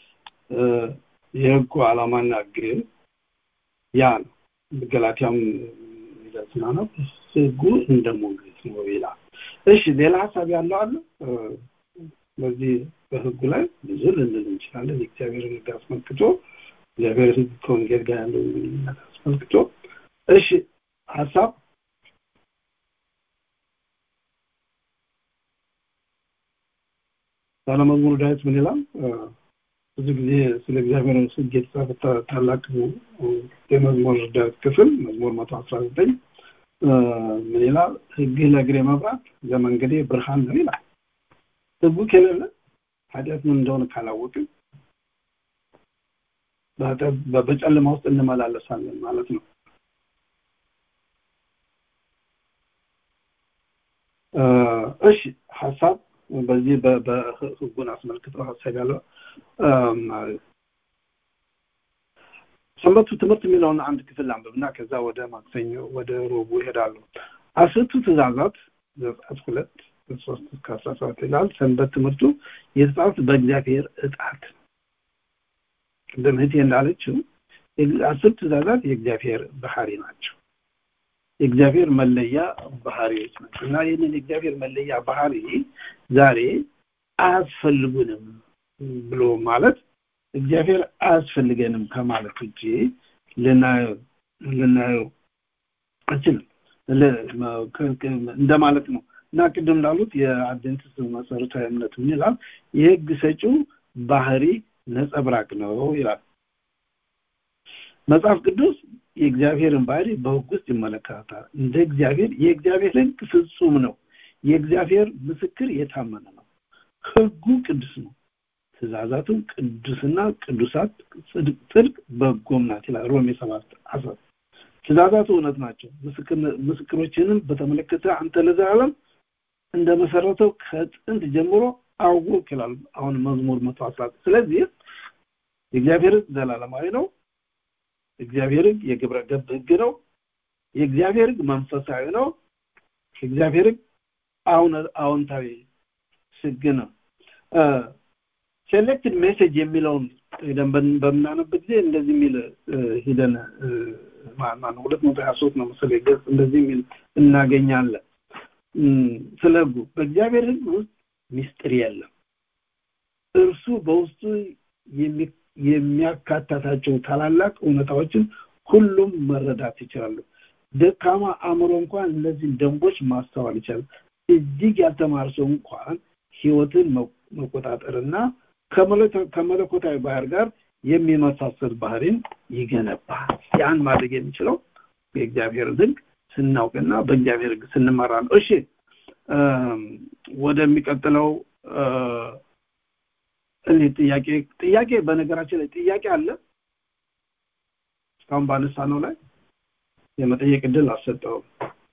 የህጉ ዓላማና ግን ያ ነው። ገላትያም ይላልና ነው ህጉ እንደሞገስ ነው ይላል። እሺ ሌላ ሐሳብ ያለው አለ? በዚህ በህጉ ላይ ብዙ ልንል እንችላለን። እግዚአብሔርን ህግ አስመልክቶ እግዚአብሔር ህግ ከወንጌል ጋር ያለው ግንኙነት አስመልክቶ እሺ ሐሳብ ባለመዝሙር ዳዊት ምን ይላል? ብዙ ጊዜ ስለ እግዚአብሔር ህግ የተጻፈ ታላቅ የመዝሙር ዳዊት ክፍል መዝሙር መቶ አስራ ዘጠኝ ምን ይላል? ህግ ለእግሬ መብራት ለመንገዴ ብርሃን ነው ይላል። ህጉ ከሌለ ኃጢአት ምን እንደሆነ ካላወቅን በጨለማ ውስጥ እንመላለሳለን ማለት ነው። እሺ ሐሳብ በዚህ በህጉን አስመልክቶ ሐሳብ ያለው ሰንበቱ ትምህርት የሚለውን አንድ ክፍል አንብብና ከዛ ወደ ማክሰኞ ወደ ሮቡ ይሄዳሉ። አስርቱ ትእዛዛት ዘጸአት ሁለት ሶስት እስከ አስራ ሰባት ይላል። ሰንበት ትምህርቱ የተጻፈ በእግዚአብሔር ዕጣት እንደምህት እንዳለችው አስርቱ ትእዛዛት የእግዚአብሔር ባህሪ ናቸው። የእግዚአብሔር መለያ ባህሪዎች ናቸው እና ይህንን የእግዚአብሔር መለያ ባህሪ ዛሬ አያስፈልጉንም ብሎ ማለት እግዚአብሔር አያስፈልገንም ከማለት ውጪ ልናየው ልናየው አንችልም እንደማለት ነው። እና ቅድም እንዳሉት የአድቬንቲስት መሰረታዊ እምነት ምን ይላል? የህግ ሰጪው ባህሪ ነጸብራቅ ነው ይላል መጽሐፍ ቅዱስ። የእግዚአብሔርን ባህሪ በህግ ውስጥ ይመለከታል። እንደ እግዚአብሔር የእግዚአብሔር ህግ ፍጹም ነው። የእግዚአብሔር ምስክር የታመነ ነው። ህጉ ቅዱስ ነው። ትእዛዛቱ ቅዱስና ቅዱሳት ጽድቅ በጎም ናት ይላል ሮሜ ሰባት አስራ ትእዛዛቱ እውነት ናቸው። ምስክር ምስክሮችንም በተመለከተ አንተ ለዘላለም እንደመሰረተው ከጥንት ጀምሮ አውቅ ይላል አሁን መዝሙር መቶ አስራ ስለዚህ የእግዚአብሔር ዘላለማዊ ነው። እግዚአብሔር የግብረ ገብ ህግ ነው። የእግዚአብሔር መንፈሳዊ ነው። የእግዚአብሔር አሁን አዎንታዊ ህግ ነው። ሴሌክትድ ሜሴጅ የሚለውን ደንበን በመናነብ ጊዜ እንደዚህ የሚል ሂደን ማን ሁለት መቶ ሃያ ሶስት ነው መሰለኝ ገጽ እንደዚህ የሚል እናገኛለን። ስለጉ በእግዚአብሔር ህግ ውስጥ ሚስጥር የለም። እርሱ በውስጡ የሚ የሚያካታታቸው ታላላቅ እውነታዎችን ሁሉም መረዳት ይችላሉ። ደካማ አእምሮ እንኳን እነዚህ ደንቦች ማስተዋል ይችላል። እጅግ ያልተማረ ሰው እንኳን ህይወትን መቆጣጠርና ከመለኮታዊ ባህር ጋር የሚመሳሰል ባህሪን ይገነባል። ያን ማድረግ የሚችለው የእግዚአብሔር ህግ ስናውቅና በእግዚአብሔር ሕግ ስንመራ ነው። እሺ ወደሚቀጥለው እኔ ጥያቄ ጥያቄ በነገራችን ላይ ጥያቄ አለ እስካሁን ባነሳነው ላይ የመጠየቅ ዕድል አልሰጠውም።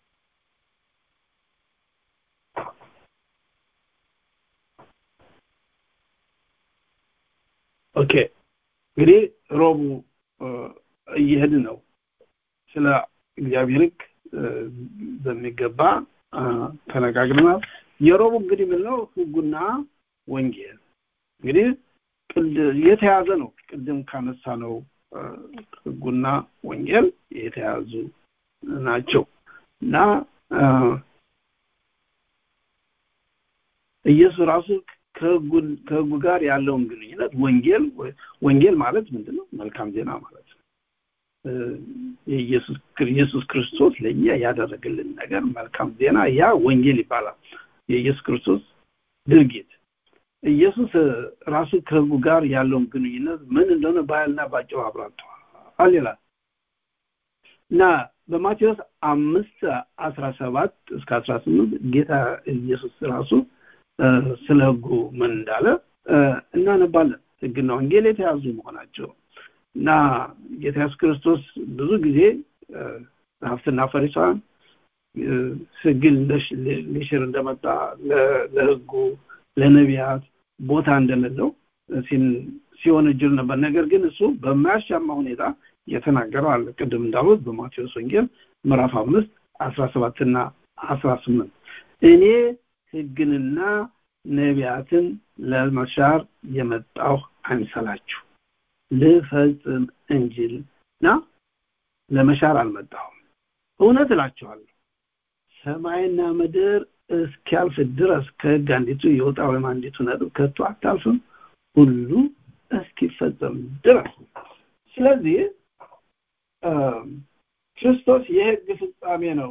ኦኬ እንግዲህ ሮቡ እየሄድን ነው ስለ እግዚአብሔር ሕግ በሚገባ ተነጋግረናል። የሮቡ እንግዲህ ምን ነው ሕጉና ወንጌል እንግዲህ የተያዘ ነው። ቅድም ካነሳ ነው ሕጉና ወንጌል የተያዙ ናቸው እና ኢየሱስ ራሱ ከሕጉ ጋር ያለውን ግንኙነት ወንጌል ወንጌል ማለት ምንድነው? መልካም ዜና ማለት ነው። የኢየሱስ ኢየሱስ ክርስቶስ ለኛ ያደረገልን ነገር መልካም ዜና ያ ወንጌል ይባላል። የኢየሱስ ክርስቶስ ድርጊት ኢየሱስ ራሱ ከሕጉ ጋር ያለውን ግንኙነት ምን እንደሆነ ባይልና ባጭሩ አብራርቷል ይላል እና በማቴዎስ አምስት አስራ ሰባት እስከ አስራ ስምንት ጌታ ኢየሱስ ራሱ ስለ ሕጉ ምን እንዳለ እናነባለን። ሕግና ወንጌል የተያዙ መሆናቸው እና ጌታ ኢየሱስ ክርስቶስ ብዙ ጊዜ ጸሐፍትና ፈሪሳውያን ሕግን ሊሽር እንደመጣ ለሕጉ ለነቢያት ቦታ እንደሌለው ሲወነጅል ነበር። ነገር ግን እሱ በማያሻማ ሁኔታ የተናገረው አለ። ቅድም እንዳሉት በማቴዎስ ወንጌል ምዕራፍ አምስት አስራ ሰባት እና አስራ ስምንት እኔ ሕግንና ነቢያትን ለመሻር የመጣሁ አይምሰላችሁ ልፈጽም እንጂና ለመሻር አልመጣሁም። እውነት እላችኋለሁ ሰማይና ምድር እስኪያልፍ ድረስ ከሕግ አንዲቱ የወጣ ወይም አንዲቱ ነጥብ ከቶ አታልፍም ሁሉ እስኪፈጸም ድረስ። ስለዚህ ክርስቶስ የሕግ ፍጻሜ ነው።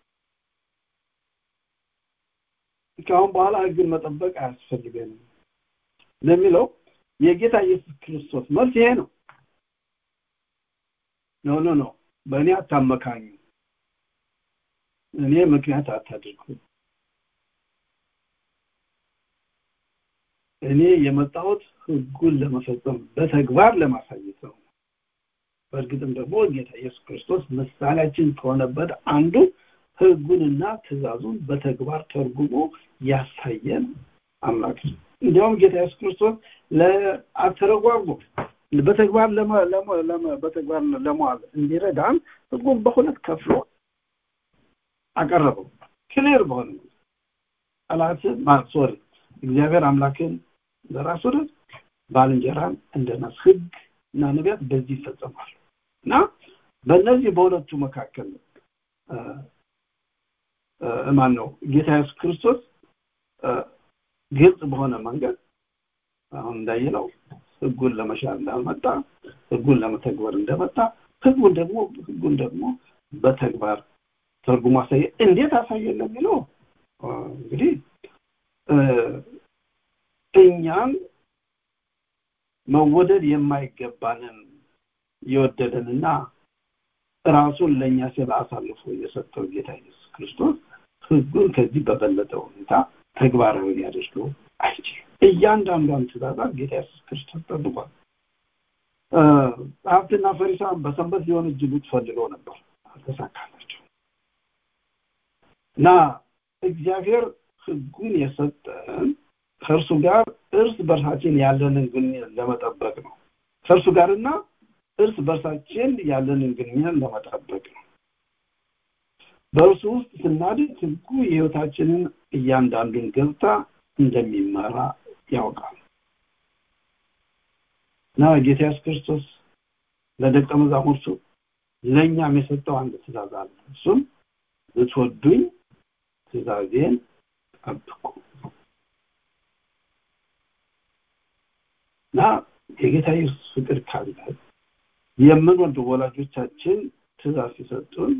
ከአሁን በኋላ ሕግን መጠበቅ አያስፈልገንም ለሚለው የጌታ ኢየሱስ ክርስቶስ መልስ ይሄ ነው። ኖ ኖ ኖ በእኔ አታመካኙ፣ እኔ ምክንያት አታድርጉ። እኔ የመጣሁት ሕጉን ለመፈጸም በተግባር ለማሳየት ነው። በእርግጥም ደግሞ ጌታ ኢየሱስ ክርስቶስ ምሳሌያችን ከሆነበት አንዱ ሕጉንና ትእዛዙን በተግባር ተርጉሞ ያሳየን አምላክ ነው። እንዲያውም ጌታ ኢየሱስ ክርስቶስ ለአተረጓጉ በተግባር ለማ ለማ በተግባር ለማዋል እንዲረዳን ሕጉን በሁለት ከፍሎ አቀረበው። ክሊር በሆነ አላትን ማሶር እግዚአብሔር አምላክን ለራሱ ወደ ባልንጀራን እንደናስ ሕግ እና ነቢያት በዚህ ይፈጸማሉ እና በእነዚህ በሁለቱ መካከል ማን ነው ጌታ ኢየሱስ ክርስቶስ ግልጽ በሆነ መንገድ አሁን እንዳየነው ሕጉን ለመሻር እንዳልመጣ ሕጉን ለመተግበር እንደመጣ ሕጉን ደግሞ ሕጉን ደግሞ በተግባር ተርጉሞ አሳየ። እንዴት አሳየ ለሚለው እንግዲህ እኛም መወደድ የማይገባንን የወደደንና ራሱን ለኛ ሲል አሳልፎ የሰጠው ጌታ ኢየሱስ ክርስቶስ ሕጉን ከዚህ በበለጠ ሁኔታ ተግባራዊ ሊያደርገው አይችልም። እያንዳንዷን ትእዛዛት ጌታ ኢየሱስ ክርስቶስ ጠብቋል። ጸሐፍትና ፈሪሳውያን በሰንበት ሊሆን እጅጉት ፈልገው ነበር፣ አልተሳካላቸው እና እግዚአብሔር ሕጉን የሰጠን ከእርሱ ጋር እርስ በርሳችን ያለንን ግንኙነት ለመጠበቅ ነው። ከእርሱ ጋርና እርስ በርሳችን ያለንን ግንኙነት ለመጠበቅ ነው። በእርሱ ውስጥ ስናድግ ሕጉ የሕይወታችንን እያንዳንዱን ገጽታ እንደሚመራ ያውቃል እና ጌታ ኢየሱስ ክርስቶስ ለደቀ መዛሙርቱ ለእኛም የሰጠው አንድ ትእዛዝ አለ። እሱም ብትወዱኝ ትእዛዜን ጠብቁ እና የጌታ ኢየሱስ ፍቅር ካለ የምንወድ ወላጆቻችን ትእዛዝ ሲሰጡን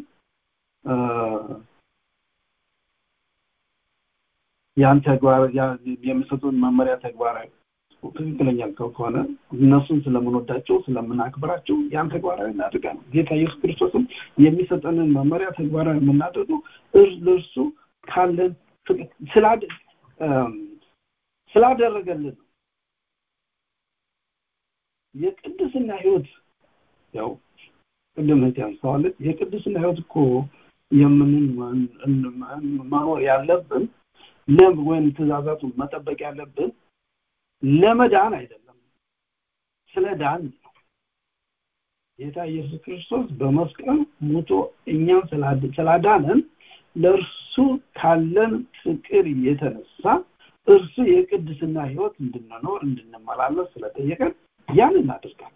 ያን ተግባር የሚሰጡን መመሪያ ተግባራዊ ትክክለኛ ከሆነ እነሱን ስለምንወዳቸው ስለምናክብራቸው ያን ተግባራዊ እናድርጋለን። ጌታ ኢየሱስ ክርስቶስም የሚሰጠንን መመሪያ ተግባራዊ የምናደርገው እርሱ ካለን ስላደ ስላደረገልን የቅድስና ህይወት ያው ቅድም ያንሳዋለች የቅድስና ህይወት እኮ የምንን ማኖር ያለብን ለም ወይም ትእዛዛቱን መጠበቅ ያለብን ለመዳን አይደለም ስለዳን ነው። ጌታ ኢየሱስ ክርስቶስ በመስቀል ሞቶ እኛን ስላዳነን ለእርሱ ካለን ፍቅር የተነሳ እርሱ የቅድስና ህይወት እንድንኖር እንድንመላለስ ስለጠየቀን ያን እናደርጋለን።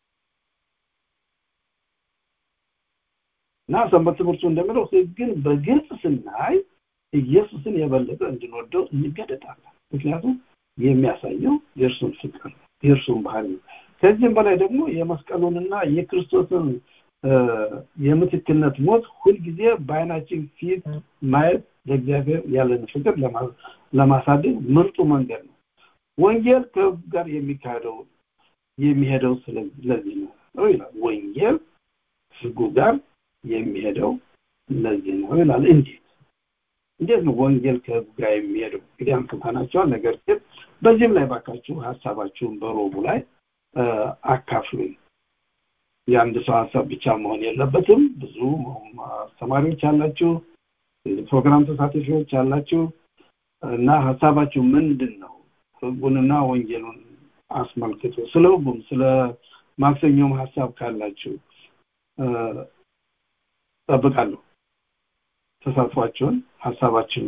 እና ሰንበት ትምህርቱ እንደሚለው ግን በግልጽ ስናይ ኢየሱስን የበለጠ እንድንወደው እንገደዳለን። ምክንያቱም የሚያሳየው የእርሱን ፍቅር የእርሱን ባህሪ ነው። ከዚህም በላይ ደግሞ የመስቀሉንና የክርስቶስን የምትክነት ሞት ሁልጊዜ በዓይናችን ፊት ማየት ለእግዚአብሔር ያለን ፍቅር ለማሳደግ ምርጡ መንገድ ነው። ወንጌል ከሕግ ጋር የሚካሄደው የሚሄደው ስለዚህ ነው ይላል። ወንጌል ሕጉ ጋር የሚሄደው ስለዚህ ነው ይላል እንጂ እንዴት ነው ወንጌል ከሕግ ጋር የሚሄደው? እንግዲህ አንተናቸዋል። ነገር ግን በዚህም ላይ ባካችሁ ሐሳባችሁን በሮቡ ላይ አካፍሉኝ። የአንድ ሰው ሐሳብ ብቻ መሆን የለበትም። ብዙ አስተማሪዎች አላችሁ፣ ፕሮግራም ተሳታፊዎች አላችሁ እና ሐሳባችሁ ምንድነው? ሕጉንና ወንጌሉን አስመልክቶ ስለ ሕጉም ስለ ማክሰኞም ሐሳብ ካላችሁ ጠብቃለሁ ተሳትፏችሁን ሐሳባችሁን።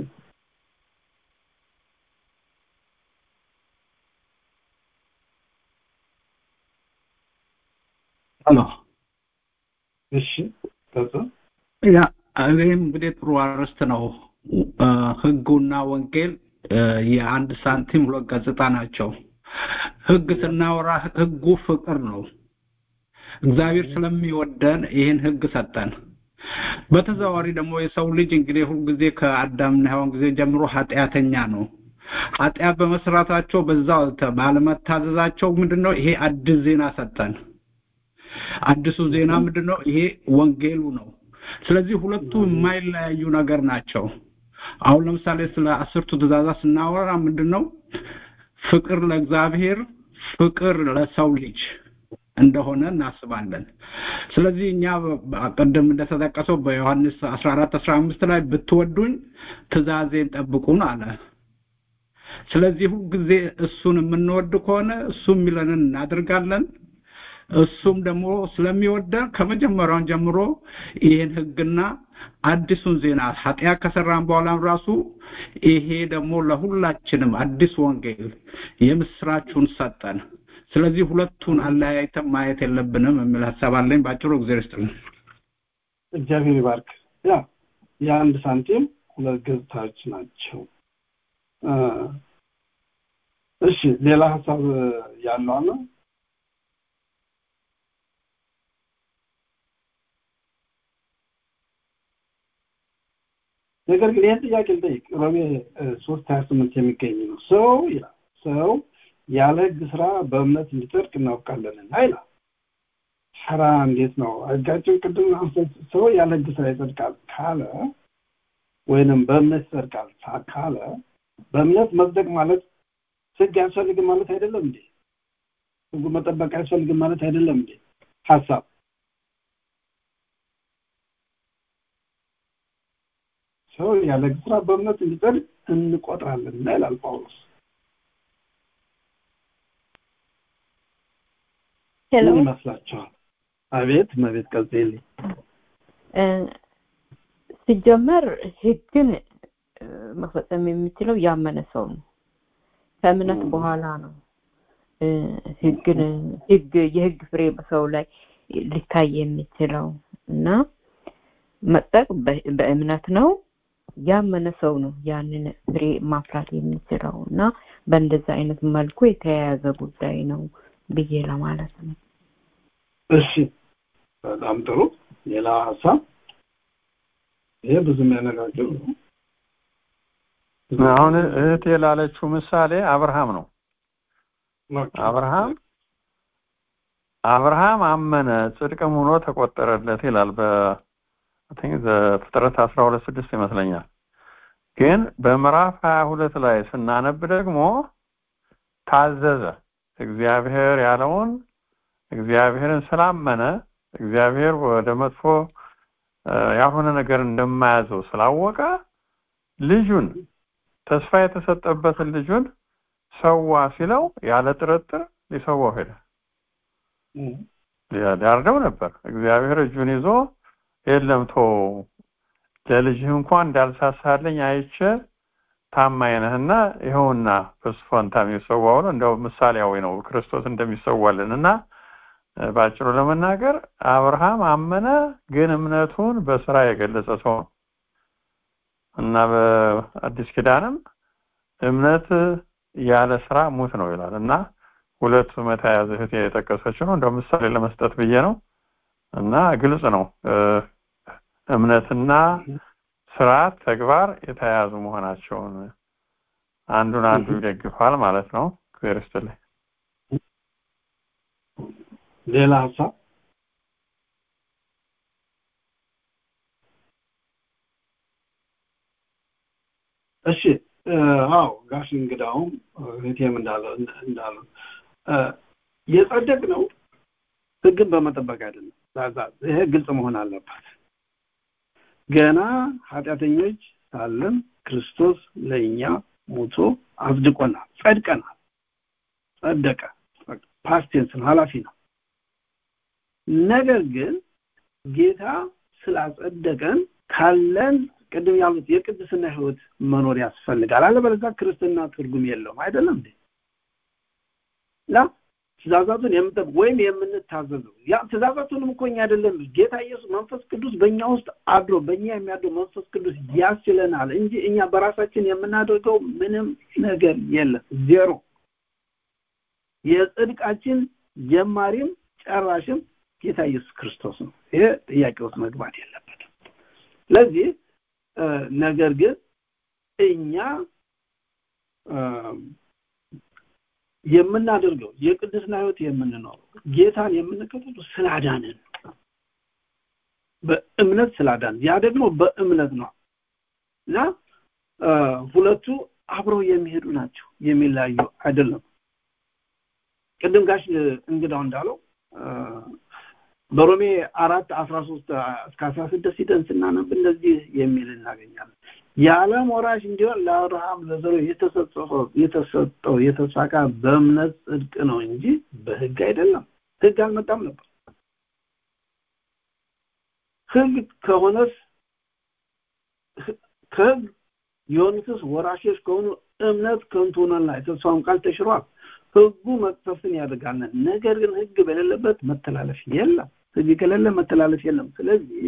አሎ እሺ ከዛ ያ እኔም እንግዲህ ጥሩ አርዕስት ነው። ሕጉና ወንጌል የአንድ ሳንቲም ሁለት ገጽታ ናቸው። ሕግ ስናወራ ሕጉ ፍቅር ነው። እግዚአብሔር ስለሚወደን ይህን ሕግ ሰጠን። በተዘዋዋሪ ደግሞ የሰው ልጅ እንግዲህ ሁሉ ጊዜ ከአዳምና ሔዋን ጊዜ ጀምሮ ኃጢአተኛ ነው። ኃጢአት በመስራታቸው በዛው ባለመታዘዛቸው ምንድነው ይሄ አዲስ ዜና ሰጠን። አዲሱ ዜና ምንድነው? ይሄ ወንጌሉ ነው። ስለዚህ ሁለቱ የማይለያዩ ነገር ናቸው። አሁን ለምሳሌ ስለ አስርቱ ትእዛዛት ስናወራ ምንድነው? ፍቅር ለእግዚአብሔር ፍቅር ለሰው ልጅ እንደሆነ እናስባለን። ስለዚህ እኛ ቀደም እንደተጠቀሰው በዮሐንስ አስራ አራት አስራ አምስት ላይ ብትወዱኝ ትእዛዜን ጠብቁን አለ። ስለዚህ ሁሉ ጊዜ እሱን የምንወድ ከሆነ እሱ የሚለንን እናደርጋለን። እሱም ደግሞ ስለሚወደን ከመጀመሪያው ጀምሮ ይሄን ሕግና አዲሱን ዜና ኃጢአት ከሰራን በኋላ ራሱ ይሄ ደግሞ ለሁላችንም አዲስ ወንጌል የምስራቹን ሰጠን። ስለዚህ ሁለቱን አለያይተን ማየት የለብንም የሚል ሐሳብ አለኝ። ባጭሩ እግዚአብሔር ይስጥልን። እግዚአብሔር ይባርክ። ያ የአንድ ሳንቲም ሁለት ገጽታዎች ናቸው። እሺ ሌላ ሐሳብ ያለው አለ? ነገር ግን ይህን ጥያቄ ልጠይቅ። ሮሜ ሶስት ሀያ ስምንት የሚገኝ ነው። ሰው ይላል ሰው ያለ ሕግ ስራ በእምነት እንዲጸድቅ እናውቃለንና ይላል። ስራ እንዴት ነው ሕጋችን? ቅድም ሰው ያለ ሕግ ስራ ይጸድቃል ካለ ወይንም በእምነት ይጸድቃል ካለ በእምነት መጽደቅ ማለት ሕግ ያስፈልግም ማለት አይደለም እንዴ? ሕጉ መጠበቅ ያስፈልግም ማለት አይደለም እንዴ? ሐሳብ ሰው ያለ ሕግ ስራ በእምነት እንዲጸድቅ እንቆጥራለን ይላል ጳውሎስ። ሄሎ ይመስላችኋል? አቤት መቤት ቀጥል። ሲጀመር ሕግን መፈጸም የሚችለው ያመነ ሰው ነው። ከእምነት በኋላ ነው ሕግን ሕግ የሕግ ፍሬ በሰው ላይ ሊታይ የሚችለው እና መጽደቅ በእምነት ነው። ያመነ ሰው ነው ያንን ፍሬ ማፍራት የሚችለው እና በእንደዛ አይነት መልኩ የተያያዘ ጉዳይ ነው ብዬ ለማለት ነው። እሺ በጣም ጥሩ። ሌላ ሐሳብ? ይሄ ብዙ የሚያነጋግር ነው። አሁን እህቴ ላለችው ምሳሌ አብርሃም ነው። አብርሃም አብርሃም አመነ ጽድቅም ሆኖ ተቆጠረለት ይላል በ አይ ዘፍጥረት አስራ ሁለት ስድስት ይመስለኛል። ግን በምዕራፍ ሀያ ሁለት ላይ ስናነብ ደግሞ ታዘዘ። እግዚአብሔር ያለውን እግዚአብሔርን ስላመነ እግዚአብሔር ወደ መጥፎ ያልሆነ ነገር እንደማያዘው ስላወቀ ልጁን ተስፋ የተሰጠበትን ልጁን ሰዋ ሲለው ያለ ጥርጥር ሊሰዋው ሄደ። ያዳርደው ነበር። እግዚአብሔር እጁን ይዞ የለም ተው ለልጅህ እንኳን እንዳልሳሳልኝ አይቼ ታማኝ ነህና ይኸውና በሱ ፈንታ የሚሰዋው ነው። እንደው ምሳሌያዊ ነው ክርስቶስ እንደሚሰዋልንና ባጭሩ ለመናገር አብርሃም አመነ፣ ግን እምነቱን በስራ የገለጸ ሰው ነው እና በአዲስ ኪዳንም እምነት ያለ ስራ ሙት ነው ይላል እና ሁለቱ መታያዝ እህት የጠቀሰችው ነው እንደው ምሳሌ ለመስጠት ብዬ ነው እና ግልጽ ነው እምነትና ስራ ተግባር የተያያዙ መሆናቸውን አንዱን አንዱ ይደግፋል ማለት ነው። ክርስቶስ ሌላ ሀሳብ እሺ አዎ ጋሽ እንግዳውም እህቴም እንዳለው እንዳለው የጸደቅ ነው ህግን በመጠበቅ አይደለም። ይሄ ግልጽ መሆን አለበት። ገና ኃጢአተኞች ሳለን ክርስቶስ ለኛ ሞቶ አጽድቆናል፣ ጸድቀናል። ጸደቀ ፓስት ቴንስ ኃላፊ ነው። ነገር ግን ጌታ ስላጸደቀን ካለን ቅድም ያሉት የቅድስና ህይወት መኖር ያስፈልጋል። አለበለዚያ ክርስትና ትርጉም የለውም አይደለም እንዴ? ላ ትእዛዛቱን የምንጠብቅ ወይም የምንታዘዘው ያ ትእዛዛቱንም እኮ እኛ አይደለም ጌታ ኢየሱስ መንፈስ ቅዱስ በእኛ ውስጥ አድሮ በእኛ የሚያድረው መንፈስ ቅዱስ ያስችለናል እንጂ እኛ በራሳችን የምናደርገው ምንም ነገር የለም። ዜሮ። የጽድቃችን ጀማሪም ጨራሽም ጌታ ኢየሱስ ክርስቶስ ነው። ይሄ ጥያቄ ውስጥ መግባት የለበትም። ስለዚህ ነገር ግን እኛ የምናደርገው የቅድስና ህይወት የምንኖረው ጌታን የምንከተለው ስላዳነን በእምነት ስላዳነን ያ ደግሞ በእምነት ነው እና ሁለቱ አብረው የሚሄዱ ናቸው፣ የሚለያዩ አይደለም። ቅድም ጋሽ እንግዳው እንዳለው በሮሜ አራት አስራ ሶስት እስከ አስራ ስድስት ሂደን ስናነብ እንደዚህ የሚል እናገኛለን። የዓለም ወራሽ እንዲሆን ለአብርሃም ለዘሩ የተሰጠው የተሰጠው የተስፋ ቃል በእምነት ጽድቅ ነው እንጂ በህግ አይደለም። ህግ አልመጣም ነበር። ህግ ከሆነስ ከህግ የሆኑትስ ወራሾች ከሆኑ እምነት ከንቱ ሆነና የተስፋውን ቃል ተሽሯል። ህጉ መቅሰፍን ያደርጋል። ነገር ግን ህግ በሌለበት መተላለፍ የለም። ህግ ከሌለ መተላለፍ የለም። ስለዚህ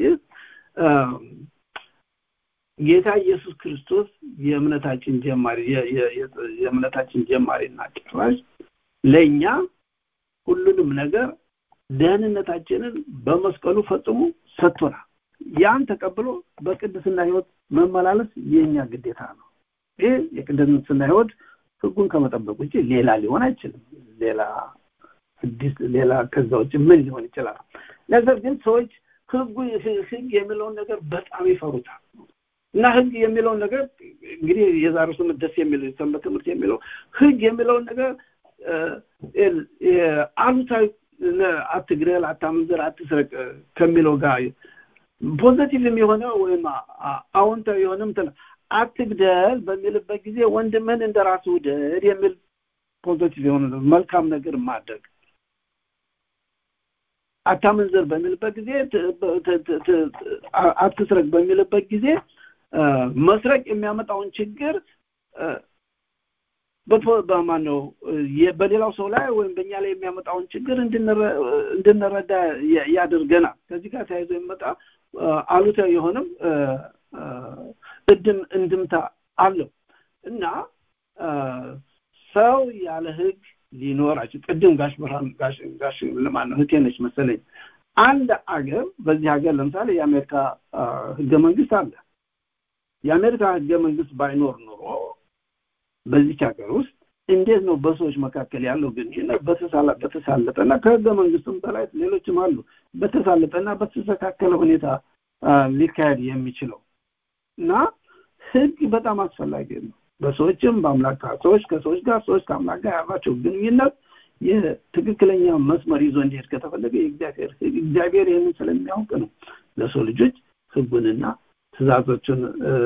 ጌታ ኢየሱስ ክርስቶስ የእምነታችን ጀማሪ የእምነታችን ጀማሪና ጨራሽ ለኛ ሁሉንም ነገር ደህንነታችንን በመስቀሉ ፈጽሞ ሰጥቶናል። ያን ተቀብሎ በቅድስና ህይወት መመላለስ የኛ ግዴታ ነው። ይሄ የቅድስና ህይወት ህጉን ከመጠበቅ ውጪ ሌላ ሊሆን አይችልም። ሌላ አዲስ ሌላ ከዛ ውጪ ምን ሊሆን ይችላል? ነገር ግን ሰዎች ህጉ ህግ የሚለውን ነገር በጣም ይፈሩታል እና ህግ የሚለውን ነገር እንግዲህ የዛሬው ስም ደስ የሚል ሰንበት ትምህርት የሚለው ህግ የሚለውን ነገር አሉታዊ አትግደል፣ አታመንዝር፣ አትስረቅ ከሚለው ጋር ፖዚቲቭ የሚሆነ ወይም አዎንታዊ የሆነም አትግደል በሚልበት ጊዜ ወንድምን እንደራሱ ውደድ የሚል ፖዚቲቭ የሆነ መልካም ነገር ማድረግ፣ አታመንዝር በሚልበት ጊዜ አትስረቅ በሚልበት ጊዜ መስረቅ የሚያመጣውን ችግር በማነው በሌላው ሰው ላይ ወይም በእኛ ላይ የሚያመጣውን ችግር እንድንረዳ ያደርገናል። ከዚህ ጋር ተያይዞ የሚመጣ አሉታዊ የሆነም እድም እንድምታ አለው እና ሰው ያለ ህግ ሊኖራችሁ ቅድም ጋሽ ብርሃን ጋሽ ጋሽ ለማን ነው ህቴነች መሰለኝ አንድ አገር በዚህ ሀገር ለምሳሌ የአሜሪካ ህገ መንግስት አለ። የአሜሪካ ህገ መንግስት ባይኖር ኖሮ በዚህ ሀገር ውስጥ እንዴት ነው በሰዎች መካከል ያለው ግንኙነት በተሳለ በተሳለጠና ከህገ መንግስቱም በላይ ሌሎችም አሉ በተሳለጠና በተስተካከለ ሁኔታ ሊካሄድ የሚችለው እና ህግ በጣም አስፈላጊ ነው። በሰዎችም በአምላክ ሰዎች ከሰዎች ጋር ሰዎች ከአምላክ ጋር ያላቸው ግንኙነት የትክክለኛ መስመር ይዞ እንዲሄድ ከተፈለገ የእግዚአብሔር እግዚአብሔር ይህንን ስለሚያውቅ ነው ለሰው ልጆች ህጉንና ትእዛዞችን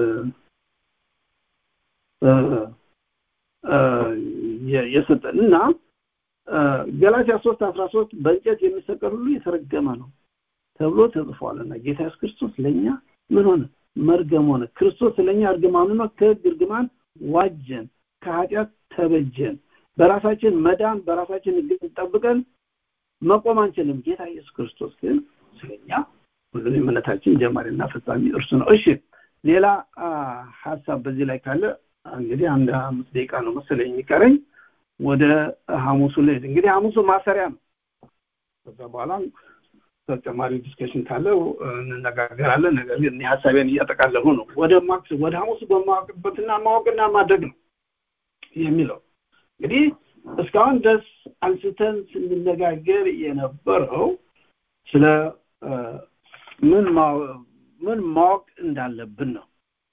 የሰጠንና ገላትያ ሶስት አስራ ሶስት በእንጨት የሚሰቀል ሁሉ የተረገመ ነው ተብሎ ተጽፏልና ጌታ ኢየሱስ ክርስቶስ ለኛ ምን ሆነ? መርገም ሆነ። ክርስቶስ ለኛ እርግማን ነው። ከህግ እርግማን ዋጀን፣ ከኃጢአት ተበጀን። በራሳችን መዳን በራሳችን ህግ ጠብቀን መቆም አንችልም። ጌታ ኢየሱስ ክርስቶስ ግን ስለኛ ሁሉንም እምነታችን ጀማሪና ፈጻሚ እርሱ ነው። እሺ ሌላ ሐሳብ በዚህ ላይ ካለ እንግዲህ አንድ አምስት ደቂቃ ነው መሰለኝ የሚቀረኝ ወደ ሐሙሱ ላይ እንግዲህ ሐሙሱ ማሰሪያ ነው። ከዛ በኋላ ተጨማሪ ዲስከሽን ካለው እንነጋገራለን። ነገር ግን እኔ ሐሳቤን እያጠቃለሁ ነው። ወደ ማክስ ወደ ሐሙሱ በማወቅበትና ማወቅና ማድረግ ነው የሚለው እንግዲህ እስካሁን ድረስ አንስተን ስንነጋገር የነበረው ስለ ምን ምን ማወቅ እንዳለብን ነው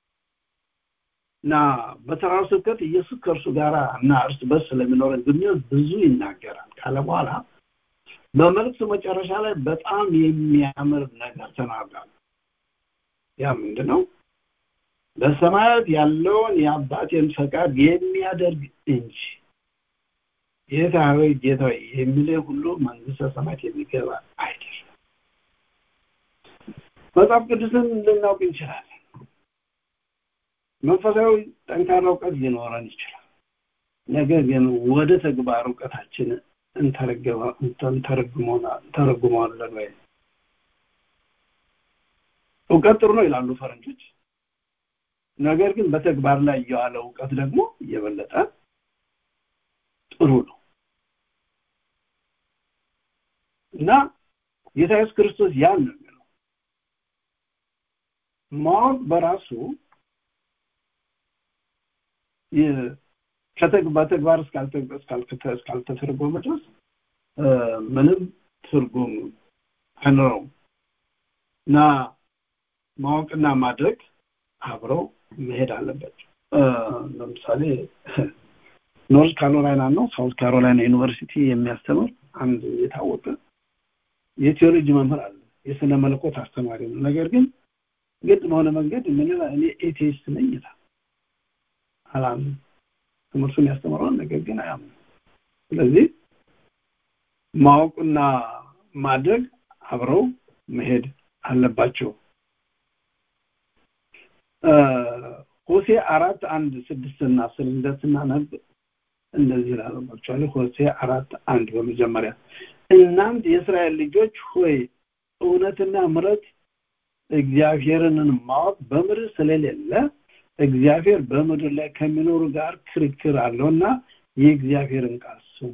እና በተራራው ስብከት ኢየሱስ ከእርሱ ጋር እና እርስ በርስ ስለሚኖረን ግንኙነት ብዙ ይናገራል ካለ በኋላ በመልእክቱ መጨረሻ ላይ በጣም የሚያምር ነገር ተናግሯል። ያ ምንድነው? በሰማያት ያለውን የአባቴን ፈቃድ የሚያደርግ እንጂ ጌታ ሆይ ጌታ ሆይ የሚለው ሁሉ መንግሥተ ሰማያት የሚገባ አይደለም። መጽሐፍ ቅዱስን ልናውቅ እንችላለን። መንፈሳዊ ጠንካራ እውቀት ሊኖረን ይችላል። ነገር ግን ወደ ተግባር እውቀታችን እንተረገማ እንተረጉመና ተረጉመዋለን ወይ? እውቀት ጥሩ ነው ይላሉ ፈረንጆች። ነገር ግን በተግባር ላይ ያለው እውቀት ደግሞ የበለጠ ጥሩ ነው እና ጌታ ኢየሱስ ክርስቶስ ያን ነው ማወቅ በራሱ ከተግባር እስካልተተረጎመ ድረስ ምንም ትርጉም አይኖረውም እና ማወቅና ማድረግ አብረው መሄድ አለባቸው። ለምሳሌ ኖርዝ ካሮላይና ነው ሳውዝ ካሮላይና ዩኒቨርሲቲ የሚያስተምር አንድ የታወቀ የቲዮሎጂ መምህር አለ። የስነ መለኮት አስተማሪ ነው። ነገር ግን ግድ በሆነ መንገድ ምን ይላል? እኔ ኤቲስት ነኝ ይላል። አላም ትምህርቱን ያስተምራል፣ ነገር ግን አያምንም። ስለዚህ ማወቅና ማድረግ አብረው መሄድ አለባቸው። ሆሴ አራት አንድ ስድስት እና አስር እንደትና ነብ እንደዚህ ላልባቸዋል። ሆሴ አራት አንድ በመጀመሪያ እናንተ የእስራኤል ልጆች ሆይ እውነትና ምሕረት እግዚአብሔርን ማወቅ በምድር ስለሌለ እግዚአብሔር በምድር ላይ ከሚኖሩ ጋር ክርክር አለውና የእግዚአብሔርን ቃል ስሙ።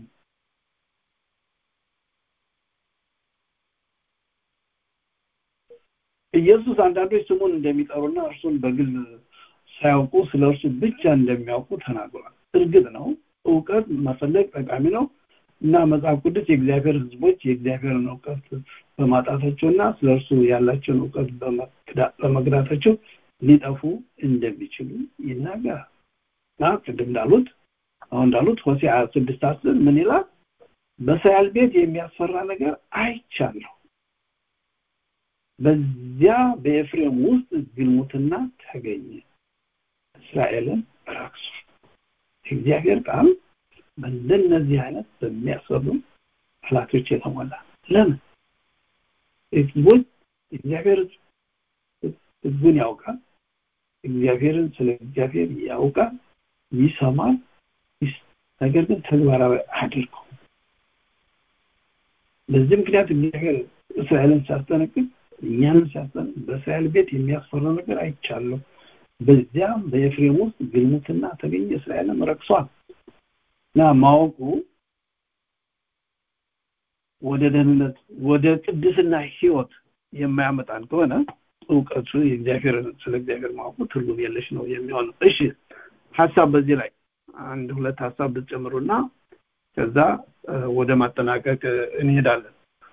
ኢየሱስ አንዳንዶች ስሙን እንደሚጠሩና እርሱን በግል ሳያውቁ ስለእርሱ ብቻ እንደሚያውቁ ተናግሯል። እርግጥ ነው ዕውቀት መፈለግ ጠቃሚ ነው እና መጽሐፍ ቅዱስ የእግዚአብሔር ሕዝቦች የእግዚአብሔርን ዕውቀት በማጣታቸውና ስለእርሱ ያላቸውን ዕውቀት በመግዳታቸው ሊጠፉ እንደሚችሉ ይናገራል። እና ቅድም እንዳሉት አሁን እንዳሉት ሆሴ ስድስት አስር ምን ይላል? በእስራኤል ቤት የሚያስፈራ ነገር አይቻለሁ፣ በዚያ በኤፍሬም ውስጥ ግልሙትና ተገኘ፣ እስራኤልን ረክሷል። እግዚአብሔር ቃል በእንደነዚህ አይነት በሚያስፈሩ ቃላቶች የተሞላ ለምን? ሕዝቦች እግዚአብሔር ሕዝቡን ያውቃል፣ እግዚአብሔርን ስለ እግዚአብሔር ያውቃል፣ ይሰማል፣ ነገር ግን ተግባራዊ አድርገው። በዚህ ምክንያት እግዚአብሔር እስራኤልን ሲያስጠነቅቅ እኛንም ሲያስጠነቅቅ በእስራኤል ቤት የሚያስፈራ ነገር አይቻለሁ፣ በዚያም በኤፍሬም ውስጥ ግልሙትና ተገኘ፣ እስራኤልም ረክሷል። እና ማወቁ ወደ ደህንነት ወደ ቅድስና ህይወት የማያመጣን ከሆነ ዕውቀቱ የእግዚአብሔር ስለ እግዚአብሔር ማወቁ ትርጉም የለሽ ነው የሚሆነው። እሺ ሐሳብ በዚህ ላይ አንድ ሁለት ሐሳብ ብትጨምሩና ከዛ ወደ ማጠናቀቅ እንሄዳለን።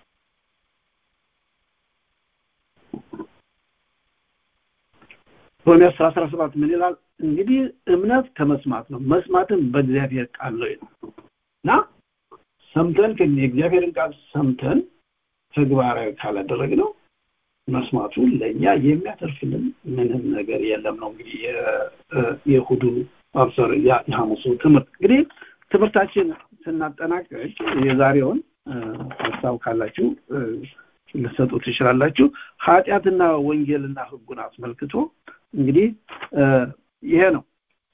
ሮሜ አስራ ሰባት ምን ይላል? እንግዲህ እምነት ከመስማት ነው፣ መስማትም በእግዚአብሔር ቃል ነው እና ሰምተን ከእግዚአብሔርን ቃል ሰምተን ተግባራዊ ካላደረግነው መስማቱ ለኛ የሚያተርፍልን ምንም ነገር የለም ነው። እንግዲህ የይሁዱ አብሰር የሐሙሱ ትምህርት እንግዲህ ትምህርታችን ስናጠናቀቅ የዛሬውን ሐሳብ ካላችሁ ልትሰጡ ትችላላችሁ። ኃጢአትና ወንጌልና ሕጉን አስመልክቶ እንግዲህ ይሄ ነው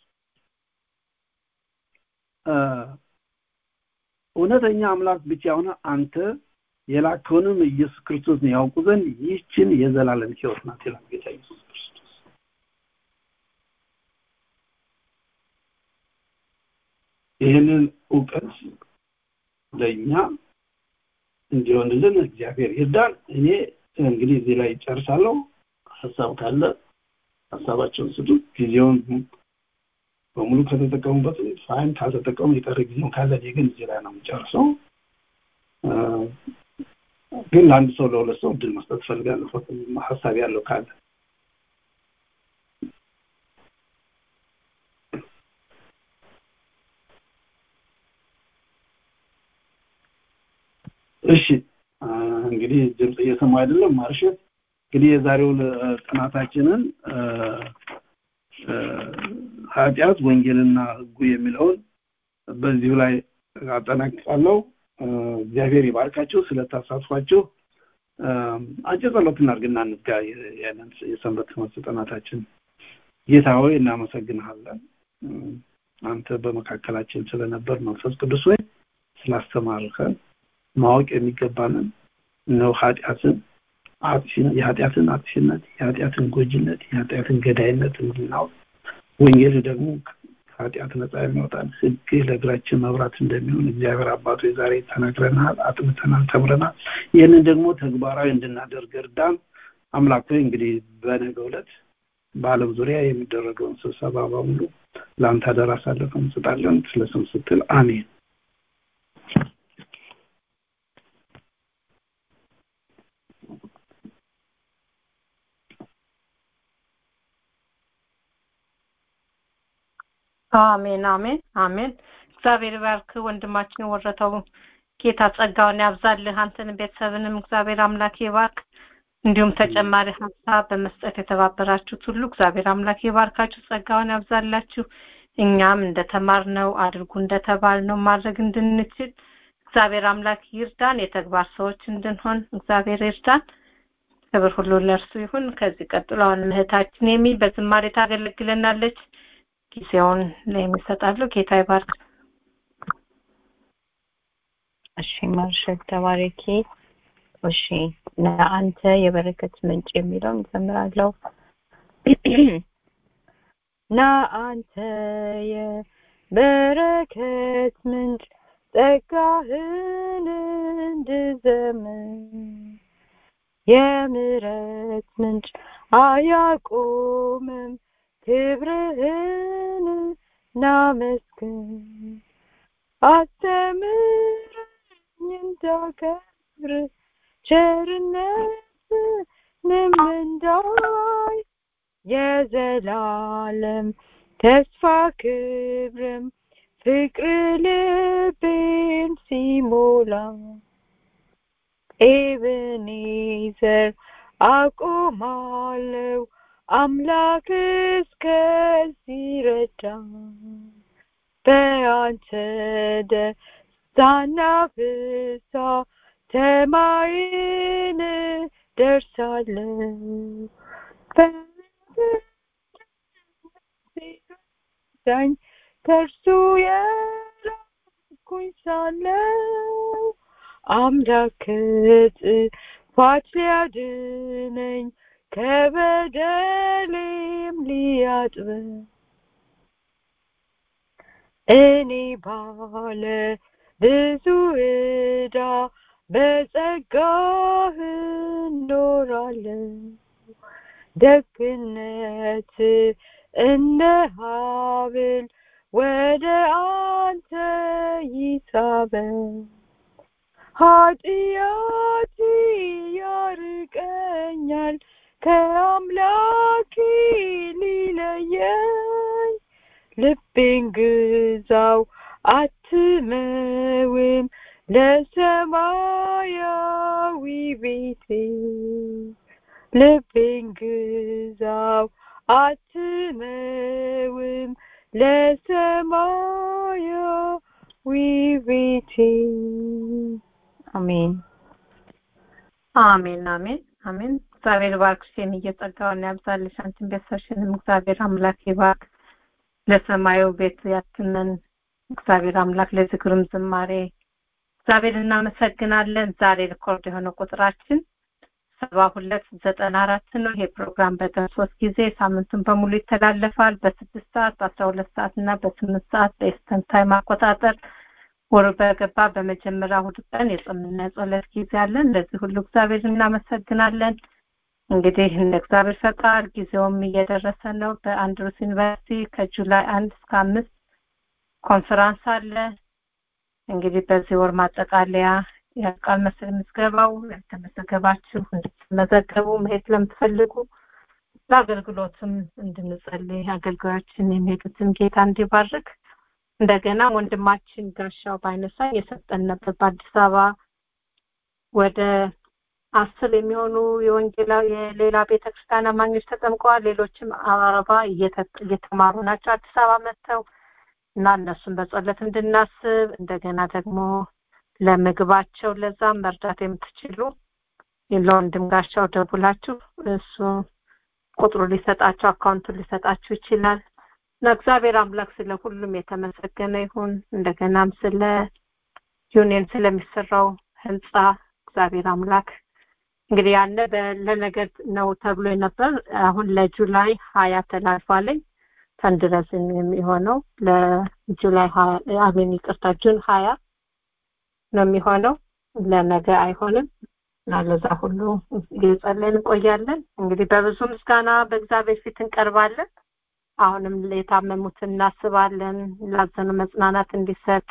እውነተኛ አምላክ ብቻ ሆነ አንተ የላከውንም ኢየሱስ ክርስቶስን ያውቁ ዘንድ ይህችን የዘላለም ሕይወት ናት ይላል ጌታ ኢየሱስ ክርስቶስ። ይህንን ዕውቀት ለእኛ እንዲሆንልን እግዚአብሔር ይርዳን። እኔ እንግዲህ እዚህ ላይ ጨርሳለሁ። ሐሳብ ካለ ሐሳባቸውን ስጡ። ጊዜውን በሙሉ ከተጠቀሙበት ፋይን፣ ካልተጠቀሙ የቀረ ጊዜው ካለ ግን እዚህ ላይ ነው የምጨርሰው። ግን ለአንድ ሰው ለሁለት ሰው እድል መስጠት ፈልጋለሁ ሐሳብ ያለው ካለ። እሺ እንግዲህ ድምጽ እየሰማ አይደለም ማርሽ። እንግዲህ የዛሬው ጥናታችንን ኃጢአት ወንጌልና ሕጉ የሚለውን በዚሁ ላይ አጠናቅቃለሁ። እግዚአብሔር ይባርካችሁ። ስለተሳትፏችሁ አጭር ጸሎት እናድርግና እንዝጋ ያንን የሰንበት ትምህርት ጥናታችን። ጌታ ሆይ እናመሰግንሃለን፣ አንተ በመካከላችን ስለነበር መንፈስ ቅዱስ ሆይ ስላስተማርከን ማወቅ የሚገባንን ነው ኃጢአትን አጥፊነት የኃጢአትን አጥፊነት የኃጢአትን ጎጅነት የኃጢአትን ገዳይነት እንድናውቅ ወንጌል ደግሞ ኃጢአት ነፃ የሚያወጣን ሕግ ለእግራችን መብራት እንደሚሆን እግዚአብሔር አባቶ ዛሬ ተናግረናል፣ አጥምተናል፣ ተምረናል። ይህንን ደግሞ ተግባራዊ እንድናደርግ እርዳን አምላክ ሆይ። እንግዲህ በነገው ዕለት በዓለም ዙሪያ የሚደረገውን ስብሰባ በሙሉ ለአንተ አደራ አሳልፈን እንሰጣለን። ስለ ስም ስትል አሜን። አሜን አሜን አሜን። እግዚአብሔር ባርክ ወንድማችን ወረታው። ጌታ ጸጋውን ያብዛልህ፣ አንተንም ቤተሰብንም እግዚአብሔር አምላክ ይባርክ። እንዲሁም ተጨማሪ ሐሳብ በመስጠት የተባበራችሁት ሁሉ እግዚአብሔር አምላክ ይባርካችሁ፣ ጸጋውን ያብዛላችሁ። እኛም እንደተማርነው አድርጉ እንደተባልነው ማድረግ እንድንችል እግዚአብሔር አምላክ ይርዳን። የተግባር ሰዎች እንድንሆን እግዚአብሔር ይርዳን። ክብር ሁሉ ለእርሱ ይሁን። ከዚህ ቀጥሎ አሁን እህታችን የሚል በዝማሬ ታገለግለናለች። ጊዜውን ለሚሰጣሉ ጌታ ይባርክ። እሺ ማርሸት ተባረኪ። እሺ ለአንተ የበረከት ምንጭ የሚለውን ዘምራለሁ። ለአንተ የበረከት ምንጭ ጸጋህን እንድዘምን የምሕረት ምንጭ አያቆምም ክብርህን ናመስግን። አስተምረኝ እንዳከብር ቸርነትህንም እንዳይ የዘላለም ተስፋ ክብርም ፍቅር ልቤን ሲሞላ ኤቤኔዘር አቆማለሁ አምላክ እስከዚህ ረዳኝ። በአንተ ደስታና ፍስሐ ሰማይን ደርሳለሁ። በዳኝ ከእርሱ የራቅኩኝ ሳለሁ አምላክ ጥፋት ሊያድነኝ ከበደሌም ሊያጥበኝ እኔ ባለ ብዙ ዕዳ በጸጋህ እኖራለሁ። ደግነት እንደ ሀብል ወደ አንተ ይሳበኝ ኃጢአቴ ያርቀኛል ከአምላኬ ሊለየኝ ልቤን ግዛው አትመውም ለሰማያዊ ቤቴ ልቤን ግዛው አትመውም ለሰማያዊ ቤቴ አሜን አሜን አሜን አሜን። እግዚአብሔር ባርክሽ የሚየጸጋውን ያብዛልሽ። አንቺን ቤተሰብሽንም እግዚአብሔር አምላክ ይባርክ። ለሰማዩ ቤት ያትነን እግዚአብሔር አምላክ ለዝክርም ዝማሬ እግዚአብሔር እናመሰግናለን። ዛሬ ሪኮርድ የሆነው ቁጥራችን ሰባ ሁለት ዘጠና አራት ነው። ይሄ ፕሮግራም በቀን ሶስት ጊዜ ሳምንቱን በሙሉ ይተላለፋል። በስድስት ሰዓት በአስራ ሁለት ሰዓት እና በስምንት ሰዓት በኢስተርን ታይም አቆጣጠር። ወር በገባ በመጀመሪያ እሑድ ቀን የጾምና የጸሎት ጊዜ አለን። ለዚህ ሁሉ እግዚአብሔር እናመሰግናለን። እንግዲህ እንደ እግዚአብሔር ፈቃድ ጊዜውም እየደረሰ ነው። በአንድሮስ ዩኒቨርሲቲ ከጁላይ አንድ እስከ አምስት ኮንፈረንስ አለ። እንግዲህ በዚህ ወር ማጠቃለያ ያልቃል መሰል ምዝገባው። ያልተመዘገባችሁ እንድትመዘገቡ መሄድ ለምትፈልጉ ለአገልግሎትም እንድንጸልይ አገልጋዮችን የሚሄዱትን ጌታ እንዲባርክ እንደገና ወንድማችን ጋሻው ባይነሳ የሰጠን ነበር። በአዲስ አበባ ወደ አስር የሚሆኑ የወንጌላዊ የሌላ ቤተክርስቲያን አማኞች ተጠምቀዋል። ሌሎችም አረባ እየተማሩ ናቸው አዲስ አበባ መጥተው እና እነሱን በጸሎት እንድናስብ እንደገና ደግሞ ለምግባቸው ለዛም መርዳት የምትችሉ ለወንድም ጋሻው ደውላችሁ እሱ ቁጥሩ ሊሰጣችሁ አካውንቱን ሊሰጣችሁ ይችላል። ለእግዚአብሔር አምላክ ስለ ሁሉም የተመሰገነ ይሁን። እንደገናም ስለ ዩኒየን ስለሚሰራው ህንጻ እግዚአብሔር አምላክ እንግዲህ ያለ ለነገር ነው ተብሎ ነበር። አሁን ለጁላይ ሀያ ተላልፏልኝ ፈንድረስን የሚሆነው ለጁላይ አሜን ይቅርታ ጁን ሀያ ነው የሚሆነው ለነገ አይሆንም። ለዛ ሁሉ እየጸለይን እንቆያለን። እንግዲህ በብዙ ምስጋና በእግዚአብሔር ፊት እንቀርባለን። አሁንም ለታመሙትን እናስባለን። ላዘኑ መጽናናት እንዲሰጥ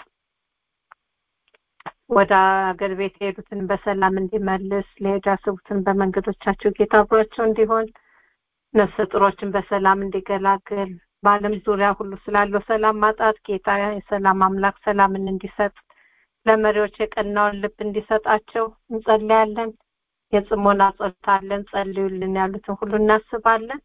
ወደ አገር ቤት ሄዱትን በሰላም እንዲመልስ ለሄዳችሁትን በመንገዶቻቸው ጌታ አብሯቸው እንዲሆን ነፍሰ ጡሮችን በሰላም እንዲገላግል በዓለም ዙሪያ ሁሉ ስላለው ሰላም ማጣት ጌታ የሰላም አምላክ ሰላምን እንዲሰጥ ለመሪዎች የቀናውን ልብ እንዲሰጣቸው እንጸልያለን። የጽሞና ጸሎት አለን። ጸልዩልን ያሉትን ሁሉ እናስባለን።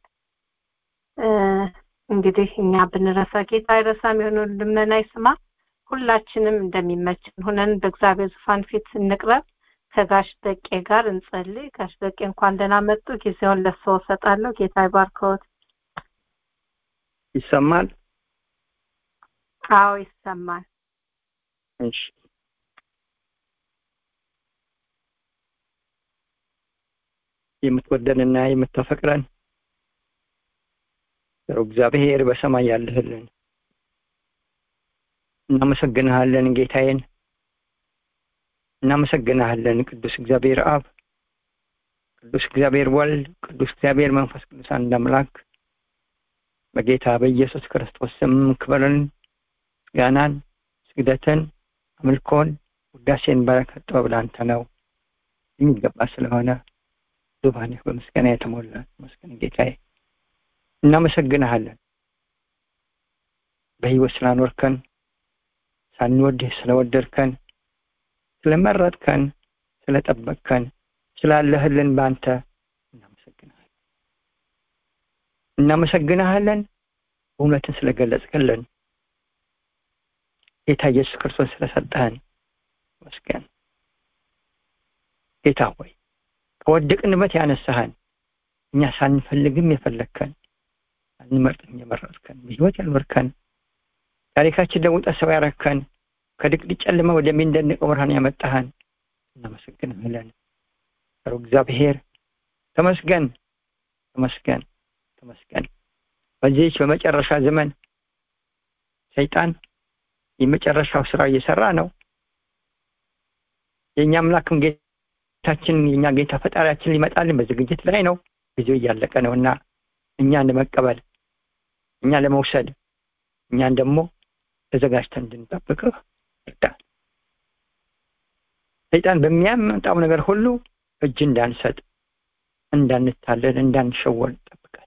እንግዲህ እኛ ብንረሳ ጌታ አይረሳም። የሆነውን ልመና ይስማ። ሁላችንም እንደሚመችን ሆነን በእግዚአብሔር ዙፋን ፊት እንቅረብ። ከጋሽ በቄ ጋር እንጸልይ። ጋሽ በቄ እንኳን ደህና መጡ። ጊዜውን ለሰው ሰጣለሁ። ጌታ ይባርክዎት። ይሰማል? አዎ ይሰማል። እሺ የምትወደንና የምታፈቅረን እግዚአብሔር በሰማይ ያለህልን እናመሰግንሃለን። ጌታዬን እናመሰግንሃለን። ቅዱስ እግዚአብሔር አብ፣ ቅዱስ እግዚአብሔር ወልድ፣ ቅዱስ እግዚአብሔር መንፈስ ቅዱስ አንድ አምላክ በጌታ በኢየሱስ ክርስቶስ ስም ክብርን፣ ምስጋናን፣ ስግደትን፣ አምልኮን፣ ውዳሴን፣ በረከት፣ ጥበብ ላንተ ነው የሚገባ ስለሆነ ዙፋንህ በምስጋና የተሞላ መስገን ጌታዬ እናመሰግንሃለን። በህይወት ስላኖርከን፣ ሳንወድህ ስለወደድከን፣ ስለመረጥከን፣ ስለጠበቅከን፣ ስላለህልን ባንተ እናመሰግንሃለን። እናመሰግንሃለን እውነትን ስለገለጽክልን፣ ጌታ ኢየሱስ ክርስቶስ ስለሰጠህን መስገን ጌታ ሆይ ከወደቅንበት ያነሳህን እኛ ሳንፈልግም የፈለግከን አንመርጥም የመረጥከን በህይወት ያልወርከን ታሪካችን ለውጠ ሰው ያረከን ከድቅድቅ ጨለማ ወደሚንደንቀው ብርሃን ያመጣህን እናመሰግንሃለን። ሩ እግዚአብሔር ተመስገን ተመስገን ተመስገን። በዚህ በመጨረሻ ዘመን ሰይጣን የመጨረሻው ስራ እየሰራ ነው። የኛ አምላክም ጌታችን የኛ ጌታ ፈጣሪያችን ሊመጣልን በዝግጅት ላይ ነው። ጊዜው እያለቀ ነውና እኛን ለመቀበል እኛን ለመውሰድ እኛን ደግሞ ተዘጋጅተን እንድንጠብቅህ እርዳን። ሰይጣን በሚያመጣው ነገር ሁሉ እጅ እንዳንሰጥ፣ እንዳንታለል፣ እንዳንሸወድ ጠብቀን።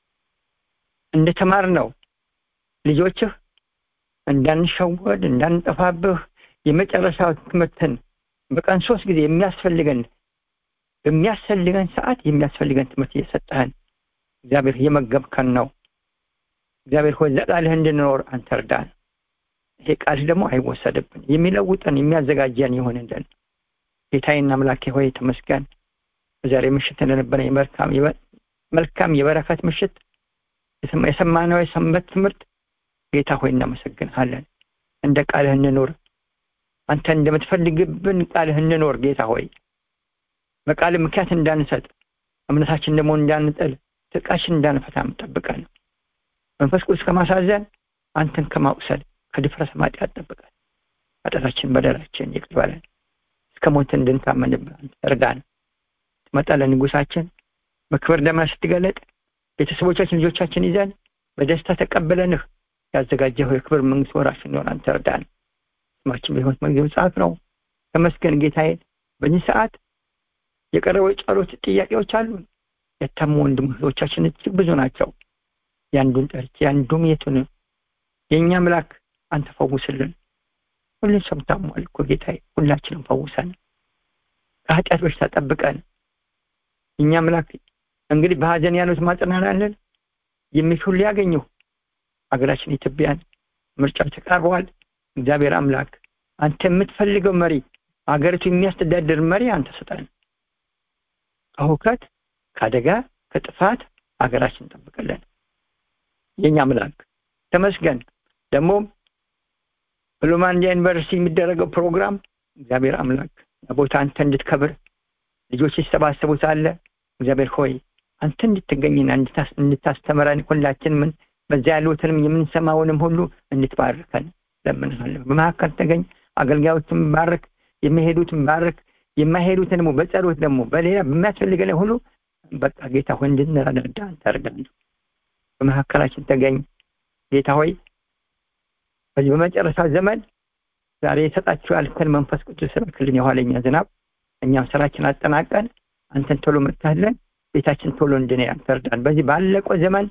እንደተማርነው ልጆችህ እንዳንሸወድ፣ እንዳንጠፋብህ የመጨረሻው ትምህርትን በቀን ሶስት ጊዜ የሚያስፈልገን በሚያስፈልገን ሰዓት የሚያስፈልገን ትምህርት እየሰጠህን እግዚአብሔር እየመገብከን ነው። እግዚአብሔር ሆይ ለቃልህ እንድንኖር አንተ እርዳን። ይሄ ቃልህ ደግሞ አይወሰድብን፣ የሚለውጠን የሚያዘጋጀን ይሆንልን። ጌታዬና አምላኬ ሆይ ተመስገን። በዛሬ ምሽት ለነበረ የመልካም መልካም የበረከት ምሽት የሰማነው የሰንበት ትምህርት ጌታ ሆይ እናመሰግንሃለን። እንደ ቃልህ እንኖር፣ አንተ እንደምትፈልግብን ቃልህ እንኖር። ጌታ ሆይ በቃልህ ምክንያት እንዳንሰጥ፣ እምነታችን ደግሞ እንዳንጥል፣ ትቃችን እንዳንፈታ ጠብቀን። መንፈስ ቅዱስ ከማሳዘን አንተን ከማውሰድ ከድፍረት ማጥያት ጠብቀን። ኃጢአታችን በደላችን ይቅር በለን። እስከ ሞት እንድንታመንብህ አንተ እርዳን። ትመጣለህ ንጉሳችን በክብር ደመና ስትገለጥ ቤተሰቦቻችን ልጆቻችን ይዘን በደስታ ተቀበለንህ ያዘጋጀኸው የክብር መንግስት ወራሽ እንሆን አንተ እርዳን። ስማችን በሕይወት መዝገብ ጻፍ ነው። ተመስገን ጌታዬ። በዚህ ሰዓት የቀረበ ጸሎት ጥያቄዎች አሉ። የታሙ ወንድም እህቶቻችን እጅግ ብዙ ናቸው። ያንዱን ጠርቼ ያንዱም የቱን የኛ አምላክ አንተ ፈውስልን። ሁሉን ሰምታሟል እኮ ጌታዬ፣ ሁላችንም ፈውሰን፣ ከኃጢአት በሽታ ጠብቀን። የኛ አምላክ እንግዲህ በሐዘን ያሉት ማጽናናለን የሚሹ ሊያገኙ ሀገራችን ኢትዮጵያን ምርጫው ተቃርቧል። እግዚአብሔር አምላክ አንተ የምትፈልገው መሪ፣ ሀገሪቱ የሚያስተዳድር መሪ አንተ ስጠን። ከሁከት ከአደጋ ከጥፋት ሀገራችን ጠብቀለን። የኛ አምላክ ተመስገን። ደግሞ በሎማንዲያ ዩኒቨርሲቲ የሚደረገው ፕሮግራም እግዚአብሔር አምላክ ቦታ አንተ እንድትከብር ልጆች ይሰባሰቡ ሳለ እግዚአብሔር ሆይ አንተ እንድትገኝና እንድታስተምረን ሁላችንም በዚያ ያሉትንም የምንሰማውንም ሁሉ እንድትባርከን ለምንሃለሁ። በመካከል ተገኝ፣ አገልጋዮችን ባርክ፣ የሚሄዱትን ባርክ፣ የማይሄዱትን ደግሞ በጸሎት ደግሞ በሌላ በሚያስፈልገን ሁሉ በቃ ጌታ ሆይ እንድንረዳዳ አንተ እርዳን። በመካከላችን ተገኝ ጌታ ሆይ። በዚህ በመጨረሻ ዘመን ዛሬ የሰጣችሁ ያልከን መንፈስ ቅዱስ ስራክልን የኋለኛ ዝናብ እኛም ስራችን አጠናቀን አንተን ቶሎ መጥተህልን ቤታችን ቶሎ እንድንሄድ አንተ እርዳን። በዚህ ባለቀው ዘመን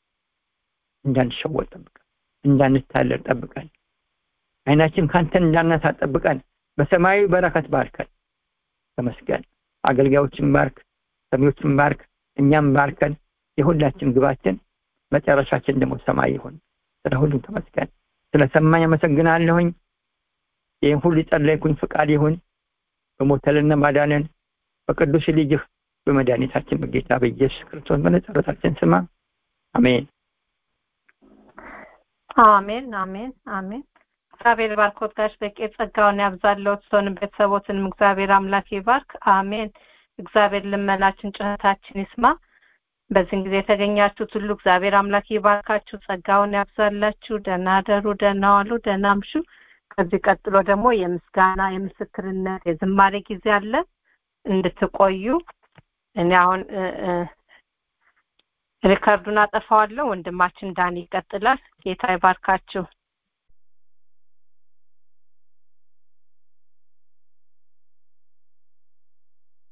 እንዳንሸወድ ጠብቀን፣ እንዳንታለል ጠብቀን፣ አይናችን ካንተን እንዳናሳ ጠብቀን። በሰማያዊ በረከት ባርከን። ተመስገን። አገልጋዮችን ባርክ፣ ሰሚዎችን ባርክ፣ እኛም ባርከን። የሁላችን ግባችን መጨረሻችን ደግሞ ሰማይ ይሁን። ስለሁሉ ተመስገን። ስለሰማኝ አመሰግናለሁኝ። ይህን ሁሉ ጸለይኩኝ ፍቃድ ይሁን በሞተልና ማዳንን በቅዱስ ልጅህ በመድኃኒታችን በጌታ በኢየሱስ ክርስቶስ በነጻታችን ስማ። አሜን አሜን አሜን አሜን። እግዚአብሔር ባርኮት ጋሽ በቄ ጸጋውን ያብዛልዎት፣ ሰውንም ቤተሰቦትንም እግዚአብሔር አምላክ ይባርክ። አሜን። እግዚአብሔር ልመናችን ጩኸታችን ይስማ። በዚህ ጊዜ የተገኛችሁት ሁሉ እግዚአብሔር አምላክ ይባርካችሁ፣ ጸጋውን ያብዛላችሁ። ደህና ደሩ፣ ደህና ዋሉ፣ ደህና አምሹ። ከዚህ ቀጥሎ ደግሞ የምስጋና የምስክርነት የዝማሬ ጊዜ አለ እንድትቆዩ። እኔ አሁን ሪካርዱን አጠፋዋለሁ። ወንድማችን ዳኒ ይቀጥላል። ጌታ ይባርካችሁ።